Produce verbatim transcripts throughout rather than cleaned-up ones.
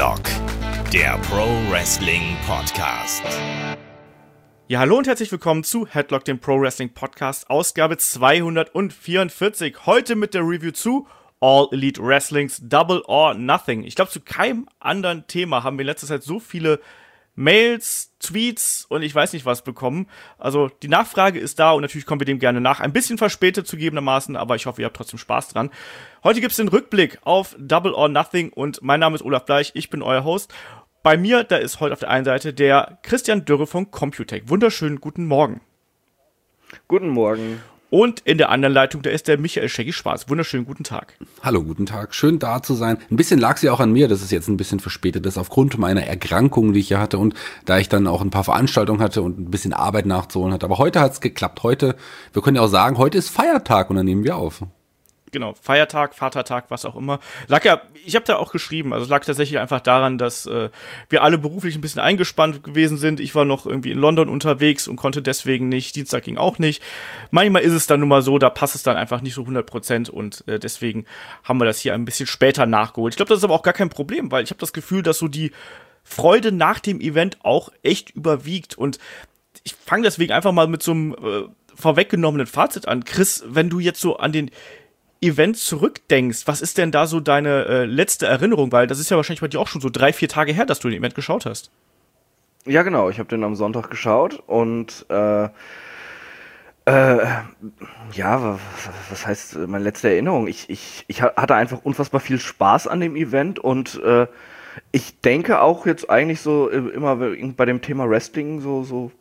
Headlock, der Pro Wrestling Podcast. Ja, hallo und herzlich willkommen zu Headlock, dem Pro Wrestling Podcast, Ausgabe zweihundertvierundvierzig. Heute mit der Review zu All Elite Wrestlings Double or Nothing. Ich glaube, zu keinem anderen Thema haben wir in letzter Zeit so viele Mails, Tweets und ich weiß nicht was bekommen. Also die Nachfrage ist da und natürlich kommen wir dem gerne nach. Ein bisschen verspätet zugegebenermaßen, aber ich hoffe, ihr habt trotzdem Spaß dran. Heute gibt's den Rückblick auf Double or Nothing und mein Name ist Olaf Bleich, ich bin euer Host. Bei mir, da ist heute auf der einen Seite der Christian Dürre von Computech. Wunderschönen guten Morgen. Guten Morgen. Und in der anderen Leitung, da ist der Michael Shaggy Schwarz. Wunderschönen guten Tag. Hallo, guten Tag. Schön da zu sein. Ein bisschen lag es ja auch an mir, dass es jetzt ein bisschen verspätet ist, aufgrund meiner Erkrankung, die ich ja hatte und da ich dann auch ein paar Veranstaltungen hatte und ein bisschen Arbeit nachzuholen hatte. Aber heute hat es geklappt. Heute, wir können ja auch sagen, heute ist Feiertag und dann nehmen wir auf. Genau, Feiertag, Vatertag, was auch immer. Lag ja, ich habe da auch geschrieben, also es lag tatsächlich einfach daran, dass äh, wir alle beruflich ein bisschen eingespannt gewesen sind. Ich war noch irgendwie in London unterwegs und konnte deswegen nicht, Dienstag ging auch nicht. Manchmal ist es dann nun mal so, da passt es dann einfach nicht so hundert Prozent und äh, deswegen haben wir das hier ein bisschen später nachgeholt. Ich glaube, das ist aber auch gar kein Problem, weil ich habe das Gefühl, dass so die Freude nach dem Event auch echt überwiegt und ich fange deswegen einfach mal mit so einem äh, vorweggenommenen Fazit an. Chris, wenn du jetzt so an den Event zurückdenkst, was ist denn da so deine äh, letzte Erinnerung? Weil das ist ja wahrscheinlich bei dir auch schon so drei, vier Tage her, dass du den Event geschaut hast. Ja, genau. Ich habe den am Sonntag geschaut und äh, äh, ja, was, was heißt meine letzte Erinnerung? Ich, ich, ich hatte einfach unfassbar viel Spaß an dem Event und äh, ich denke auch jetzt eigentlich so immer bei dem Thema Wrestling so so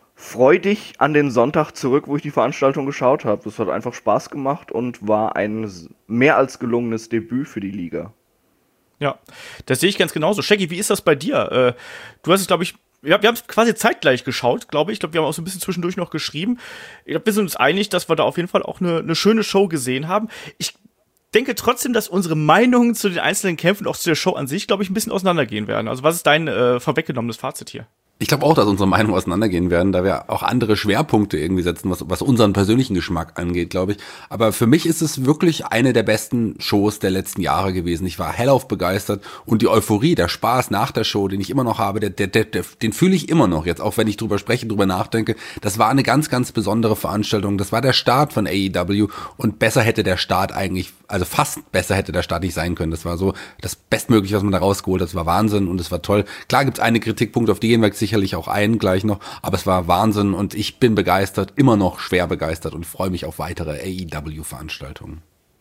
freudig an den Sonntag zurück, wo ich die Veranstaltung geschaut habe. Das hat einfach Spaß gemacht und war ein mehr als gelungenes Debüt für die Liga. Ja, das sehe ich ganz genauso. Shaggy, wie ist das bei dir? Äh, du hast es, glaube ich, wir haben es quasi zeitgleich geschaut, glaube ich. Ich glaube, wir haben auch so ein bisschen zwischendurch noch geschrieben. Ich glaube, wir sind uns einig, dass wir da auf jeden Fall auch eine, eine schöne Show gesehen haben. Ich denke trotzdem, dass unsere Meinungen zu den einzelnen Kämpfen, auch zu der Show an sich, glaube ich, ein bisschen auseinandergehen werden. Also was ist dein äh, vorweggenommenes Fazit hier? Ich glaube auch, dass unsere Meinungen auseinandergehen werden, da wir auch andere Schwerpunkte irgendwie setzen, was, was unseren persönlichen Geschmack angeht, glaube ich. Aber für mich ist es wirklich eine der besten Shows der letzten Jahre gewesen. Ich war hellauf begeistert und die Euphorie, der Spaß nach der Show, den ich immer noch habe, der, der, der, der, den fühle ich immer noch jetzt, auch wenn ich drüber spreche, drüber nachdenke. Das war eine ganz, ganz besondere Veranstaltung. Das war der Start von A E W und besser hätte der Start eigentlich, also fast besser hätte der Start nicht sein können. Das war so das Bestmögliche, was man da rausgeholt hat. Das war Wahnsinn und es war toll. Klar gibt's eine Kritikpunkt, auf die gehen wir sicherlich auch ein gleich noch, aber es war Wahnsinn und ich bin begeistert, immer noch schwer begeistert und freue mich auf weitere A E W-Veranstaltungen.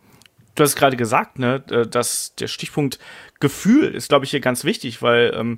Du hast gerade gesagt, ne, dass der Stichpunkt Gefühl ist, glaube ich, hier ganz wichtig, weil ähm,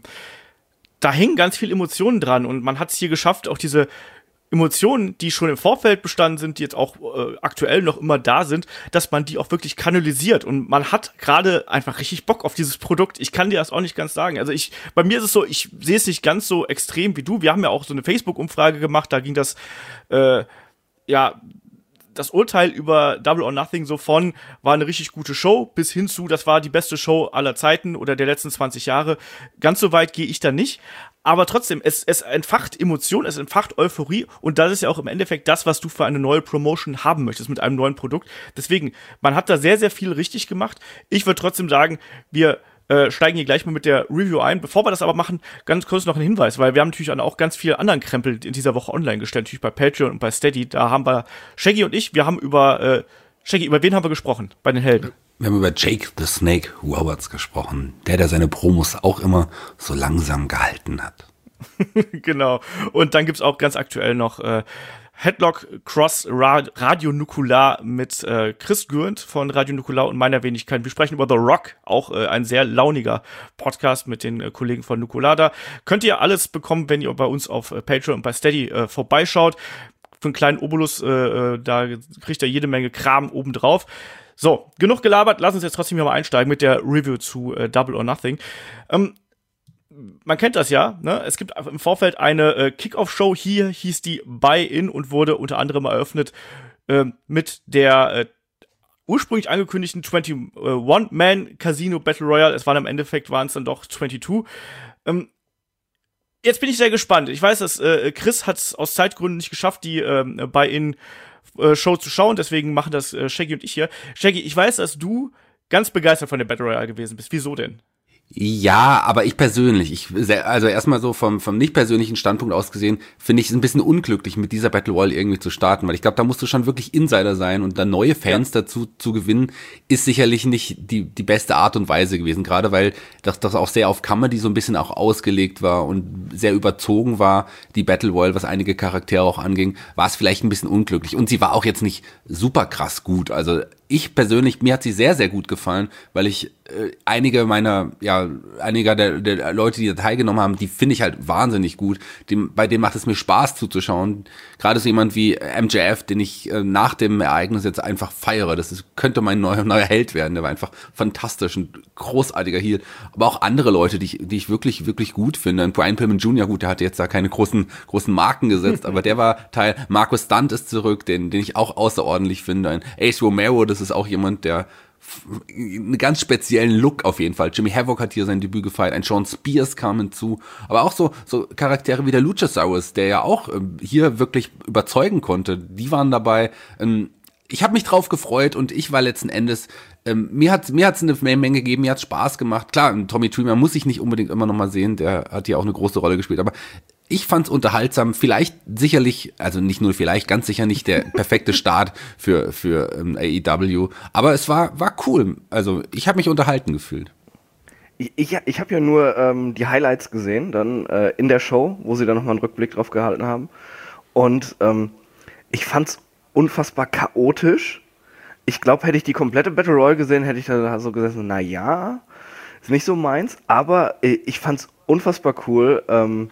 da hängen ganz viele Emotionen dran und man hat es hier geschafft, auch diese Emotionen, die schon im Vorfeld bestanden sind, die jetzt auch äh, aktuell noch immer da sind, dass man die auch wirklich kanalisiert und man hat gerade einfach richtig Bock auf dieses Produkt. Ich kann dir das auch nicht ganz sagen. Also ich, bei mir ist es so, ich sehe es nicht ganz so extrem wie du. Wir haben ja auch so eine Facebook-Umfrage gemacht, da ging das, äh, ja, das Urteil über Double or Nothing so von, war eine richtig gute Show, bis hin zu, das war die beste Show aller Zeiten oder der letzten zwanzig Jahre. Ganz so weit gehe ich da nicht. Aber trotzdem, es, es entfacht Emotionen, es entfacht Euphorie und das ist ja auch im Endeffekt das, was du für eine neue Promotion haben möchtest mit einem neuen Produkt. Deswegen, man hat da sehr, sehr viel richtig gemacht. Ich würde trotzdem sagen, wir äh, steigen hier gleich mal mit der Review ein. Bevor wir das aber machen, ganz kurz noch ein Hinweis, weil wir haben natürlich auch ganz viel anderen Krempel in dieser Woche online gestellt, natürlich bei Patreon und bei Steady. Da haben wir Shaggy und ich, wir haben über, äh, Shaggy, über wen haben wir gesprochen bei den Helden? Wir haben über Jake the Snake Roberts gesprochen, der, der seine Promos auch immer so langsam gehalten hat. Genau. Und dann gibt's auch ganz aktuell noch äh, Headlock Cross Radio Nukular mit äh, Chris Gürnt von Radio Nukular und meiner Wenigkeit. Wir sprechen über The Rock, auch äh, ein sehr launiger Podcast mit den äh, Kollegen von Nukular. Da könnt ihr alles bekommen, wenn ihr bei uns auf äh, Patreon und bei Steady äh, vorbeischaut. Für einen kleinen Obolus, äh, da kriegt ihr jede Menge Kram obendrauf. So, genug gelabert, lass uns jetzt trotzdem hier mal einsteigen mit der Review zu äh, Double or Nothing. Ähm, man kennt das ja, ne? Es gibt im Vorfeld eine äh, Kickoff-Show, hier hieß die Buy-In und wurde unter anderem eröffnet äh, mit der äh, ursprünglich angekündigten einundzwanzig Man Casino Battle Royale. Es waren im Endeffekt, waren es dann doch zweiundzwanzig. Ähm, jetzt bin ich sehr gespannt. Ich weiß, dass äh, Chris hat es aus Zeitgründen nicht geschafft, die äh, Buy-In Show zu schauen, deswegen machen das äh, Shaggy und ich hier. Shaggy, ich weiß, dass du ganz begeistert von der Battle Royale gewesen bist. Wieso denn? Ja, aber ich persönlich, ich also erstmal so vom vom nicht persönlichen Standpunkt aus gesehen, finde ich es ein bisschen unglücklich, mit dieser Battle Royale irgendwie zu starten, weil ich glaube, da musst du schon wirklich Insider sein und da neue Fans ja. dazu zu gewinnen, ist sicherlich nicht die die beste Art und Weise gewesen, gerade weil das das auch sehr auf Comedy so ein bisschen auch ausgelegt war und sehr überzogen war, die Battle Royale, was einige Charaktere auch anging, war es vielleicht ein bisschen unglücklich und sie war auch jetzt nicht super krass gut, also ich persönlich, mir hat sie sehr, sehr gut gefallen, weil ich äh, einige meiner, ja, einiger der, der Leute, die da teilgenommen haben, die finde ich halt wahnsinnig gut. Dem, bei denen macht es mir Spaß zuzuschauen. Gerade so jemand wie M J F, den ich äh, nach dem Ereignis jetzt einfach feiere. Das ist, könnte mein neuer, neuer Held werden. Der war einfach fantastisch, ein großartiger Heel. Aber auch andere Leute, die ich, die ich wirklich, wirklich gut finde. Ein Brian Pillman Junior, gut, der hatte jetzt da keine großen, großen Marken gesetzt, aber der war Teil. Marcus Stunt ist zurück, den, den ich auch außerordentlich finde. Ein Ace Romero, das ist auch jemand, der einen ganz speziellen Look auf jeden Fall. Jimmy Havoc hat hier sein Debüt gefeiert, ein Sean Spears kam hinzu, aber auch so so Charaktere wie der Luchasaurus, der ja auch ähm, hier wirklich überzeugen konnte, die waren dabei. Ähm, ich habe mich drauf gefreut und ich war letzten Endes, ähm, mir hat mir hat's eine Menge gegeben, mir hat's Spaß gemacht. Klar, Tommy Dreamer muss ich nicht unbedingt immer noch mal sehen, der hat ja auch eine große Rolle gespielt, aber ich fand's unterhaltsam, vielleicht sicherlich, also nicht nur vielleicht, ganz sicher nicht der perfekte Start für für ähm, A E W, aber es war war cool. Also ich habe mich unterhalten gefühlt. Ich, ich, ich habe ja nur ähm, die Highlights gesehen, dann äh, in der Show, wo sie dann nochmal einen Rückblick drauf gehalten haben. Und ähm, ich fand's unfassbar chaotisch. Ich glaube, hätte ich die komplette Battle Royale gesehen, hätte ich da so gesessen, na ja, ist nicht so meins, aber äh, ich fand's unfassbar cool, ähm,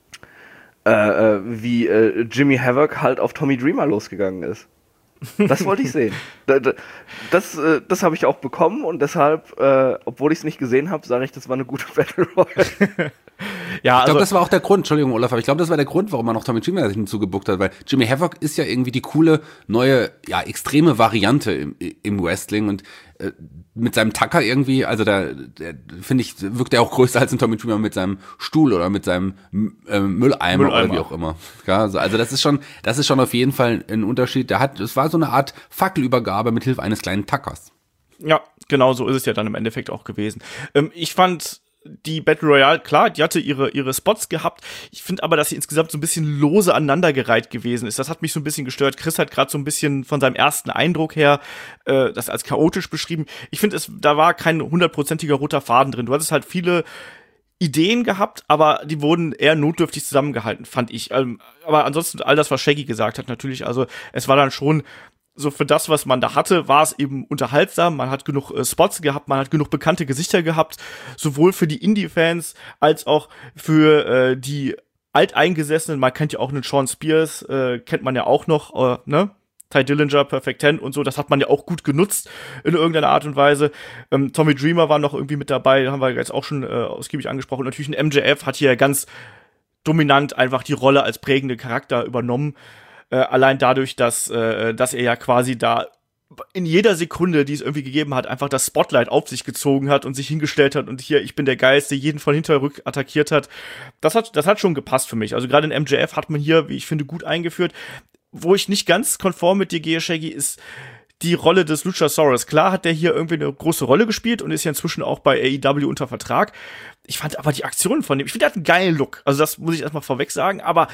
Äh, wie äh, Jimmy Havoc halt auf Tommy Dreamer losgegangen ist. Das wollte ich sehen. Das, das, äh, das habe ich auch bekommen und deshalb, äh, obwohl ich es nicht gesehen habe, sage ich, das war eine gute Battle Royale. Ja, ich glaube, also, das war auch der Grund, Entschuldigung, Olaf, aber ich glaube, das war der Grund, warum man noch Tommy Dreamer hinzugebuckt hat, weil Jimmy Havoc ist ja irgendwie die coole, neue, ja, extreme Variante im, im Wrestling und äh, mit seinem Tacker irgendwie, also da, der, finde ich, wirkt er auch größer als ein Tommy Dreamer mit seinem Stuhl oder mit seinem äh, Mülleimer, Mülleimer oder wie auch immer. Ja, also, also das ist schon, das ist schon auf jeden Fall ein Unterschied. Der hat, es war so eine Art Fackelübergabe mit Hilfe eines kleinen Tackers. Ja, genau so ist es ja dann im Endeffekt auch gewesen. Ähm, ich fand die Battle Royale, klar, die hatte ihre ihre Spots gehabt. Ich finde aber, dass sie insgesamt so ein bisschen lose aneinandergereiht gewesen ist. Das hat mich so ein bisschen gestört. Chris hat gerade so ein bisschen von seinem ersten Eindruck her äh, das als chaotisch beschrieben. Ich finde, es da war kein hundertprozentiger roter Faden drin. Du hattest halt viele Ideen gehabt, aber die wurden eher notdürftig zusammengehalten, fand ich. Ähm, aber ansonsten all das, was Shaggy gesagt hat, natürlich. Also es war dann schon so für das, was man da hatte, war es eben unterhaltsam. Man hat genug äh, Spots gehabt, man hat genug bekannte Gesichter gehabt, sowohl für die Indie-Fans als auch für äh, die Alteingesessenen. Man kennt ja auch einen Sean Spears, äh, kennt man ja auch noch, äh, ne? Ty Dillinger, Perfect Ten und so, das hat man ja auch gut genutzt in irgendeiner Art und Weise. Ähm, Tommy Dreamer war noch irgendwie mit dabei, haben wir jetzt auch schon äh, ausgiebig angesprochen. Und natürlich ein M J F hat hier ganz dominant einfach die Rolle als prägende Charakter übernommen. Äh, allein dadurch, dass, äh, dass er ja quasi da in jeder Sekunde, die es irgendwie gegeben hat, einfach das Spotlight auf sich gezogen hat und sich hingestellt hat und hier, ich bin der Geilste, jeden von hinterrück attackiert hat. Das hat, das hat schon gepasst für mich. Also gerade in M J F hat man hier, wie ich finde, gut eingeführt. Wo ich nicht ganz konform mit dir gehe, Shaggy, ist die Rolle des Luchasaurus. Klar hat der hier irgendwie eine große Rolle gespielt und ist ja inzwischen auch bei A E W unter Vertrag. Ich fand aber die Aktionen von dem, ich finde, der hat einen geilen Look. Also das muss ich erstmal vorweg sagen, aber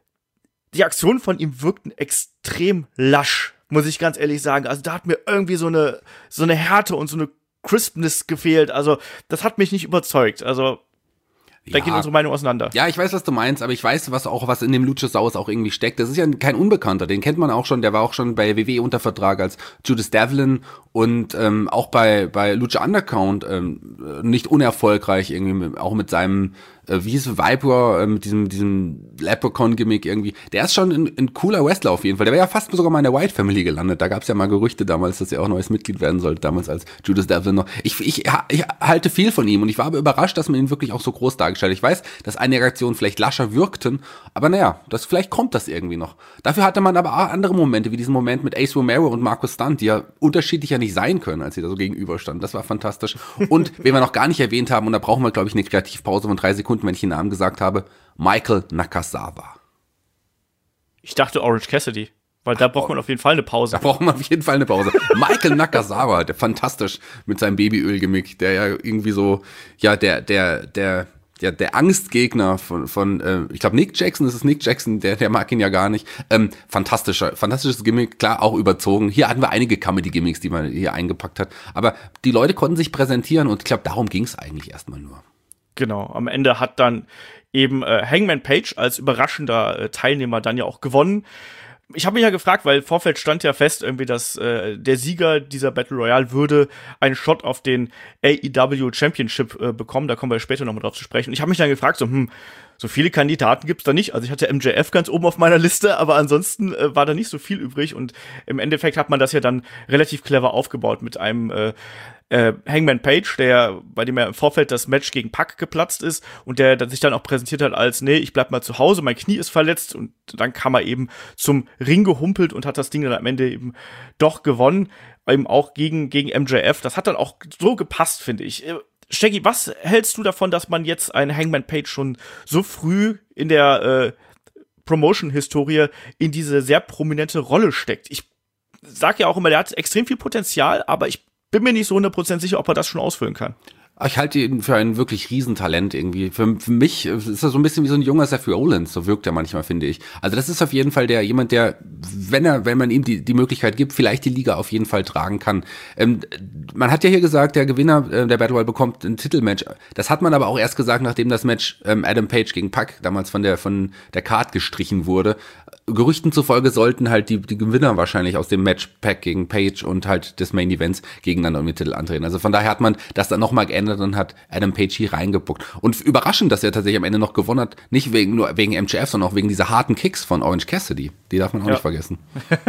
die Aktionen von ihm wirkten extrem lasch, muss ich ganz ehrlich sagen. Also da hat mir irgendwie so eine, so eine Härte und so eine Crispness gefehlt. Also das hat mich nicht überzeugt. Also da ja. gehen unsere Meinungen auseinander. Ja, ich weiß, was du meinst, aber ich weiß, was auch was in dem Luchasaurus auch irgendwie steckt. Das ist ja kein Unbekannter, den kennt man auch schon. Der war auch schon bei W W E unter Vertrag als Judas Devlin und ähm, auch bei bei Lucha Underground ähm, nicht unerfolgreich irgendwie, mit, auch mit seinem äh, wie hieß es, Viper, äh, mit diesem diesem Leprechaun-Gimmick irgendwie. Der ist schon ein, ein cooler Wrestler auf jeden Fall. Der wäre ja fast sogar mal in der White Family gelandet. Da gab es ja mal Gerüchte damals, dass er auch neues Mitglied werden sollte, damals als Judas Devlin noch. Ich, ich, ich halte viel von ihm und ich war aber überrascht, dass man ihn wirklich auch so groß dargestellt hat. Ich weiß, dass einige Reaktionen vielleicht lascher wirkten, aber naja, das, vielleicht kommt das irgendwie noch. Dafür hatte man aber auch andere Momente, wie diesen Moment mit Ace Romero und Marcus Stunt, die ja unterschiedlicher nicht sein können, als sie da so gegenüberstanden. Das war fantastisch. Und wen wir noch gar nicht erwähnt haben, und da brauchen wir, glaube ich, eine Kreativpause von drei Sekunden, wenn ich den Namen gesagt habe, Michael Nakazawa. Ich dachte Orange Cassidy. Weil da braucht man auf jeden Fall eine Pause. Da braucht man auf jeden Fall eine Pause. Michael Nakazawa, der fantastisch mit seinem Babyöl-Gimmick, der ja irgendwie so, ja, der, der, der, ja, der Angstgegner von, von äh, ich glaube Nick Jackson, das ist Nick Jackson, der, der mag ihn ja gar nicht. Ähm, fantastischer, fantastisches Gimmick, klar, auch überzogen. Hier hatten wir einige Comedy-Gimmicks, die man hier eingepackt hat. Aber die Leute konnten sich präsentieren und ich glaube, darum ging es eigentlich erstmal nur. Genau, am Ende hat dann eben äh, Hangman Page als überraschender äh, Teilnehmer dann ja auch gewonnen. Ich habe mich ja gefragt, weil im Vorfeld stand ja fest, irgendwie, dass äh, der Sieger dieser Battle Royale würde einen Shot auf den A E W Championship äh, bekommen. Da kommen wir später nochmal drauf zu sprechen. Und ich habe mich dann gefragt, so, hm, so viele Kandidaten gibt's da nicht. Also ich hatte M J F ganz oben auf meiner Liste, aber ansonsten äh, war da nicht so viel übrig. Und im Endeffekt hat man das ja dann relativ clever aufgebaut mit einem äh, Äh, Hangman Page, der, bei dem ja im Vorfeld das Match gegen Pac geplatzt ist und der, der sich dann auch präsentiert hat als, nee, ich bleib mal zu Hause, mein Knie ist verletzt, und dann kam er eben zum Ring gehumpelt und hat das Ding dann am Ende eben doch gewonnen, eben auch gegen, gegen M J F. Das hat dann auch so gepasst, finde ich. Shaggy, was hältst du davon, dass man jetzt einen Hangman Page schon so früh in der äh, Promotion-Historie in diese sehr prominente Rolle steckt? Ich sag ja auch immer, der hat extrem viel Potenzial, aber ich bin mir nicht so hundert Prozent sicher, ob er das schon ausfüllen kann. Ich halte ihn für ein wirklich Riesentalent irgendwie. Für, für mich ist er so ein bisschen wie so ein junger Seth Rollins, so wirkt er manchmal, finde ich. Also das ist auf jeden Fall der jemand, der, wenn er, wenn man ihm die, die Möglichkeit gibt, vielleicht die Liga auf jeden Fall tragen kann. Ähm, man hat ja hier gesagt, der Gewinner äh, der Battle Royale bekommt ein Titelmatch. Das hat man aber auch erst gesagt, nachdem das Match ähm, Adam Page gegen Pac damals von der von der Card gestrichen wurde. Gerüchten zufolge sollten halt die, die Gewinner wahrscheinlich aus dem Match Pac gegen Page und halt des Main Events gegeneinander um den Titel antreten. Also von daher hat man das dann nochmal geändert und hat Adam Page hier reingepuckt. Und überraschend, dass er tatsächlich am Ende noch gewonnen hat, nicht wegen nur wegen M J F, sondern auch wegen dieser harten Kicks von Orange Cassidy. Die darf man auch ja. nicht vergessen.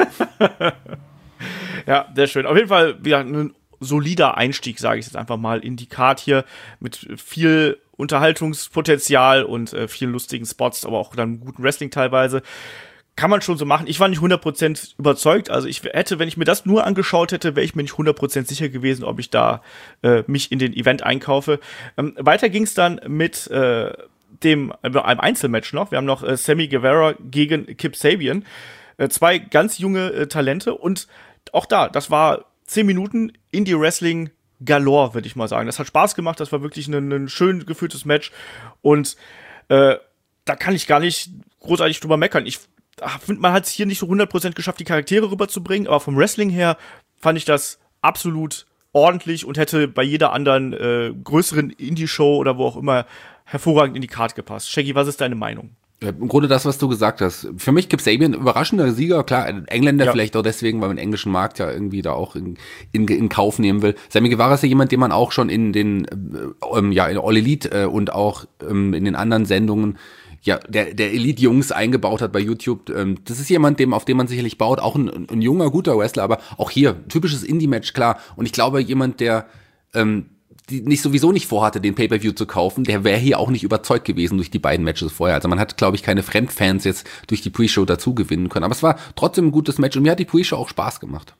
Ja, sehr schön. Auf jeden Fall wieder ein solider Einstieg, sage ich jetzt einfach mal, in die Card hier mit viel Unterhaltungspotenzial und äh, vielen lustigen Spots, aber auch dann guten Wrestling teilweise. Kann man schon so machen. Ich war nicht hundert Prozent überzeugt. Also ich hätte, wenn ich mir das nur angeschaut hätte, wäre ich mir nicht hundert Prozent sicher gewesen, ob ich da äh, mich in den Event einkaufe. Ähm, weiter ging es dann mit äh, dem äh, einem Einzelmatch noch. Wir haben noch äh, Sammy Guevara gegen Kip Sabian. Äh, zwei ganz junge äh, Talente. Und auch da, das war zehn Minuten Indie-Wrestling galore, würde ich mal sagen. Das hat Spaß gemacht. Das war wirklich ein, ein schön geführtes Match. Und äh, da kann ich gar nicht großartig drüber meckern. Ich finde, man hat es hier nicht so hundert Prozent geschafft, die Charaktere rüberzubringen, aber vom Wrestling her fand ich das absolut ordentlich und hätte bei jeder anderen äh, größeren Indie-Show oder wo auch immer hervorragend in die Card gepasst. Shaggy, was ist deine Meinung? Ja, im Grunde das, was du gesagt hast. Für mich Kip Sabian überraschender Sieger, klar, ein Engländer ja. vielleicht auch deswegen, weil man den englischen Markt ja irgendwie da auch in, in, in Kauf nehmen will. Sammy Guevara ist ja jemand, den man auch schon in den ähm, ja in All Elite äh, und auch ähm, in den anderen Sendungen ja, der, der Elite-Jungs eingebaut hat bei YouTube. Ähm, das ist jemand, dem, auf den man sicherlich baut, auch ein, ein junger, guter Wrestler, aber auch hier, typisches Indie-Match, klar. Und ich glaube, jemand, der ähm, die nicht sowieso nicht vorhatte, den Pay-Per-View zu kaufen, der wäre hier auch nicht überzeugt gewesen durch die beiden Matches vorher. Also man hat, glaube ich, keine Fremdfans jetzt durch die Pre-Show dazu gewinnen können. Aber es war trotzdem ein gutes Match und mir hat die Pre-Show auch Spaß gemacht.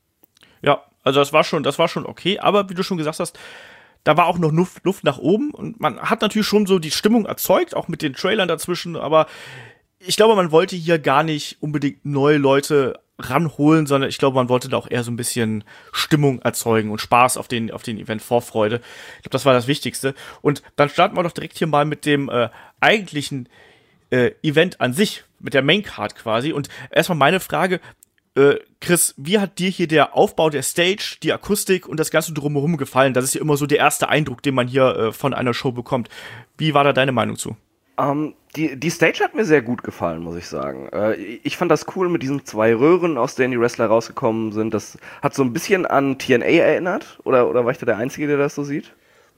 Ja, also das war schon, das war schon okay, aber wie du schon gesagt hast, da war auch noch Luft, Luft nach oben und man hat natürlich schon so die Stimmung erzeugt, auch mit den Trailern dazwischen, aber ich glaube, man wollte hier gar nicht unbedingt neue Leute ranholen, sondern ich glaube, man wollte da auch eher so ein bisschen Stimmung erzeugen und Spaß auf den, auf den Event, Vorfreude. Ich glaube, das war das Wichtigste. Und dann starten wir doch direkt hier mal mit dem äh, eigentlichen äh, Event an sich, mit der Maincard quasi. Und erstmal meine Frage, Äh, Chris, wie hat dir hier der Aufbau der Stage, die Akustik und das Ganze drumherum gefallen? Das ist ja immer so der erste Eindruck, den man hier äh, von einer Show bekommt. Wie war da deine Meinung zu? Um, die, die Stage hat mir sehr gut gefallen, muss ich sagen. Äh, ich fand das cool mit diesen zwei Röhren, aus denen die Wrestler rausgekommen sind. Das hat so ein bisschen an T N A erinnert. Oder, oder war ich da der Einzige, der das so sieht?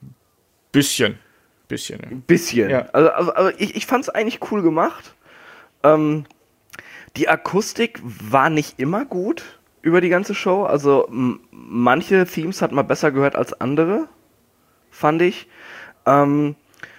Bisschen. Bisschen, ja. Bisschen. Ja. Also, also, also ich, ich fand es eigentlich cool gemacht. Ähm, Die Akustik war nicht immer gut über die ganze Show. Also m- manche Themes hat man besser gehört als andere, fand ich. Ähm,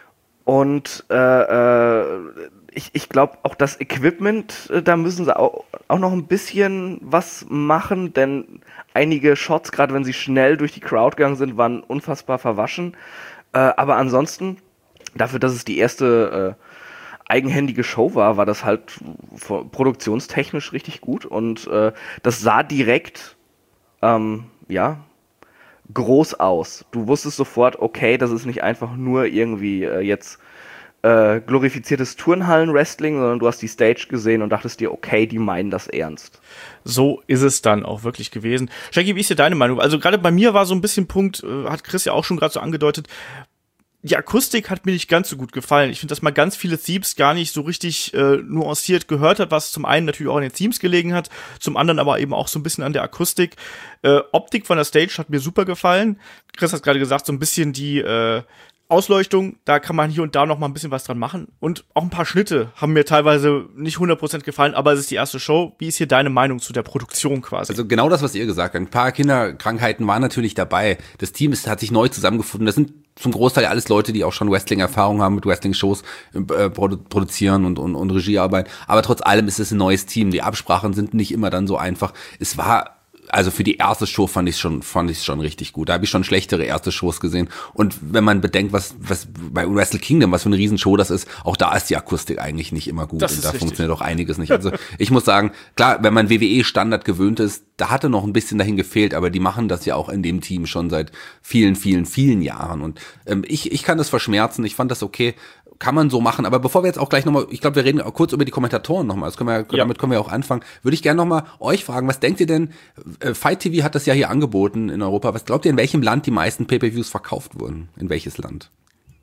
und äh, äh, ich, ich glaube auch das Equipment, äh, da müssen sie auch, auch noch ein bisschen was machen, denn einige Shots, gerade wenn sie schnell durch die Crowd gegangen sind, waren unfassbar verwaschen. Äh, aber ansonsten, dafür, dass es die erste äh, eigenhändige Show war, war das halt produktionstechnisch richtig gut und äh, das sah direkt, ähm, ja, groß aus. Du wusstest sofort, okay, das ist nicht einfach nur irgendwie äh, jetzt äh, glorifiziertes Turnhallen-Wrestling, sondern du hast die Stage gesehen und dachtest dir, okay, die meinen das ernst. So ist es dann auch wirklich gewesen. Shaggy, wie ist dir deine Meinung? Also gerade bei mir war so ein bisschen Punkt, äh, hat Chris ja auch schon gerade so angedeutet, die Akustik hat mir nicht ganz so gut gefallen. Ich finde, dass man ganz viele Themes gar nicht so richtig äh, nuanciert gehört hat, was zum einen natürlich auch an den Themes gelegen hat, zum anderen aber eben auch so ein bisschen an der Akustik. Äh, Optik von der Stage hat mir super gefallen. Chris hat gerade gesagt, so ein bisschen die äh, Ausleuchtung, da kann man hier und da noch mal ein bisschen was dran machen. Und auch ein paar Schnitte haben mir teilweise nicht hundert Prozent gefallen, aber es ist die erste Show. Wie ist hier deine Meinung zu der Produktion quasi? Also genau das, was ihr gesagt habt. Ein paar Kinderkrankheiten waren natürlich dabei. Das Team ist, hat sich neu zusammengefunden. Das sind zum Großteil alles Leute, die auch schon Wrestling-Erfahrung haben, mit Wrestling-Shows äh, produ- produzieren und, und, und Regiearbeit. Aber trotz allem ist es ein neues Team. Die Absprachen sind nicht immer dann so einfach. Es war... Also für die erste Show fand ich schon, fand ich schon richtig gut. Da habe ich schon schlechtere erste Shows gesehen. Und wenn man bedenkt, was, was bei Wrestle Kingdom, was für eine Riesenshow das ist, auch da ist die Akustik eigentlich nicht immer gut. Das und ist da richtig. funktioniert auch einiges nicht. Also ich muss sagen, klar, wenn man W W E-Standard gewöhnt ist, da hatte noch ein bisschen dahin gefehlt, aber die machen das ja auch in dem Team schon seit vielen, vielen, vielen Jahren. Und ähm, ich, ich kann das verschmerzen. Ich fand das okay. Kann man so machen, aber bevor wir jetzt auch gleich nochmal, ich glaube, wir reden auch kurz über die Kommentatoren nochmal, das können wir, ja. damit können wir auch anfangen, würde ich gerne nochmal euch fragen, was denkt ihr denn, äh, Fight T V hat das ja hier angeboten in Europa, was glaubt ihr, in welchem Land die meisten Pay-Per-Views verkauft wurden? In welches Land?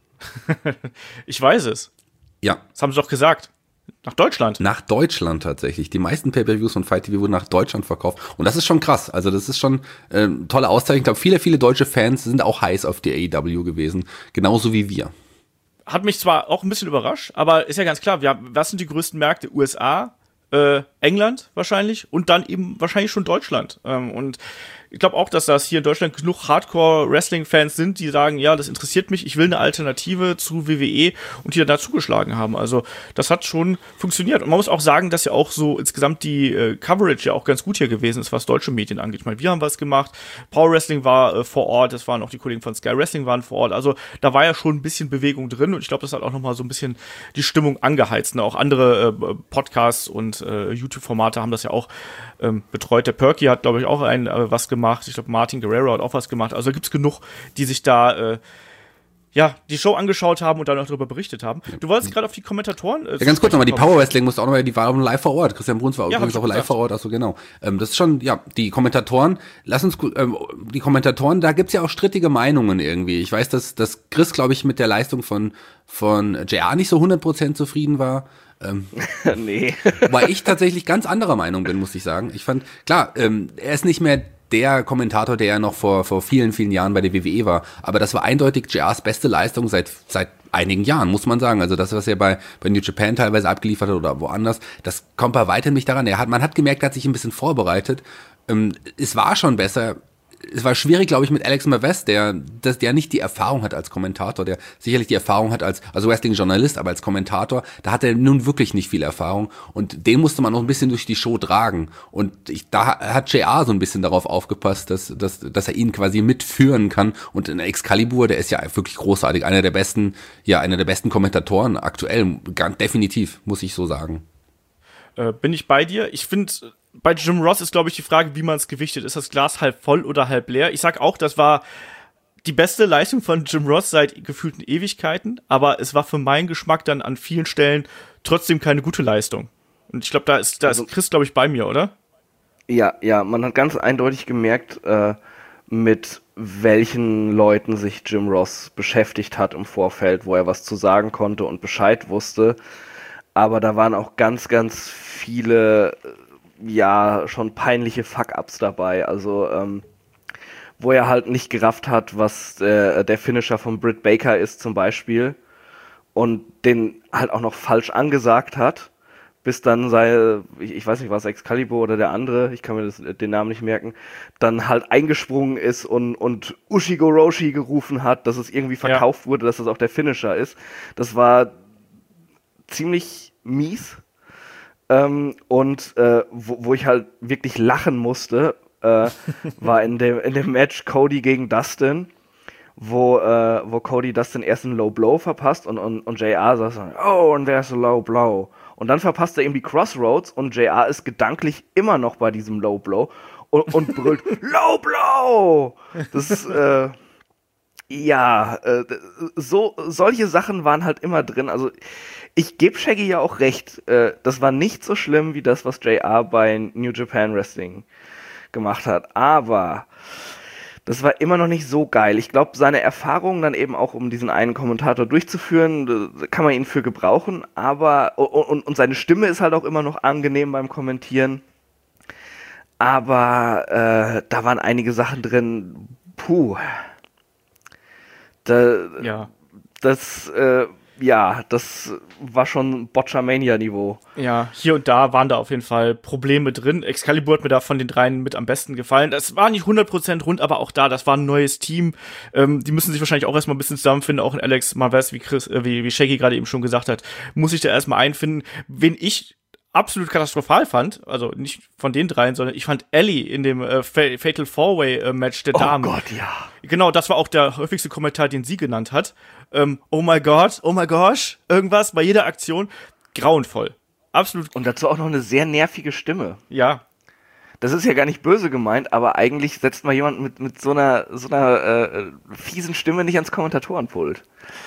Ich weiß es. Ja. Das haben sie doch gesagt. Nach Deutschland. Nach Deutschland tatsächlich. Die meisten Pay-Per-Views von Fight T V wurden nach Deutschland verkauft. Und das ist schon krass. Also das ist schon äh, tolle Auszeichnung. Ich glaube, viele, viele deutsche Fans sind auch heiß auf die A E W gewesen. Genauso wie wir. Hat mich zwar auch ein bisschen überrascht, aber ist ja ganz klar, wir, was sind die größten Märkte? U S A, äh, England wahrscheinlich und dann eben wahrscheinlich schon Deutschland. Ähm, und ich glaube auch, dass das hier in Deutschland genug Hardcore-Wrestling-Fans sind, die sagen, ja, das interessiert mich, ich will eine Alternative zu W W E und die dann da zugeschlagen haben. Also das hat schon funktioniert. Und man muss auch sagen, dass ja auch so insgesamt die äh, Coverage ja auch ganz gut hier gewesen ist, was deutsche Medien angeht. Ich meine, wir haben was gemacht, Power Wrestling war äh, vor Ort, das waren auch die Kollegen von Sky Wrestling waren vor Ort. Also da war ja schon ein bisschen Bewegung drin und ich glaube, das hat auch nochmal so ein bisschen die Stimmung angeheizt. Ne? Auch andere äh, Podcasts und äh, YouTube-Formate haben das ja auch ähm, betreut. Der Perky hat, glaube ich, auch ein äh, was gemacht. Ich glaube, Martin Guerrero hat auch was gemacht. Also gibt es genug, die sich da äh, ja, die Show angeschaut haben und dann auch darüber berichtet haben. Du wolltest gerade auf die Kommentatoren... Äh, ja, ganz kurz nochmal, die Power Wrestling musste auch nochmal, die war auch live vor Ort. Christian Bruns war ja, übrigens auch live vor Ort, achso, genau. Ähm, das ist schon, ja, die Kommentatoren, lass uns, ähm, die Kommentatoren, da gibt's ja auch strittige Meinungen irgendwie. Ich weiß, dass, dass Chris, glaube ich, mit der Leistung von, von J R nicht so hundert Prozent zufrieden war. Ähm, nee. Weil ich tatsächlich ganz anderer Meinung bin, muss ich sagen. Ich fand, klar, ähm, er ist nicht mehr der Kommentator, der ja noch vor, vor vielen, vielen Jahren bei der W W E war. Aber das war eindeutig J Rs beste Leistung seit, seit einigen Jahren, muss man sagen. Also das, was er bei, bei New Japan teilweise abgeliefert hat oder woanders, das kommt bei weitem nicht daran. Er hat, man hat gemerkt, er hat sich ein bisschen vorbereitet. Ähm, es war schon besser. Es war schwierig, glaube ich, mit Alex Maves, der, dass der nicht die Erfahrung hat als Kommentator, der sicherlich die Erfahrung hat als, also Wrestling-Journalist, aber als Kommentator, da hat er nun wirklich nicht viel Erfahrung und den musste man noch ein bisschen durch die Show tragen und ich, da hat J R so ein bisschen darauf aufgepasst, dass, dass, dass er ihn quasi mitführen kann und in Excalibur, der ist ja wirklich großartig, einer der besten, ja, einer der besten Kommentatoren aktuell, ganz definitiv, muss ich so sagen. Äh, bin ich bei dir? Ich finde, bei Jim Ross ist, glaube ich, die Frage, wie man es gewichtet. Ist das Glas halb voll oder halb leer? Ich sag auch, das war die beste Leistung von Jim Ross seit gefühlten Ewigkeiten, aber es war für meinen Geschmack dann an vielen Stellen trotzdem keine gute Leistung. Und ich glaube, da ist, da ist also, Chris, glaube ich, bei mir, oder? Ja, ja, man hat ganz eindeutig gemerkt, äh, mit welchen Leuten sich Jim Ross beschäftigt hat im Vorfeld, wo er was zu sagen konnte und Bescheid wusste. Aber da waren auch ganz, ganz viele, ja, schon peinliche Fuck-Ups dabei. Also, ähm, wo er halt nicht gerafft hat, was äh, der Finisher von Britt Baker ist zum Beispiel. Und den halt auch noch falsch angesagt hat. Bis dann sei, ich, ich weiß nicht, was Excalibur oder der andere, ich kann mir das, den Namen nicht merken, dann halt eingesprungen ist und, und Ushigo Roshi gerufen hat, dass es irgendwie verkauft ja. wurde, dass das auch der Finisher ist. Das war ziemlich mies. Ähm, und äh, wo, wo ich halt wirklich lachen musste, äh, war in dem, in dem Match Cody gegen Dustin, wo, äh, wo Cody das den ersten Low Blow verpasst und, und, und J R sagt so, oh, and there's a Low Blow. Und dann verpasst er irgendwie Crossroads und J R ist gedanklich immer noch bei diesem Low Blow und, und brüllt, Low Blow! Das ist, äh, ja, äh, so, solche Sachen waren halt immer drin. Also, ich gebe Shaggy ja auch recht. Äh, das war nicht so schlimm wie das, was J R bei New Japan Wrestling gemacht hat. Aber das war immer noch nicht so geil. Ich glaube, seine Erfahrungen dann eben auch, um diesen einen Kommentator durchzuführen, kann man ihn für gebrauchen. Aber, und, und seine Stimme ist halt auch immer noch angenehm beim Kommentieren. Aber äh, da waren einige Sachen drin, puh. Da, ja. Das, äh, ja, das war schon Botchamania-Niveau. Ja, hier und da waren da auf jeden Fall Probleme drin. Excalibur hat mir da von den dreien mit am besten gefallen. Das war nicht hundert Prozent rund, aber auch da, das war ein neues Team. Ähm, die müssen sich wahrscheinlich auch erstmal ein bisschen zusammenfinden. Auch in Alex Marvez, wie Chris, äh, wie, wie Shaggy gerade eben schon gesagt hat, muss ich da erstmal einfinden. Wen ich absolut katastrophal fand, also nicht von den dreien, sondern ich fand Ellie in dem äh, Fatal Four-Way-Match der Damen. Oh Gott, ja. Genau, das war auch der häufigste Kommentar, den sie genannt hat. Ähm, oh my God, oh my gosh, irgendwas bei jeder Aktion. Grauenvoll. Absolut. Und dazu auch noch eine sehr nervige Stimme. Ja. Das ist ja gar nicht böse gemeint, aber eigentlich setzt mal jemand mit, mit so einer, so einer äh, fiesen Stimme nicht ans Kommentatorenpult.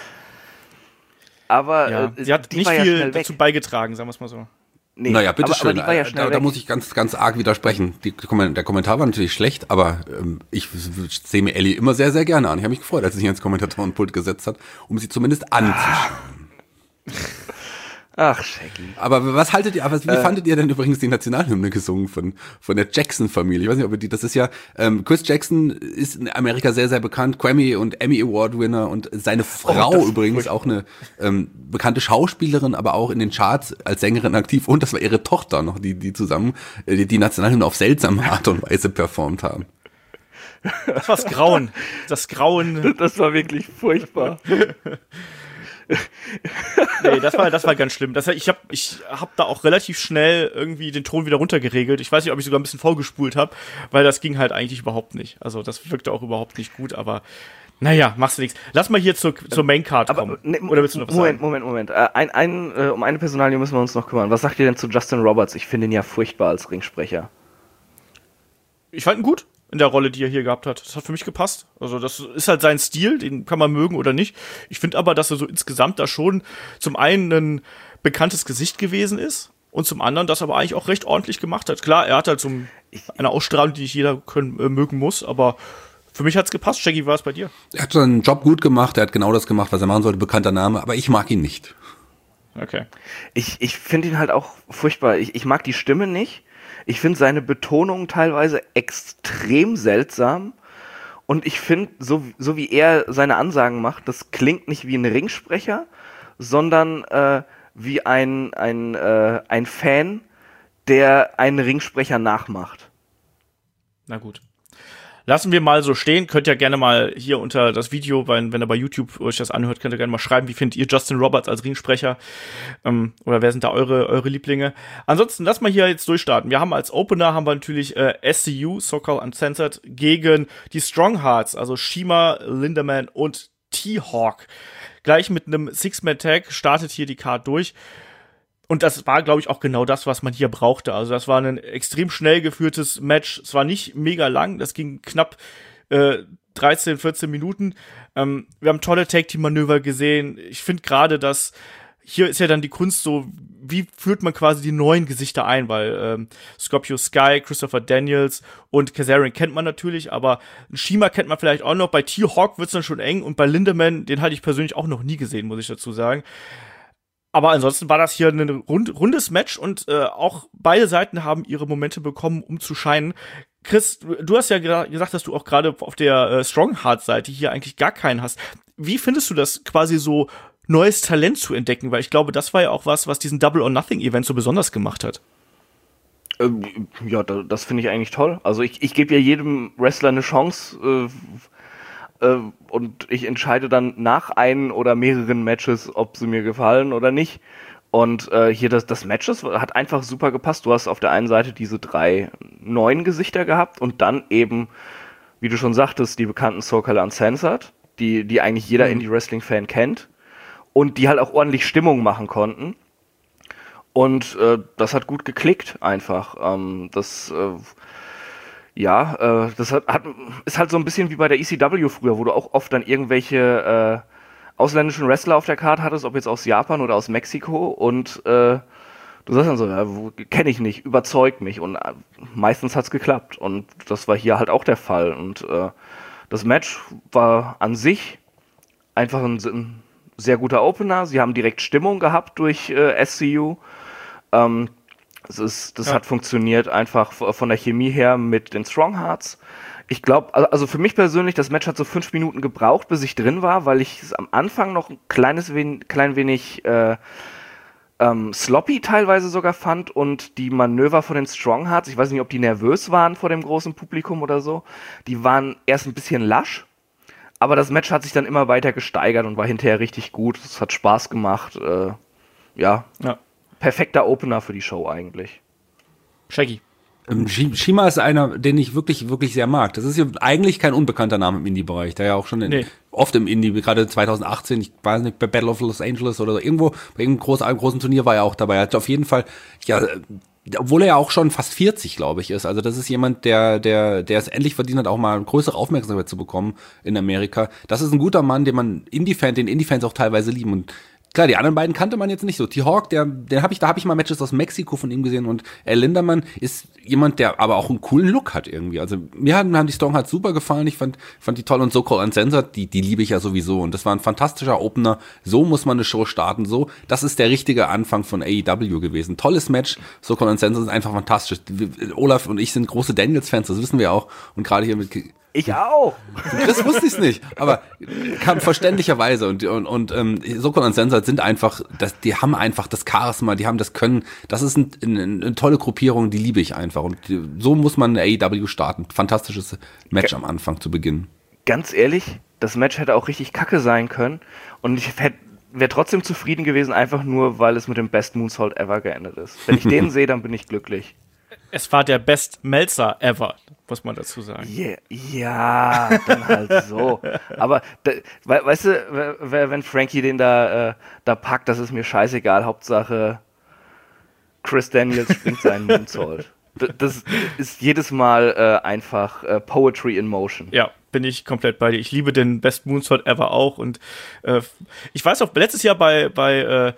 Aber ja. äh, sie hat nicht ja viel dazu beigetragen, sagen wir es mal so. Nee, naja, bitteschön. Ja da, da muss ich ganz, ganz arg widersprechen. Die, der Kommentar war natürlich schlecht, aber ähm, ich sehe mir Ellie immer sehr, sehr gerne an. Ich habe mich gefreut, als sie sich ins Kommentatorenpult gesetzt hat, um sie zumindest anzuschauen. Ach, Shaggy. Aber was haltet ihr, wie äh, fandet ihr denn übrigens die Nationalhymne gesungen von, von der Jackson-Familie? Ich weiß nicht, ob ihr die, das ist ja, ähm, Chris Jackson ist in Amerika sehr, sehr bekannt, Grammy und Emmy Award-Winner und seine Frau oh, übrigens auch eine ähm, bekannte Schauspielerin, aber auch in den Charts als Sängerin aktiv und das war ihre Tochter noch, die, die zusammen äh, die, die Nationalhymne auf seltsame Art und Weise performt haben. Das war's Grauen. Das Grauen. Das war wirklich furchtbar. Nee, das war, das war ganz schlimm. Das, ich habe ich hab da auch relativ schnell irgendwie den Ton wieder runtergeregelt. Ich weiß nicht, ob ich sogar ein bisschen vorgespult habe, weil das ging halt eigentlich überhaupt nicht. Also das wirkte auch überhaupt nicht gut, aber naja, machst du nichts. Lass mal hier zur, zur Maincard kommen. Ne, Oder willst du noch was Moment, sagen? Moment, Moment. Äh, ein, ein, äh, um eine Personalie müssen wir uns noch kümmern. Was sagt ihr denn zu Justin Roberts? Ich finde ihn ja furchtbar als Ringsprecher. Ich fand ihn gut in der Rolle, die er hier gehabt hat. Das hat für mich gepasst. Also das ist halt sein Stil, den kann man mögen oder nicht. Ich finde aber, dass er so insgesamt da schon zum einen ein bekanntes Gesicht gewesen ist und zum anderen das aber eigentlich auch recht ordentlich gemacht hat. Klar, er hat halt so eine Ausstrahlung, die nicht jeder können, äh, mögen muss, aber für mich hat's gepasst. Shaggy, war es bei dir? Er hat seinen Job gut gemacht, er hat genau das gemacht, was er machen sollte, bekannter Name, aber ich mag ihn nicht. Okay. Ich, ich finde ihn halt auch furchtbar. Ich, ich mag die Stimme nicht. Ich finde seine Betonung teilweise extrem seltsam und ich finde, so, so wie er seine Ansagen macht, das klingt nicht wie ein Ringsprecher, sondern äh, wie ein, ein, äh, ein Fan, der einen Ringsprecher nachmacht. Na gut. Lassen wir mal so stehen. Könnt ja gerne mal hier unter das Video, wenn, wenn ihr bei YouTube euch das anhört, könnt ihr gerne mal schreiben, wie findet ihr Justin Roberts als Ringsprecher? Ähm, oder wer sind da eure, eure Lieblinge? Ansonsten, lass mal hier jetzt durchstarten. Wir haben als Opener haben wir natürlich äh, S C U, So-Called Uncensored, gegen die Strong Hearts, also Shima, Lindaman und T-Hawk. Gleich mit einem Six-Man-Tag startet hier die Card durch. Und das war, glaube ich, auch genau das, was man hier brauchte. Also das war ein extrem schnell geführtes Match. Es war nicht mega lang, das ging knapp äh, dreizehn, vierzehn Minuten. Ähm, wir haben tolle Tag-Team-Manöver gesehen. Ich finde gerade, dass hier ist ja dann die Kunst so, wie führt man quasi die neuen Gesichter ein, weil ähm, Scorpio Sky, Christopher Daniels und Kazarian kennt man natürlich, aber Shima kennt man vielleicht auch noch. Bei T-Hawk wird's dann schon eng und bei Lindaman, den hatte ich persönlich auch noch nie gesehen, muss ich dazu sagen. Aber ansonsten war das hier ein rund, rundes Match und äh, auch beide Seiten haben ihre Momente bekommen, um zu scheinen. Chris, du hast ja gesagt, dass du auch gerade auf der äh, Strongheart-Seite hier eigentlich gar keinen hast. Wie findest du das, quasi so neues Talent zu entdecken? Weil ich glaube, das war ja auch was, was diesen Double or Nothing-Event so besonders gemacht hat. Ähm, ja, das finde ich eigentlich toll. Also ich, ich gebe ja jedem Wrestler eine Chance, äh, und ich entscheide dann nach ein oder mehreren Matches, ob sie mir gefallen oder nicht. Und äh, hier das, das Matches hat einfach super gepasst. Du hast auf der einen Seite diese drei neuen Gesichter gehabt und dann eben, wie du schon sagtest, die bekannten So-Called Uncensored, die, die eigentlich jeder Mhm. Indie-Wrestling-Fan kennt und die halt auch ordentlich Stimmung machen konnten. Und äh, das hat gut geklickt einfach. Ähm, das äh, ja, äh, das hat, hat, ist halt so ein bisschen wie bei der E C W früher, wo du auch oft dann irgendwelche äh, ausländischen Wrestler auf der Karte hattest, ob jetzt aus Japan oder aus Mexiko, und äh, du sagst dann so, ja, kenne ich nicht, überzeugt mich, und äh, meistens hat's geklappt, und das war hier halt auch der Fall, und äh, das Match war an sich einfach ein, ein sehr guter Opener. Sie haben direkt Stimmung gehabt durch äh, S C U. Ähm, es ist, das Ja. hat funktioniert einfach v- von der Chemie her mit den Strong Hearts. Ich glaube, also für mich persönlich, das Match hat so fünf Minuten gebraucht, bis ich drin war, weil ich es am Anfang noch ein kleines wen, klein wenig äh, ähm, sloppy teilweise sogar fand, und die Manöver von den Strong Hearts, ich weiß nicht, ob die nervös waren vor dem großen Publikum oder so, die waren erst ein bisschen lasch, aber das Match hat sich dann immer weiter gesteigert und war hinterher richtig gut. Es hat Spaß gemacht. Äh, ja, Ja. perfekter Opener für die Show eigentlich. Shaggy. Ähm, Shi- Shima ist einer, den ich wirklich, wirklich sehr mag. Das ist ja eigentlich kein unbekannter Name im Indie-Bereich, der ja auch schon in, Nee. oft im Indie, gerade zwanzig achtzehn, ich weiß nicht, bei Battle of Los Angeles oder so, irgendwo, bei irgendeinem großen, einem großen Turnier war er auch dabei. Er hat auf jeden Fall, ja, äh, obwohl er ja auch schon fast vierzig, glaube ich, ist. Also das ist jemand, der, der, der es endlich verdient hat, auch mal größere Aufmerksamkeit zu bekommen in Amerika. Das ist ein guter Mann, den man Indie-Fan, den Indie-Fans auch teilweise lieben. Und klar, die anderen beiden kannte man jetzt nicht so. T-Hawk, der, den habe ich, da habe ich mal Matches aus Mexiko von ihm gesehen, und Al Linderman ist jemand, der aber auch einen coolen Look hat irgendwie. Also mir haben, mir haben die Strong Hearts super gefallen. Ich fand, fand die toll, und So Called Uncensored, die, die liebe ich ja sowieso. Und das war ein fantastischer Opener. So muss man eine Show starten. So, das ist der richtige Anfang von A E W gewesen. Tolles Match. So Called Uncensored ist einfach fantastisch. Olaf und ich sind große Daniels-Fans, das wissen wir auch. Und gerade hier mit Ich auch. Chris wusste ich es nicht, aber kam verständlicherweise, und und und ähm, So Called Uncensored sind einfach, das, die haben einfach das Charisma, die haben das Können, das ist ein, ein, eine tolle Gruppierung, die liebe ich einfach, und die, so muss man A E W starten. Fantastisches Match am Anfang zu Beginn. Ganz ehrlich, das Match hätte auch richtig kacke sein können, und ich wäre trotzdem zufrieden gewesen, einfach nur, weil es mit dem Best Moonsault ever geendet ist. Wenn ich den sehe, dann bin ich glücklich. Es war der Best Meltzer ever, muss man dazu sagen. Yeah, ja, dann halt so. Aber da, we, weißt du, we, wenn Frankie den da, äh, da packt, das ist mir scheißegal. Hauptsache Chris Daniels springt seinen Moonsault. Das, das ist jedes Mal äh, einfach äh, Poetry in Motion. Ja, bin ich komplett bei dir. Ich liebe den Best Moonsault ever auch. Und äh, ich weiß auch, letztes Jahr bei, bei äh,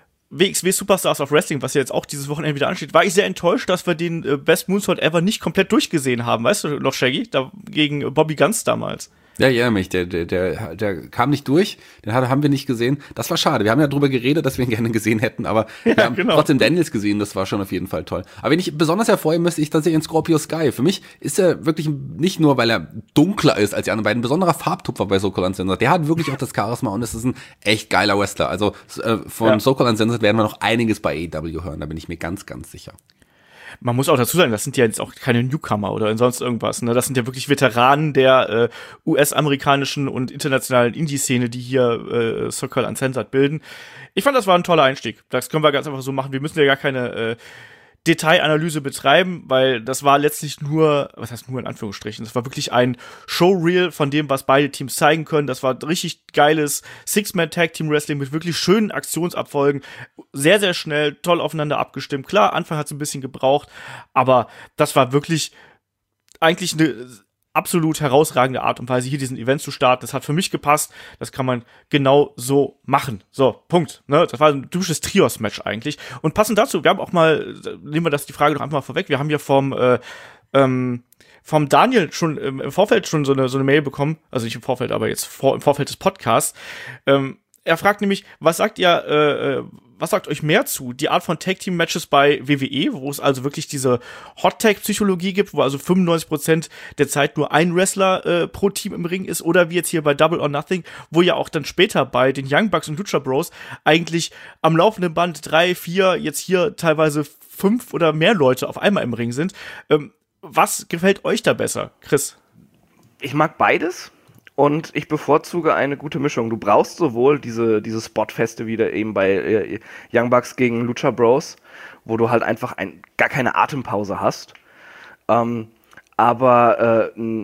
W X W Superstars of Wrestling, was ja jetzt auch dieses Wochenende wieder ansteht, war ich sehr enttäuscht, dass wir den äh, Best Moonsault ever nicht komplett durchgesehen haben. Weißt du noch, Shaggy? Da, gegen Bobby Guns damals. Ja, ich erinnere mich, der, der, der, der kam nicht durch, den haben wir nicht gesehen. Das war schade. Wir haben ja drüber geredet, dass wir ihn gerne gesehen hätten, aber Ja, wir haben genau. trotzdem Daniels gesehen, das war schon auf jeden Fall toll. Aber wenn ich besonders hervorheben müsste, ich tatsächlich in Scorpio Sky. Für mich ist er wirklich nicht nur, weil er dunkler ist als die anderen beiden, ein besonderer Farbtupfer bei So Called Uncensored. Der hat wirklich auch das Charisma, und es ist ein echt geiler Wrestler. Also äh, von Ja. So Called Uncensored werden wir noch einiges bei A E W hören, da bin ich mir ganz, ganz sicher. Man muss auch dazu sagen, das sind ja jetzt auch keine Newcomer oder sonst irgendwas. Ne? Das sind ja wirklich Veteranen der äh, U S-amerikanischen und internationalen Indie-Szene, die hier äh, So Called Uncensored bilden. Ich fand, das war ein toller Einstieg. Das können wir ganz einfach so machen. Wir müssen ja gar keine äh, Detailanalyse betreiben, weil das war letztlich nur, was heißt nur in Anführungsstrichen, das war wirklich ein Showreel von dem, was beide Teams zeigen können. Das war richtig geiles Six-Man-Tag-Team-Wrestling mit wirklich schönen Aktionsabfolgen, sehr, sehr schnell, toll aufeinander abgestimmt. Klar, Anfang hat es ein bisschen gebraucht, aber das war wirklich eigentlich eine absolut herausragende Art und Weise, hier diesen Event zu starten. Das hat für mich gepasst. Das kann man genau so machen. So, Punkt. Ne? Das war ein typisches Trios-Match eigentlich. Und passend dazu, wir haben auch mal, nehmen wir das die Frage noch einmal vorweg, wir haben ja vom, äh, ähm, vom Daniel schon ähm, im Vorfeld schon so eine, so eine Mail bekommen, also nicht im Vorfeld, aber jetzt vor, im Vorfeld des Podcasts. Ähm, er fragt nämlich, was sagt ihr, äh, was sagt euch mehr zu? Die Art von Tag-Team-Matches bei W W E, wo es also wirklich diese Hot-Tag-Psychologie gibt, wo also fünfundneunzig Prozent der Zeit nur ein Wrestler äh, pro Team im Ring ist, oder wie jetzt hier bei Double or Nothing, wo ja auch dann später bei den Young Bucks und Lucha Bros eigentlich am laufenden Band drei, vier, jetzt hier teilweise fünf oder mehr Leute auf einmal im Ring sind. Ähm, was gefällt euch da besser, Chris? Ich mag beides. Und ich bevorzuge eine gute Mischung. Du brauchst sowohl diese, diese Spotfeste wieder eben bei äh, Young Bucks gegen Lucha Bros, wo du halt einfach ein, gar keine Atempause hast. Ähm, aber äh,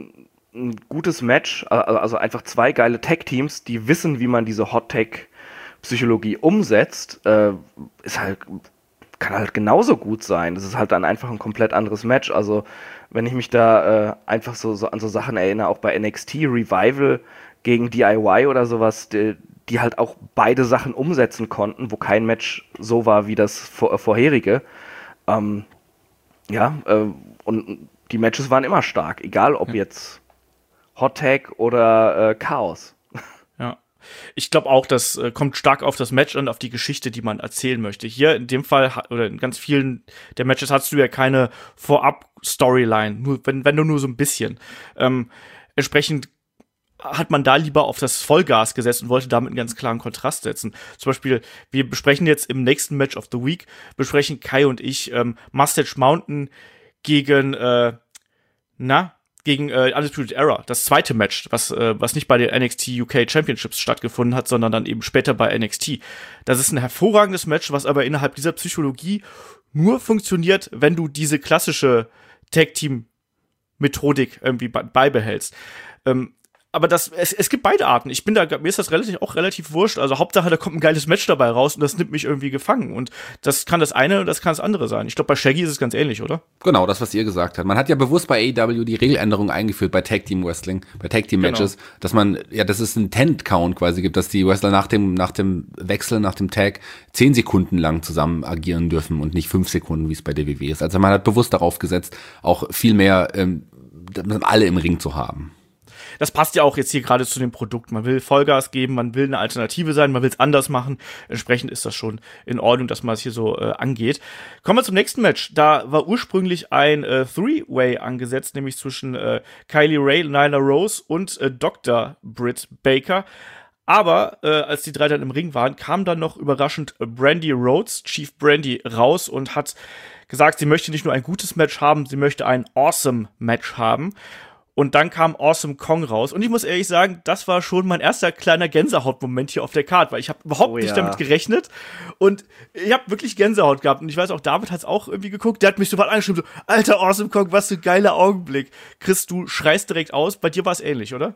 ein gutes Match, also einfach zwei geile Tag-Teams, die wissen, wie man diese Hot-Tag-Psychologie umsetzt, äh, ist halt, kann halt genauso gut sein. Das ist halt dann einfach ein komplett anderes Match. Also wenn ich mich da äh, einfach so, so an so Sachen erinnere, auch bei N X T Revival gegen D I Y oder sowas, die, die halt auch beide Sachen umsetzen konnten, wo kein Match so war wie das vor, äh, vorherige. Ähm, ja, äh, und die Matches waren immer stark, egal ob jetzt Hot Tag oder äh, Chaos. Ja. Ich glaube auch, das äh, kommt stark auf das Match und auf die Geschichte, die man erzählen möchte. Hier in dem Fall, oder in ganz vielen der Matches hast du ja keine Vorab-Storyline, nur wenn, wenn du nur so ein bisschen. Ähm, entsprechend hat man da lieber auf das Vollgas gesetzt und wollte damit einen ganz klaren Kontrast setzen. Zum Beispiel, wir besprechen jetzt im nächsten Match of the Week, besprechen Kai und ich ähm, Mustache Mountain gegen, äh, na, gegen äh, Undisputed Era, das zweite Match, was äh, was nicht bei den N X T U K Championships stattgefunden hat, sondern dann eben später bei N X T. Das ist ein hervorragendes Match, was aber innerhalb dieser Psychologie nur funktioniert, wenn du diese klassische Tag-Team-Methodik irgendwie beibehältst. Ähm, aber das, es, es gibt beide Arten. Ich bin da, mir ist das relativ, auch relativ wurscht. Also Hauptsache, da kommt ein geiles Match dabei raus und das nimmt mich irgendwie gefangen. Und das kann das eine und das kann das andere sein. Ich glaube, bei Shaggy ist es ganz ähnlich, oder? Genau, das, was ihr gesagt habt. Man hat ja bewusst bei A E W die Regeländerung eingeführt bei Tag Team Wrestling, bei Tag Team Matches, genau. Dass man, ja, dass es einen Tent-Count quasi gibt, dass die Wrestler nach dem, nach dem Wechsel, nach dem Tag zehn Sekunden lang zusammen agieren dürfen und nicht fünf Sekunden, wie es bei D W W ist. Also man hat bewusst darauf gesetzt, auch viel mehr, ähm, alle im Ring zu haben. Das passt ja auch jetzt hier gerade zu dem Produkt. Man will Vollgas geben, man will eine Alternative sein, man will es anders machen. Entsprechend ist das schon in Ordnung, dass man es hier so äh, angeht. Kommen wir zum nächsten Match. Da war ursprünglich ein äh, Three-Way angesetzt, nämlich zwischen äh, Kylie Ray, Nyla Rose und äh, Doktor Britt Baker. Aber äh, als die drei dann im Ring waren, kam dann noch überraschend Brandy Rhodes, Chief Brandy, raus und hat gesagt, sie möchte nicht nur ein gutes Match haben, sie möchte ein awesome Match haben. Und dann kam Awesome Kong raus. Und ich muss ehrlich sagen, das war schon mein erster kleiner Gänsehaut-Moment hier auf der Card, weil ich habe überhaupt oh, nicht ja. damit gerechnet. Und ich habe wirklich Gänsehaut gehabt. Und ich weiß auch, David hat es auch irgendwie geguckt. Der hat mich sofort angeschrieben, so, Alter, Awesome Kong, was für ein geiler Augenblick. Chris, du schreist direkt aus. Bei dir war es ähnlich, oder?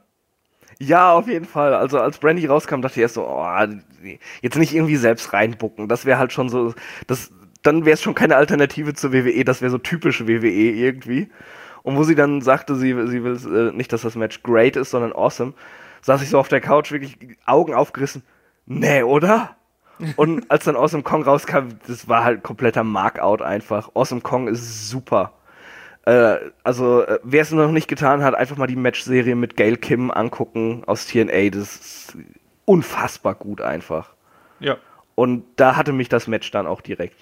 Ja, auf jeden Fall. Also als Brandy rauskam, dachte ich erst so, oh, jetzt nicht irgendwie selbst reinbucken. Das wäre halt schon so, das, dann wäre es schon keine Alternative zur W W E. Das wäre so typische W W E irgendwie. Und wo sie dann sagte, sie, sie will äh, nicht, dass das Match great ist, sondern awesome, saß ich so auf der Couch, wirklich Augen aufgerissen. Nee, oder? Und als dann Awesome Kong rauskam, das war halt kompletter Markout einfach. Awesome Kong ist super. Äh, also, äh, wer es noch nicht getan hat, einfach mal die Matchserie mit Gail Kim angucken aus T N A. Das ist unfassbar gut einfach. Ja. Und da hatte mich das Match dann auch direkt.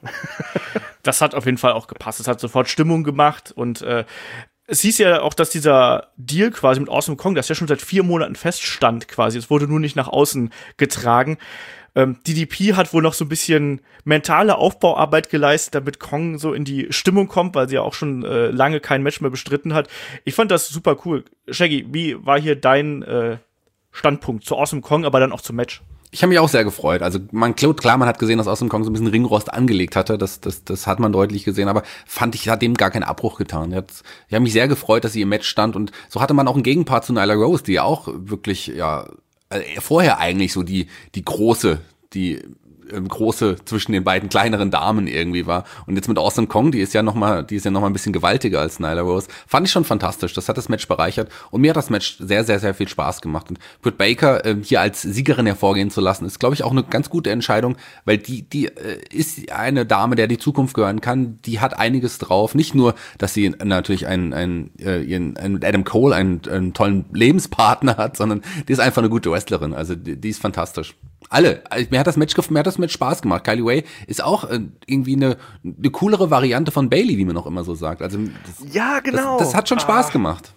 Das hat auf jeden Fall auch gepasst. Es hat sofort Stimmung gemacht und äh, es hieß ja auch, dass dieser Deal quasi mit Awesome Kong, das ja schon seit vier Monaten feststand quasi. Es wurde nur nicht nach außen getragen. Ähm, D D P hat wohl noch so ein bisschen mentale Aufbauarbeit geleistet, damit Kong so in die Stimmung kommt, weil sie ja auch schon äh, lange kein Match mehr bestritten hat. Ich fand das super cool. Shaggy, wie war hier dein äh, Standpunkt zu Awesome Kong, aber dann auch zum Match? Ich habe mich auch sehr gefreut. Also man, klar, man hat gesehen, dass Awesome Kong so ein bisschen Ringrost angelegt hatte. Das, das, das hat man deutlich gesehen. Aber fand ich, hat dem gar keinen Abbruch getan. Ich habe mich sehr gefreut, dass sie im Match stand. Und so hatte man auch einen Gegenpart zu Nyla Rose, die ja auch wirklich, ja, äh, vorher eigentlich so die, die große, die ähm, große zwischen den beiden kleineren Damen irgendwie war. Und jetzt mit Awesome Kong, die ist ja noch mal, die ist ja noch mal ein bisschen gewaltiger als Nyla Rose. Fand ich schon fantastisch. Das hat das Match bereichert. Und mir hat das Match sehr, sehr, sehr viel Spaß gemacht. Und Britt Baker äh, hier als Siegerin hervorgehen zu lassen, ist, glaube ich, auch eine ganz gute Entscheidung, weil die, die äh, ist eine Dame, der die Zukunft gehören kann. Die hat einiges drauf. Nicht nur, dass sie natürlich einen, einen, äh, ihren, einen Adam Cole, einen, einen tollen Lebenspartner hat, sondern die ist einfach eine gute Wrestlerin. Also die, die ist fantastisch. Alle. Mir hat das Match, mir hat das Match Spaß gemacht. Kylie Ray ist auch äh, irgendwie eine, eine coolere Variante von Bayley, wie man auch immer so sagt. Also das, ja, genau. Das, das hat schon Spaß ah. gemacht.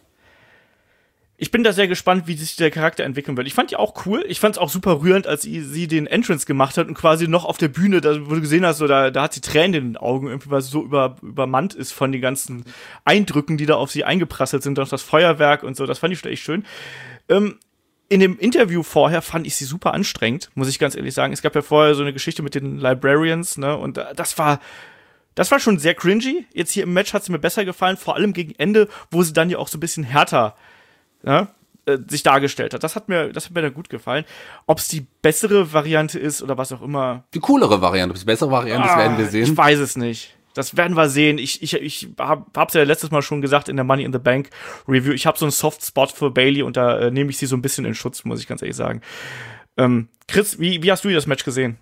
Ich bin da sehr gespannt, wie sich der Charakter entwickeln wird. Ich fand die auch cool. Ich fand es auch super rührend, als sie, sie den Entrance gemacht hat und quasi noch auf der Bühne, da, wo du gesehen hast, so, da, da hat sie Tränen in den Augen, irgendwie, weil sie so über, übermannt ist von den ganzen Eindrücken, die da auf sie eingeprasselt sind, auch das Feuerwerk und so. Das fand ich schon echt schön. Ähm, In dem Interview vorher fand ich sie super anstrengend, muss ich ganz ehrlich sagen. Es gab ja vorher so eine Geschichte mit den Librarians, ne, und das war, das war schon sehr cringy. Jetzt hier im Match hat sie mir besser gefallen, vor allem gegen Ende, wo sie dann ja auch so ein bisschen härter ja, äh, sich dargestellt hat. Das hat mir, das hat mir dann gut gefallen. Ob es die bessere Variante ist oder was auch immer. Die coolere Variante, ob es die bessere Variante ist, ah, werden wir sehen. Ich weiß es nicht. Das werden wir sehen. Ich, ich, ich hab, hab's ja letztes Mal schon gesagt in der Money in the Bank Review. Ich habe so einen Soft-Spot für Bayley und da äh, nehme ich sie so ein bisschen in Schutz, muss ich ganz ehrlich sagen. Ähm, Chris, wie, wie hast du das Match gesehen?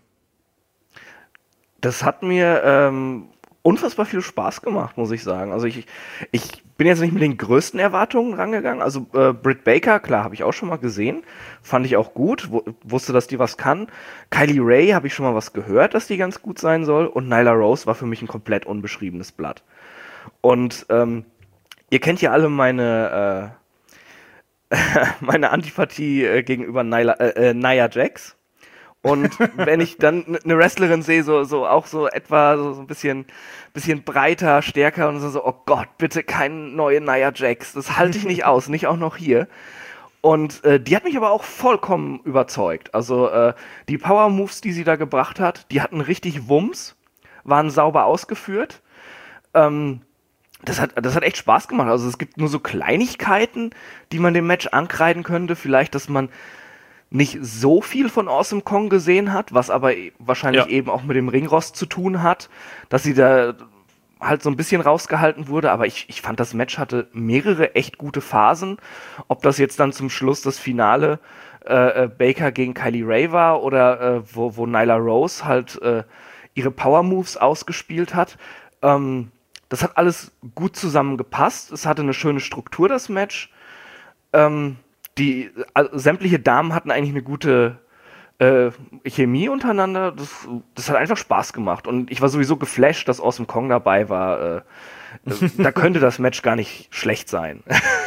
Das hat mir ähm, unfassbar viel Spaß gemacht, muss ich sagen. Also ich, ich bin jetzt nicht mit den größten Erwartungen rangegangen. Also äh, Britt Baker, klar, habe ich auch schon mal gesehen. Fand ich auch gut. W- wusste, dass die was kann. Kylie Ray habe ich schon mal was gehört, dass die ganz gut sein soll. Und Nyla Rose war für mich ein komplett unbeschriebenes Blatt. Und ähm, ihr kennt ja alle meine, äh, meine Antipathie äh, gegenüber Nyla, äh, äh, Nia Jax. Und wenn ich dann eine Wrestlerin sehe, so, so auch so etwa so, so ein bisschen, bisschen breiter, stärker und so, so, oh Gott, bitte keine neue Nia Jax. Das halte ich nicht aus, nicht auch noch hier. Und äh, die hat mich aber auch vollkommen überzeugt. Also äh, die Power Moves, die sie da gebracht hat, die hatten richtig Wumms, waren sauber ausgeführt. Ähm, das hat, das hat echt Spaß gemacht. Also es gibt nur so Kleinigkeiten, die man dem Match ankreiden könnte. Vielleicht, dass man nicht so viel von Awesome Kong gesehen hat, was aber wahrscheinlich Ja. eben auch mit dem Ringrost zu tun hat, dass sie da halt so ein bisschen rausgehalten wurde, aber ich, ich fand, das Match hatte mehrere echt gute Phasen. Ob das jetzt dann zum Schluss das Finale äh, Baker gegen Kylie Ray war oder äh, wo, wo Nyla Rose halt äh, ihre Power-Moves ausgespielt hat. Ähm, das hat alles gut zusammengepasst. Es hatte eine schöne Struktur, das Match. Ähm, Die also, sämtliche Damen hatten eigentlich eine gute äh, Chemie untereinander. Das, das hat einfach Spaß gemacht. Und ich war sowieso geflasht, dass Awesome Kong dabei war. Äh, äh, da könnte das Match gar nicht schlecht sein.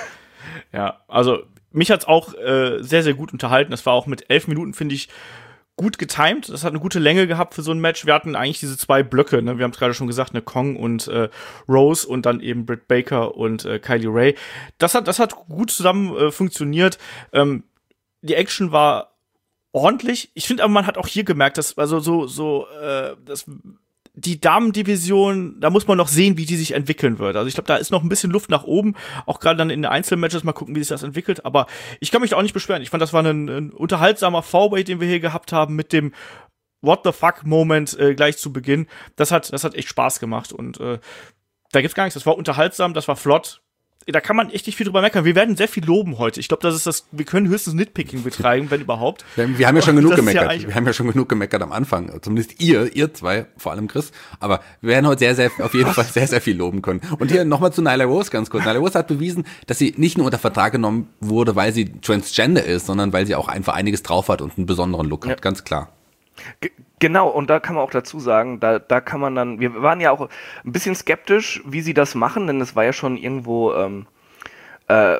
Ja, also mich hat's auch äh, sehr, sehr gut unterhalten. Das war auch mit elf Minuten, finde ich, gut getimed. Das hat eine gute Länge gehabt für so ein Match. Wir hatten eigentlich diese zwei Blöcke, ne? Wir haben es gerade schon gesagt, eine Kong und äh, Rose und dann eben Britt Baker und äh, Kylie Ray. Das hat, das hat gut zusammen äh, funktioniert. Ähm, die Action war ordentlich. Ich finde aber, man hat auch hier gemerkt, dass also so so äh, das die Damendivision, da muss man noch sehen, wie die sich entwickeln wird. Also ich glaube, da ist noch ein bisschen Luft nach oben, auch gerade dann in den Einzelmatches, mal gucken, wie sich das entwickelt. Aber ich kann mich da auch nicht beschweren. Ich fand, das war ein, ein unterhaltsamer V-Way, den wir hier gehabt haben, mit dem What the fuck-Moment äh, gleich zu Beginn. Das hat, das hat echt Spaß gemacht. Und äh, da gibt's gar nichts. Das war unterhaltsam, das war flott. Da kann man echt nicht viel drüber meckern. Wir werden sehr viel loben heute. Ich glaube, das ist das, wir können höchstens Nitpicking betreiben, wenn überhaupt. Wir, wir haben ja schon genug Das ist ja gemeckert. eigentlich- wir haben ja schon genug gemeckert am Anfang. Zumindest ihr, ihr zwei, vor allem Chris. Aber wir werden heute sehr, sehr, auf jeden Fall sehr, sehr viel loben können. Und hier nochmal zu Nyla Rose ganz kurz. Nyla Rose hat bewiesen, dass sie nicht nur unter Vertrag genommen wurde, weil sie Transgender ist, sondern weil sie auch einfach einiges drauf hat und einen besonderen Look Ja. hat. Ganz klar. G- Genau, und da kann man auch dazu sagen, da, da kann man dann, wir waren ja auch ein bisschen skeptisch, wie sie das machen, denn es war ja schon irgendwo, ähm, äh,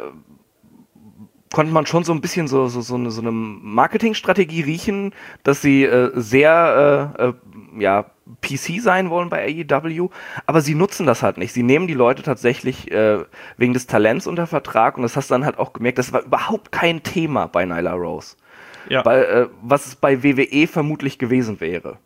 konnte man schon so ein bisschen so, so, so eine, so eine Marketingstrategie riechen, dass sie äh, sehr, äh, äh, ja, P C sein wollen bei A E W, aber sie nutzen das halt nicht. Sie nehmen die Leute tatsächlich äh, wegen des Talents unter Vertrag und das hast du dann halt auch gemerkt, das war überhaupt kein Thema bei Nyla Rose. Ja. Weil, äh, was es bei W W E vermutlich gewesen wäre.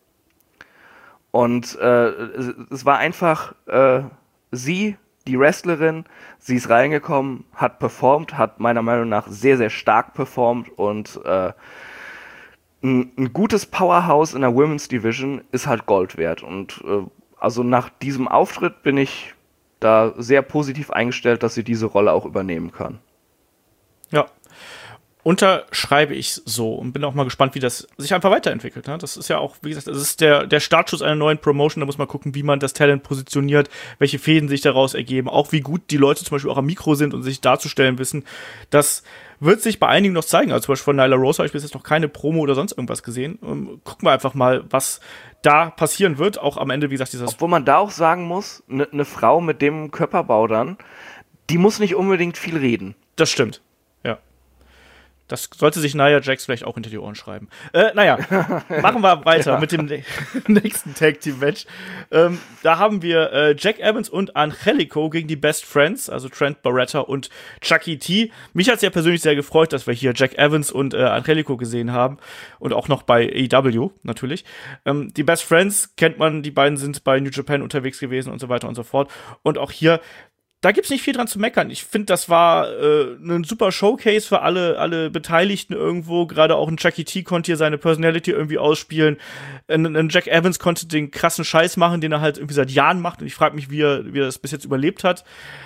Und äh, es, es war einfach äh, sie, die Wrestlerin, sie ist reingekommen, hat performt, hat meiner Meinung nach sehr, sehr stark performt und äh, ein, ein gutes Powerhouse in der Women's Division ist halt Gold wert. Und äh, also nach diesem Auftritt bin ich da sehr positiv eingestellt, dass sie diese Rolle auch übernehmen kann. Ja. Unterschreibe ich so und bin auch mal gespannt, wie das sich einfach weiterentwickelt. Ne? Das ist ja auch, wie gesagt, das ist der, der Startschuss einer neuen Promotion. Da muss man gucken, wie man das Talent positioniert, welche Fäden sich daraus ergeben, auch wie gut die Leute zum Beispiel auch am Mikro sind und sich darzustellen wissen. Das wird sich bei einigen noch zeigen. Also zum Beispiel von Nyla Rose habe ich bis jetzt noch keine Promo oder sonst irgendwas gesehen. Ähm, gucken wir einfach mal, was da passieren wird. Auch am Ende, wie gesagt, dieses. Obwohl man da auch sagen muss, eine ne Frau mit dem Körperbau dann, die muss nicht unbedingt viel reden. Das stimmt. Ja. Das sollte sich Nia Jax vielleicht auch hinter die Ohren schreiben. Äh, naja, machen wir weiter Ja. mit dem ne- nächsten Tag-Team-Match. Ähm, da haben wir äh, Jack Evans und Angelico gegen die Best Friends, also Trent Barretta und Chucky T. Mich hat es ja persönlich sehr gefreut, dass wir hier Jack Evans und äh, Angelico gesehen haben und auch noch bei A E W natürlich. Ähm, die Best Friends kennt man, die beiden sind bei New Japan unterwegs gewesen und so weiter und so fort. Und auch hier da gibt's nicht viel dran zu meckern. Ich finde, das war äh, ein super Showcase für alle alle Beteiligten irgendwo. Gerade auch ein Chucky T konnte hier seine Personality irgendwie ausspielen. Ein, ein Jack Evans konnte den krassen Scheiß machen, den er halt irgendwie seit Jahren macht. Und ich frage mich, wie er, wie er das bis jetzt überlebt hat.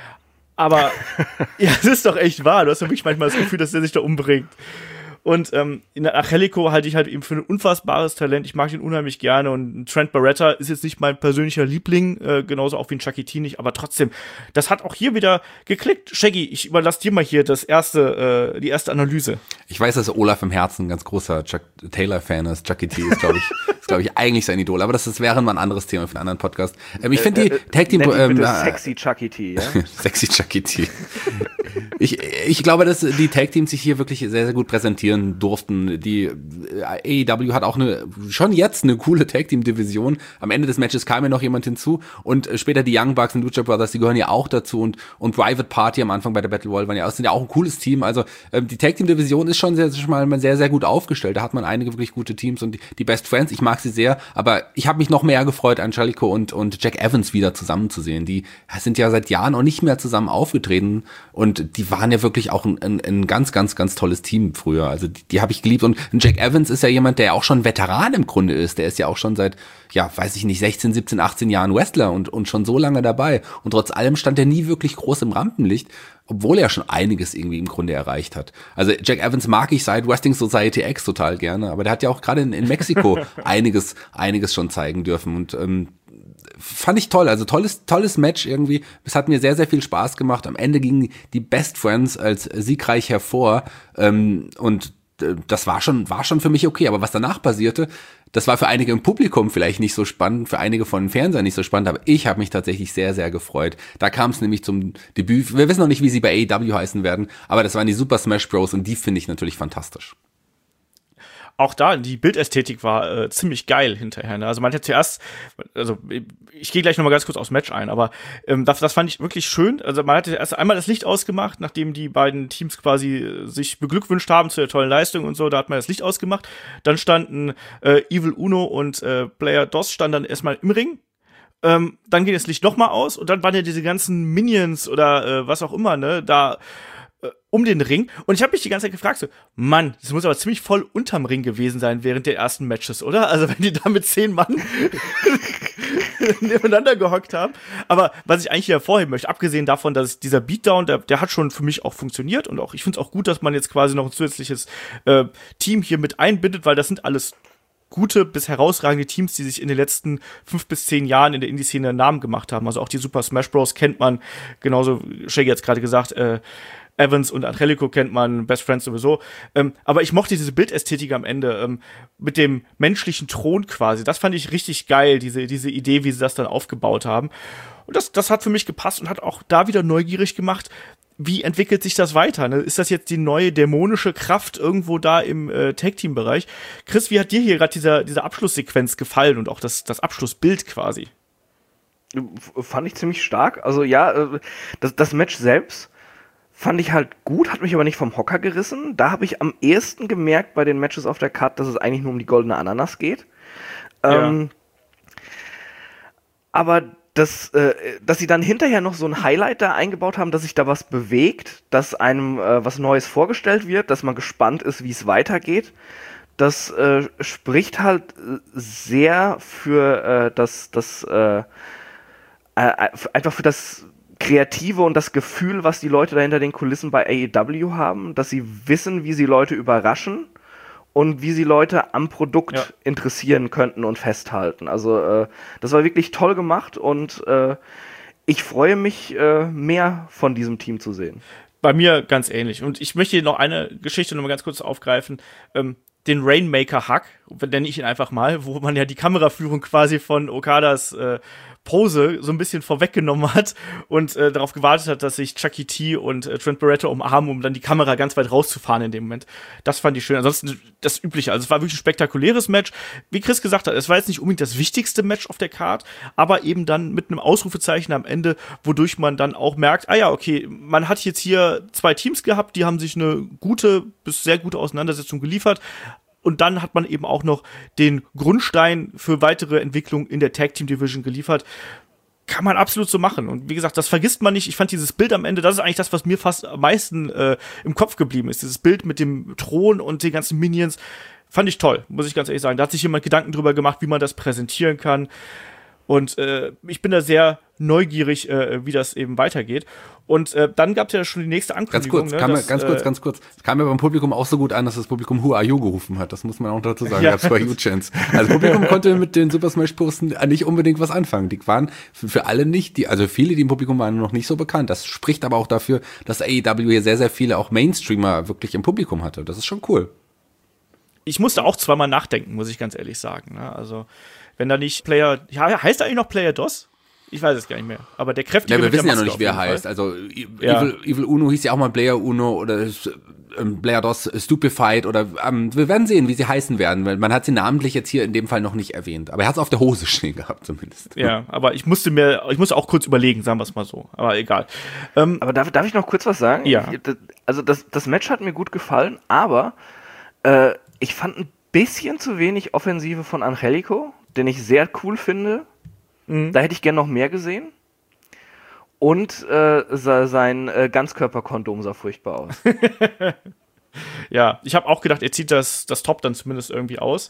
Aber ja, es ist doch echt wahr. Du hast ja wirklich manchmal das Gefühl, dass er sich da umbringt. Und ähm, in der Angelico halte ich halt eben für ein unfassbares Talent. Ich mag ihn unheimlich gerne. Und Trent Barretta ist jetzt nicht mein persönlicher Liebling, äh, genauso auch wie ein Chucky T nicht. Aber trotzdem, das hat auch hier wieder geklickt. Shaggy, ich überlasse dir mal hier das erste, äh, die erste Analyse. Ich weiß, dass Olaf im Herzen ein ganz großer Chuck Taylor-Fan ist. Chucky T ist, glaube ich, ist, glaube ich, eigentlich sein Idol. Aber das, das wäre mal ein anderes Thema für einen anderen Podcast. Ähm, ich finde die äh, äh, Tag Team ähm, äh, sexy Chucky T, ja? Sexy Chucky T. ich, ich glaube, dass die Tag Teams sich hier wirklich sehr, sehr gut präsentieren durften. Die A E W hat auch eine, schon jetzt eine coole Tag-Team-Division. Am Ende des Matches kam ja noch jemand hinzu und später die Young Bucks und Lucha Brothers, die gehören ja auch dazu und, und Private Party am Anfang bei der Battle Royale waren ja, sind ja auch ein cooles Team. Also ähm, die Tag-Team-Division ist schon sehr, schon mal sehr, sehr gut aufgestellt. Da hat man einige wirklich gute Teams und die, die Best Friends, ich mag sie sehr, aber ich habe mich noch mehr gefreut, Angelico und, und Jack Evans wieder zusammenzusehen. Die sind ja seit Jahren auch nicht mehr zusammen aufgetreten und die waren ja wirklich auch ein, ein, ein ganz, ganz, ganz tolles Team früher. Also die, die habe ich geliebt und Jack Evans ist ja jemand, der auch schon Veteran im Grunde ist. Der ist ja auch schon seit, ja, weiß ich nicht, sechzehn, siebzehn, achtzehn Jahren Wrestler und, und schon so lange dabei. Und trotz allem stand er nie wirklich groß im Rampenlicht, obwohl er schon einiges irgendwie im Grunde erreicht hat. Also Jack Evans mag ich seit Wrestling Society X total gerne, aber der hat ja auch gerade in, in Mexiko einiges, einiges schon zeigen dürfen und ähm, fand ich toll, also tolles, tolles Match irgendwie. Es hat mir sehr, sehr viel Spaß gemacht. Am Ende gingen die Best Friends als siegreich hervor ähm, und das war schon, war schon für mich okay. Aber was danach passierte, das war für einige im Publikum vielleicht nicht so spannend, für einige von den Fernsehern nicht so spannend, aber ich habe mich tatsächlich sehr, sehr gefreut. Da kam es nämlich zum Debüt. Wir wissen noch nicht, wie sie bei A E W heißen werden, aber das waren die Super Smash Bros. Und die finde ich natürlich fantastisch. Auch da, die Bildästhetik war äh, ziemlich geil hinterher. Ne? Also man hat zuerst, also ich gehe gleich noch mal ganz kurz aufs Match ein, aber ähm, das, das fand ich wirklich schön. Also man hatte erst einmal das Licht ausgemacht, nachdem die beiden Teams quasi sich beglückwünscht haben zu der tollen Leistung und so, da hat man das Licht ausgemacht. Dann standen äh, Evil Uno und äh, Player D O S standen dann erstmal im Ring. Ähm, dann ging das Licht noch mal aus und dann waren ja diese ganzen Minions oder äh, was auch immer, ne, da um den Ring. Und ich habe mich die ganze Zeit gefragt, so, Mann, das muss aber ziemlich voll unterm Ring gewesen sein während der ersten Matches, oder? Also wenn die da mit zehn Mann nebeneinander gehockt haben. Aber was ich eigentlich hier hervorheben möchte, abgesehen davon, dass dieser Beatdown, der, der hat schon für mich auch funktioniert und auch ich finde es auch gut, dass man jetzt quasi noch ein zusätzliches äh, Team hier mit einbindet, weil das sind alles gute bis herausragende Teams, die sich in den letzten fünf bis zehn Jahren in der Indie-Szene einen Namen gemacht haben. Also auch die Super Smash Bros. Kennt man, genauso, Shaggy hat's gerade gesagt, äh, Evans und Angelico kennt man, Best Friends sowieso. Ähm, aber ich mochte diese Bildästhetik am Ende ähm, mit dem menschlichen Thron quasi. Das fand ich richtig geil, diese, diese Idee, wie sie das dann aufgebaut haben. Und das, das hat für mich gepasst und hat auch da wieder neugierig gemacht, wie entwickelt sich das weiter? Ne? Ist das jetzt die neue dämonische Kraft irgendwo da im äh, Tag-Team-Bereich? Chris, wie hat dir hier gerade dieser, diese Abschlusssequenz gefallen und auch das, das Abschlussbild quasi? Fand ich ziemlich stark. Also ja, das, das Match selbst fand ich halt gut, hat mich aber nicht vom Hocker gerissen. Da habe ich am ehesten gemerkt bei den Matches auf der Card, dass es eigentlich nur um die goldene Ananas geht. Ja. Ähm, aber das, äh, dass sie dann hinterher noch so ein Highlight da eingebaut haben, dass sich da was bewegt, dass einem äh, was Neues vorgestellt wird, dass man gespannt ist, wie es weitergeht, das äh, spricht halt sehr für äh, das, das äh, äh, einfach für das Kreative und das Gefühl, was die Leute da hinter den Kulissen bei A E W haben, dass sie wissen, wie sie Leute überraschen und wie sie Leute am Produkt ja. interessieren könnten und festhalten. Also äh, das war wirklich toll gemacht und äh, ich freue mich, äh, mehr von diesem Team zu sehen. Bei mir ganz ähnlich. Und ich möchte hier noch eine Geschichte noch mal ganz kurz aufgreifen. Ähm, den Rainmaker-Hack, nenne ich ihn einfach mal, wo man ja die Kameraführung quasi von Okadas äh, Pose so ein bisschen vorweggenommen hat und äh, darauf gewartet hat, dass sich Chucky T und äh, Trent Barretta umarmen, um dann die Kamera ganz weit rauszufahren in dem Moment. Das fand ich schön. Ansonsten das Übliche. Also es war wirklich ein spektakuläres Match. Wie Chris gesagt hat, es war jetzt nicht unbedingt das wichtigste Match auf der Card, aber eben dann mit einem Ausrufezeichen am Ende, wodurch man dann auch merkt, ah ja, okay, man hat jetzt hier zwei Teams gehabt, die haben sich eine gute bis sehr gute Auseinandersetzung geliefert. Und dann hat man eben auch noch den Grundstein für weitere Entwicklung in der Tag Team Division geliefert. kann man absolut so machen. Und wie gesagt, das vergisst man nicht. Ich fand dieses Bild am Ende, das ist eigentlich das, was mir fast am meisten äh, im Kopf geblieben ist. Dieses Bild mit dem Thron und den ganzen Minions. Fand ich toll, muss ich ganz ehrlich sagen. Da hat sich jemand Gedanken drüber gemacht, wie man das präsentieren kann. Und äh, ich bin da sehr neugierig, äh, wie das eben weitergeht. Und äh, dann gab es ja schon die nächste Ankündigung. Ganz kurz, ne, kam dass, mir, ganz kurz, äh, ganz kurz. Es kam mir beim Publikum auch so gut an, dass das Publikum Who are you gerufen hat. Das muss man auch dazu sagen. Ja. Gab es bei U-Chance. Also das Publikum konnte mit den Super Smash Bros. Nicht unbedingt was anfangen. Die waren für, für alle nicht, die, also viele, die im Publikum waren, noch nicht so bekannt. Das spricht aber auch dafür, dass A E W hier sehr, sehr viele auch Mainstreamer wirklich im Publikum hatte. Das ist schon cool. Ich musste auch zweimal nachdenken, muss ich ganz ehrlich sagen. Ne? Also, wenn da nicht Player, ja, heißt er eigentlich noch Player DOS? Ich weiß es gar nicht mehr. Aber der kräftige. Ja, wir mit der wissen ja noch Maske nicht, wer auf jeden heißt. Fall. Also Ja. Evil, Evil Uno hieß ja auch mal Player Uno oder ähm, Player DOS Stupefied oder ähm, wir werden sehen, wie sie heißen werden, weil man hat sie namentlich jetzt hier in dem Fall noch nicht erwähnt. Aber er hat es auf der Hose stehen gehabt zumindest. Ja, aber ich musste mir, ich musste auch kurz überlegen, sagen wir es mal so. Aber egal. Ähm, Aber darf, darf ich noch kurz was sagen? Ja. Ich, das, also das, das Match hat mir gut gefallen, aber äh, ich fand ein bisschen zu wenig Offensive von Angelico, den ich sehr cool finde. Mhm. Da hätte ich gern noch mehr gesehen. Und äh, se- sein äh, Ganzkörperkondom sah furchtbar aus. ja, ich habe auch gedacht, er zieht das, das Top dann zumindest irgendwie aus.